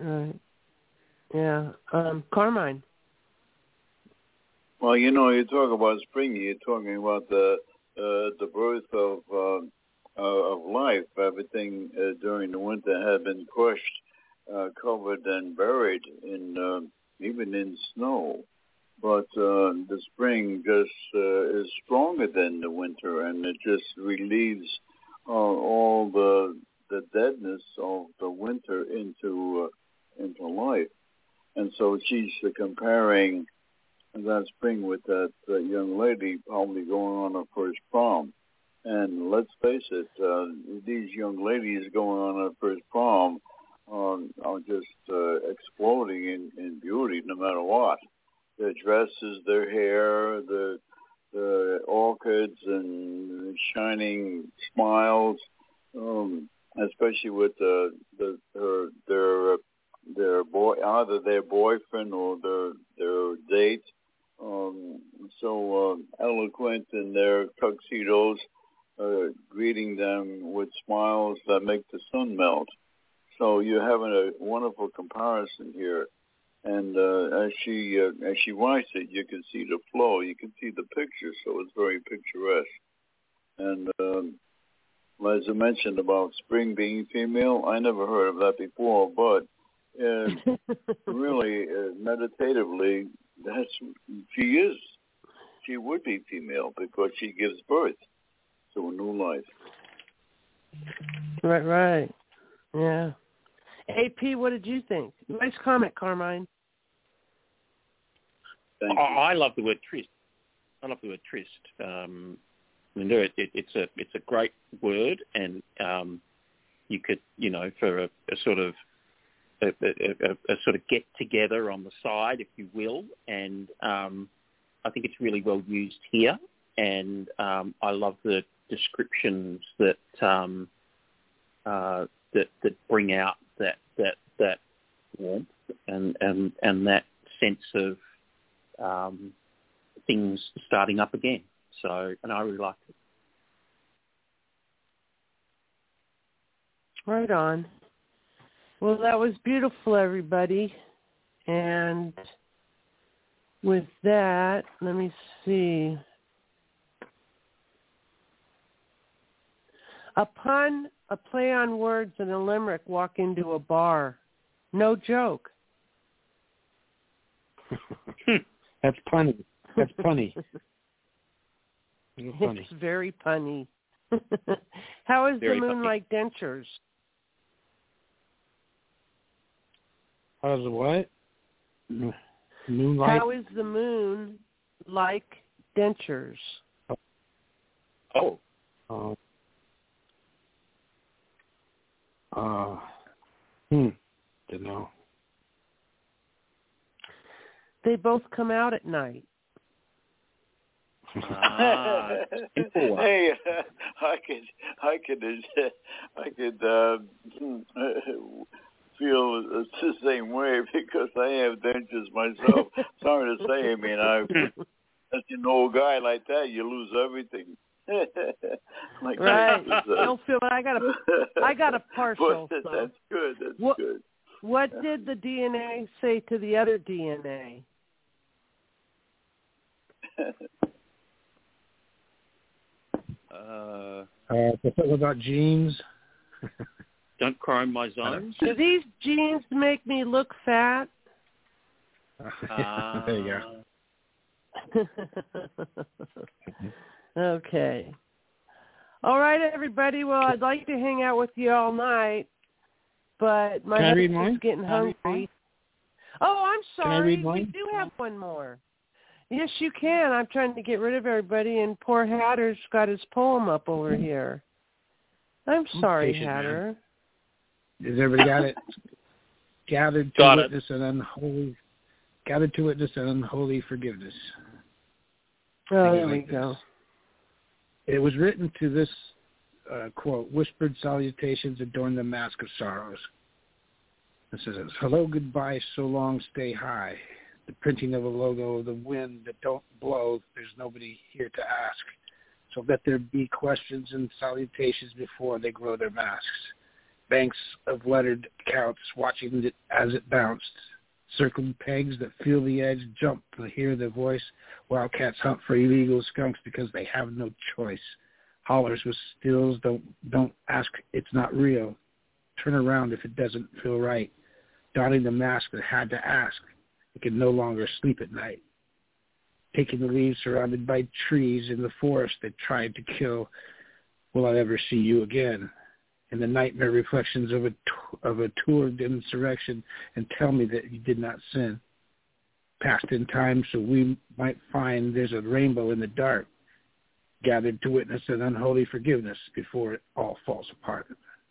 Speaker 15: Yeah. Carmine.
Speaker 4: Well, you talk about spring. You're talking about the birth of life. Everything during the winter had been crushed, covered, and buried in even in snow. But the spring just is stronger than the winter, and it just relieves all the deadness of the winter into life. And so she's comparing that spring with that young lady probably going on her first prom. And let's face it, these young ladies going on their first prom are just exploding in beauty no matter what. Their dresses, their hair, the orchids and shining smiles, especially with their boy, either their boyfriend or their date, so eloquent in their tuxedos, greeting them with smiles that make the sun melt. So you're having a wonderful comparison here. And as she writes it, you can see the flow, you can see the picture, so it's very picturesque. And as I mentioned about spring being female, I never heard of that before, but really, meditatively, she would be female because she gives birth to a new life.
Speaker 15: Right. Yeah. AP, what did you think? Nice comment, Carmine.
Speaker 6: I love the word tryst. It's a great word, and you could, for a sort of get together on the side, if you will, and I think it's really well used here. And I love the descriptions that bring out that warmth and that sense of things starting up again. So, and I really liked it.
Speaker 3: Right on. Well, that was beautiful, everybody. And with that, let me see. A pun, a play on words, and a limerick walk into a bar. No joke.
Speaker 5: That's punny. That's punny. Funny.
Speaker 3: It's very punny. How is
Speaker 6: Very
Speaker 3: the moon
Speaker 6: funny.
Speaker 3: like dentures?
Speaker 5: How's the what? Moonlight?
Speaker 3: How is the moon like dentures?
Speaker 6: Oh.
Speaker 5: Don't know.
Speaker 3: They both come out at night.
Speaker 4: Hey, I could feel the same way because I have dentures myself. Sorry to say, I mean, as an old guy like that, you lose everything. Like
Speaker 3: right.
Speaker 4: that,
Speaker 3: Don't feel. I got a partial.
Speaker 4: But that's good. That's good.
Speaker 3: What did the DNA say to the other DNA?
Speaker 5: Something about genes.
Speaker 6: Don't chromosomes.
Speaker 3: Do these genes make me look fat?
Speaker 5: There you
Speaker 3: go. Okay. All right, everybody. Well, I'd like to hang out with you all night, but my head's just getting hungry. Oh, I'm sorry. We do have one more. Yes, you can. I'm trying to get rid of everybody, and poor Hatter's got his poem up over here. I'm sorry, Hatter.
Speaker 5: Has everybody got it? Gathered to witness an unholy forgiveness.
Speaker 3: Oh, there we go.
Speaker 5: It was written to this quote: "Whispered salutations adorn the mask of sorrows." It says, "Hello, goodbye, so long, stay high." The printing of a logo of the wind that don't blow. There's nobody here to ask. So let there be questions and salutations before they grow their masks. Banks of lettered accounts watching it as it bounced. Circled pegs that feel the edge jump to hear the voice. Wildcats hunt for illegal skunks because they have no choice. Hollers with stills, don't ask, it's not real. Turn around if it doesn't feel right. Donning the mask that had to ask. It can no longer sleep at night. Taking the leaves surrounded by trees in the forest that tried to kill. Will I ever see you again? In the nightmare reflections of a toured insurrection, and tell me that you did not sin. Passed in time so we might find there's a rainbow in the dark. Gathered to witness an unholy forgiveness before it all falls apart.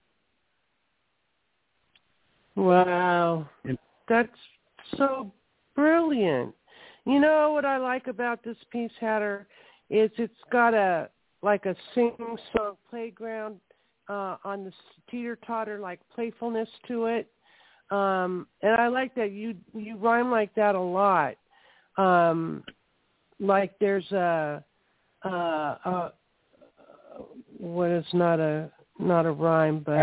Speaker 3: Wow. That's so brilliant. You know what I like about this piece, Hatter, is it's got a sing-song playground on the teeter-totter like playfulness to it, and I like that you rhyme like that a lot. Like there's what is not a rhyme, but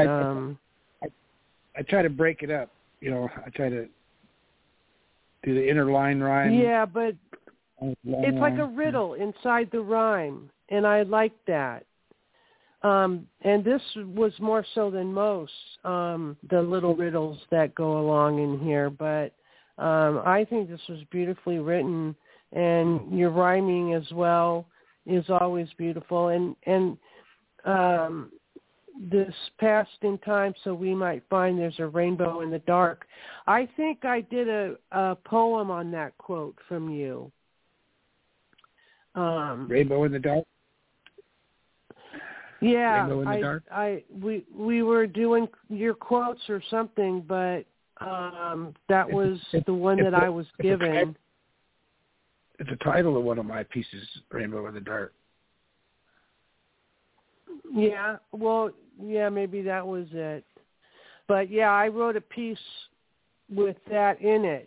Speaker 5: I try to break it up. You know, I try to do the inner line rhyme.
Speaker 3: Yeah, but it's like a riddle inside the rhyme, and I like that. And this was more so than most, the little riddles that go along in here. But I think this was beautifully written, and your rhyming as well is always beautiful. And this passed in time so we might find there's a rainbow in the dark. I think I did a poem on that quote from you.
Speaker 5: Rainbow in the dark?
Speaker 3: Yeah,
Speaker 5: Rainbow in the dark?
Speaker 3: we were doing your quotes or something, but that was the one that I was given.
Speaker 5: It's a title of one of my pieces, Rainbow in the Dark.
Speaker 3: Yeah, well, yeah, maybe that was it. But, yeah, I wrote a piece with that in it.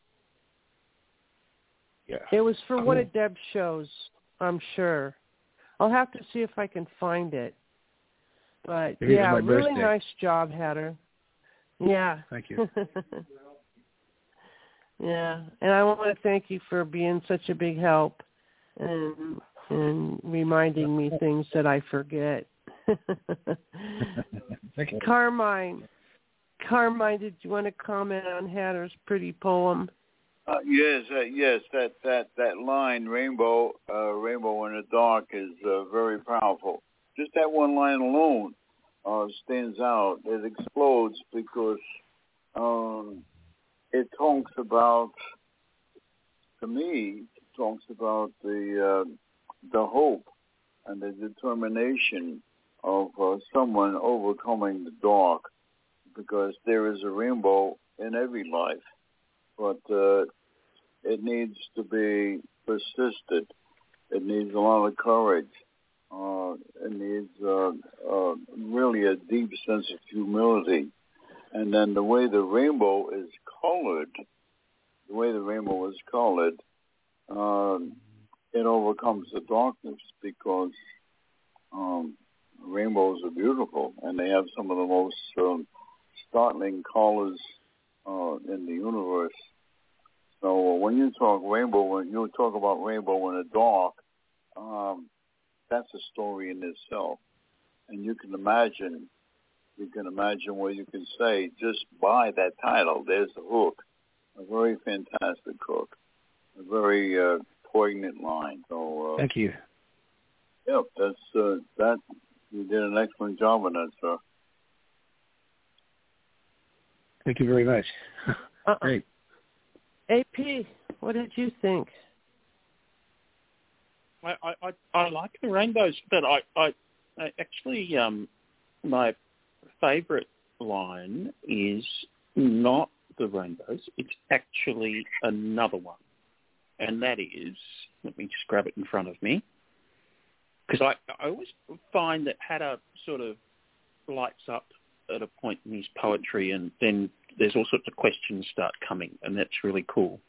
Speaker 5: Yeah.
Speaker 3: It was for one of Deb's shows, I'm sure. I'll have to see if I can find it. But
Speaker 5: Maybe
Speaker 3: yeah,
Speaker 5: it's my
Speaker 3: really
Speaker 5: birthday.
Speaker 3: nice job, Hatter. Yeah.
Speaker 5: Thank you.
Speaker 3: Yeah, and I want to thank you for being such a big help and reminding me things that I forget.
Speaker 5: Thank you.
Speaker 3: Carmine, did you want to comment on Hatter's pretty poem?
Speaker 4: Yes. That line, rainbow in the dark, is very powerful. Just that one line alone stands out. It explodes because it talks about, to me, the hope and the determination of someone overcoming the dark, because there is a rainbow in every life, but it needs to be persisted. It needs a lot of courage. It needs really a deep sense of humility. And then the way the rainbow is colored, it overcomes the darkness, because rainbows are beautiful, and they have some of the most startling colors in the universe. So when you talk about rainbow in the dark, that's a story in itself. And you can imagine what you can say just by that title. There's the hook, a very fantastic hook, a very poignant line. So
Speaker 5: Thank you.
Speaker 4: Yep, that. You did an excellent job on that, sir.
Speaker 5: Thank you very much. Great.
Speaker 3: AP, what did you think?
Speaker 6: I like the rainbows, but I actually my favourite line is not the rainbows. It's actually another one, and that is, let me just grab it in front of me, because I always find that Hatter sort of lights up at a point in his poetry, and then there's all sorts of questions start coming, and that's really cool.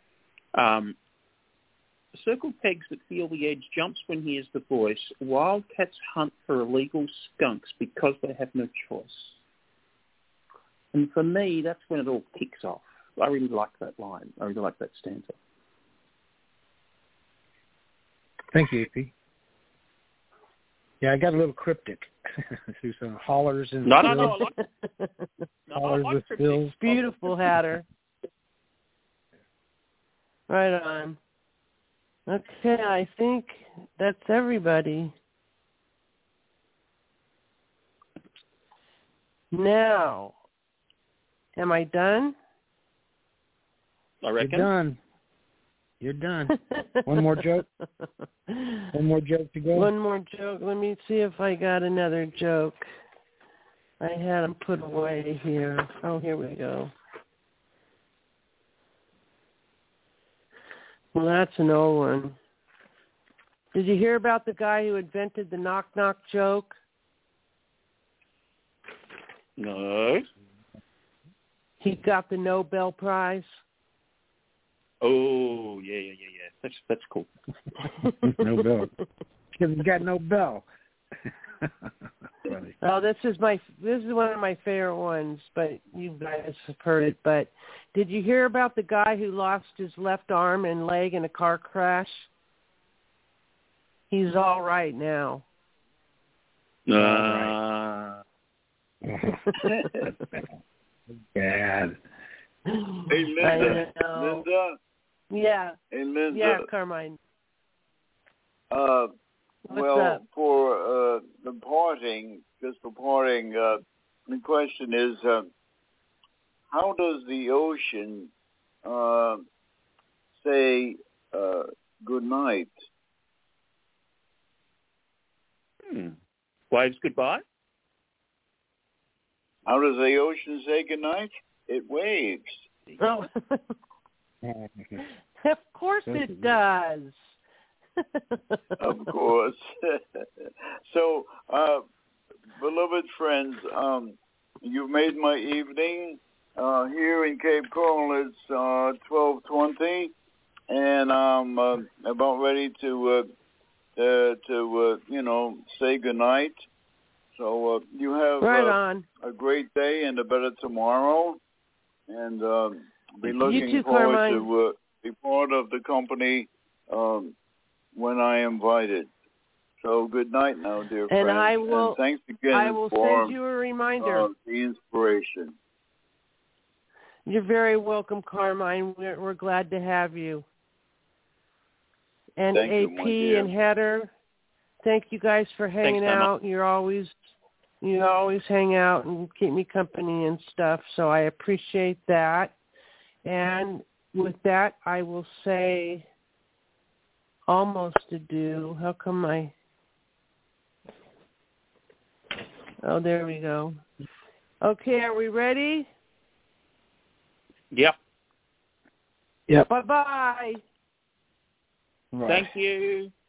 Speaker 6: Circle pegs that feel the edge jumps when he hears the voice. Wildcats hunt for illegal skunks because they have no choice. And for me, that's when it all kicks off. I really like that line. I really like that stanza.
Speaker 5: Thank you, AP. Yeah, I got a little cryptic through some hollers and
Speaker 6: No,
Speaker 5: spills.
Speaker 6: I like it.
Speaker 5: Hollers with
Speaker 6: cryptic.
Speaker 5: spills.
Speaker 3: Beautiful, Hatter. Right on. Okay, I think that's everybody. Now, am I done?
Speaker 6: I reckon.
Speaker 5: You're done. One more joke? One more joke to go?
Speaker 3: One more joke. Let me see if I got another joke. I had them put away here. Oh, here we go. Well, that's an old one. Did you hear about the guy who invented the knock-knock joke?
Speaker 6: No.
Speaker 3: He got the Nobel Prize.
Speaker 6: Oh, yeah. That's cool.
Speaker 5: No bell. Because he's got no bell.
Speaker 3: Oh, this is one of my favorite ones, but you guys have heard it. But did you hear about the guy who lost his left arm and leg in a car crash? He's all right now.
Speaker 5: Bad.
Speaker 4: Hey, Linda.
Speaker 3: Yeah.
Speaker 4: Hey, Linda.
Speaker 3: Yeah, Carmine. What's up?
Speaker 4: For the parting, the question is, how does the ocean say good night?
Speaker 6: Waves goodbye?
Speaker 4: How does the ocean say good night? It waves.
Speaker 3: Oh. Of course it does.
Speaker 4: Of course. So, beloved friends, you've made my evening. Here in Cape Coral, it's 12:20, and I'm about ready to say goodnight. So you have a great day and a better tomorrow. And be looking forward to be part of the company when I am invited. So good night now, dear friends. And thanks again
Speaker 3: I will send you a reminder.
Speaker 4: The inspiration.
Speaker 3: You're very welcome, Carmine. We're glad to have you. And
Speaker 4: thank
Speaker 3: AP and Heather, thank you guys for hanging out. You always hang out and keep me company and stuff, so I appreciate that. And with that, I will say almost adieu. How come Oh, there we go. Okay, are we ready?
Speaker 6: Yep.
Speaker 3: Bye-bye.
Speaker 6: Right. Thank you.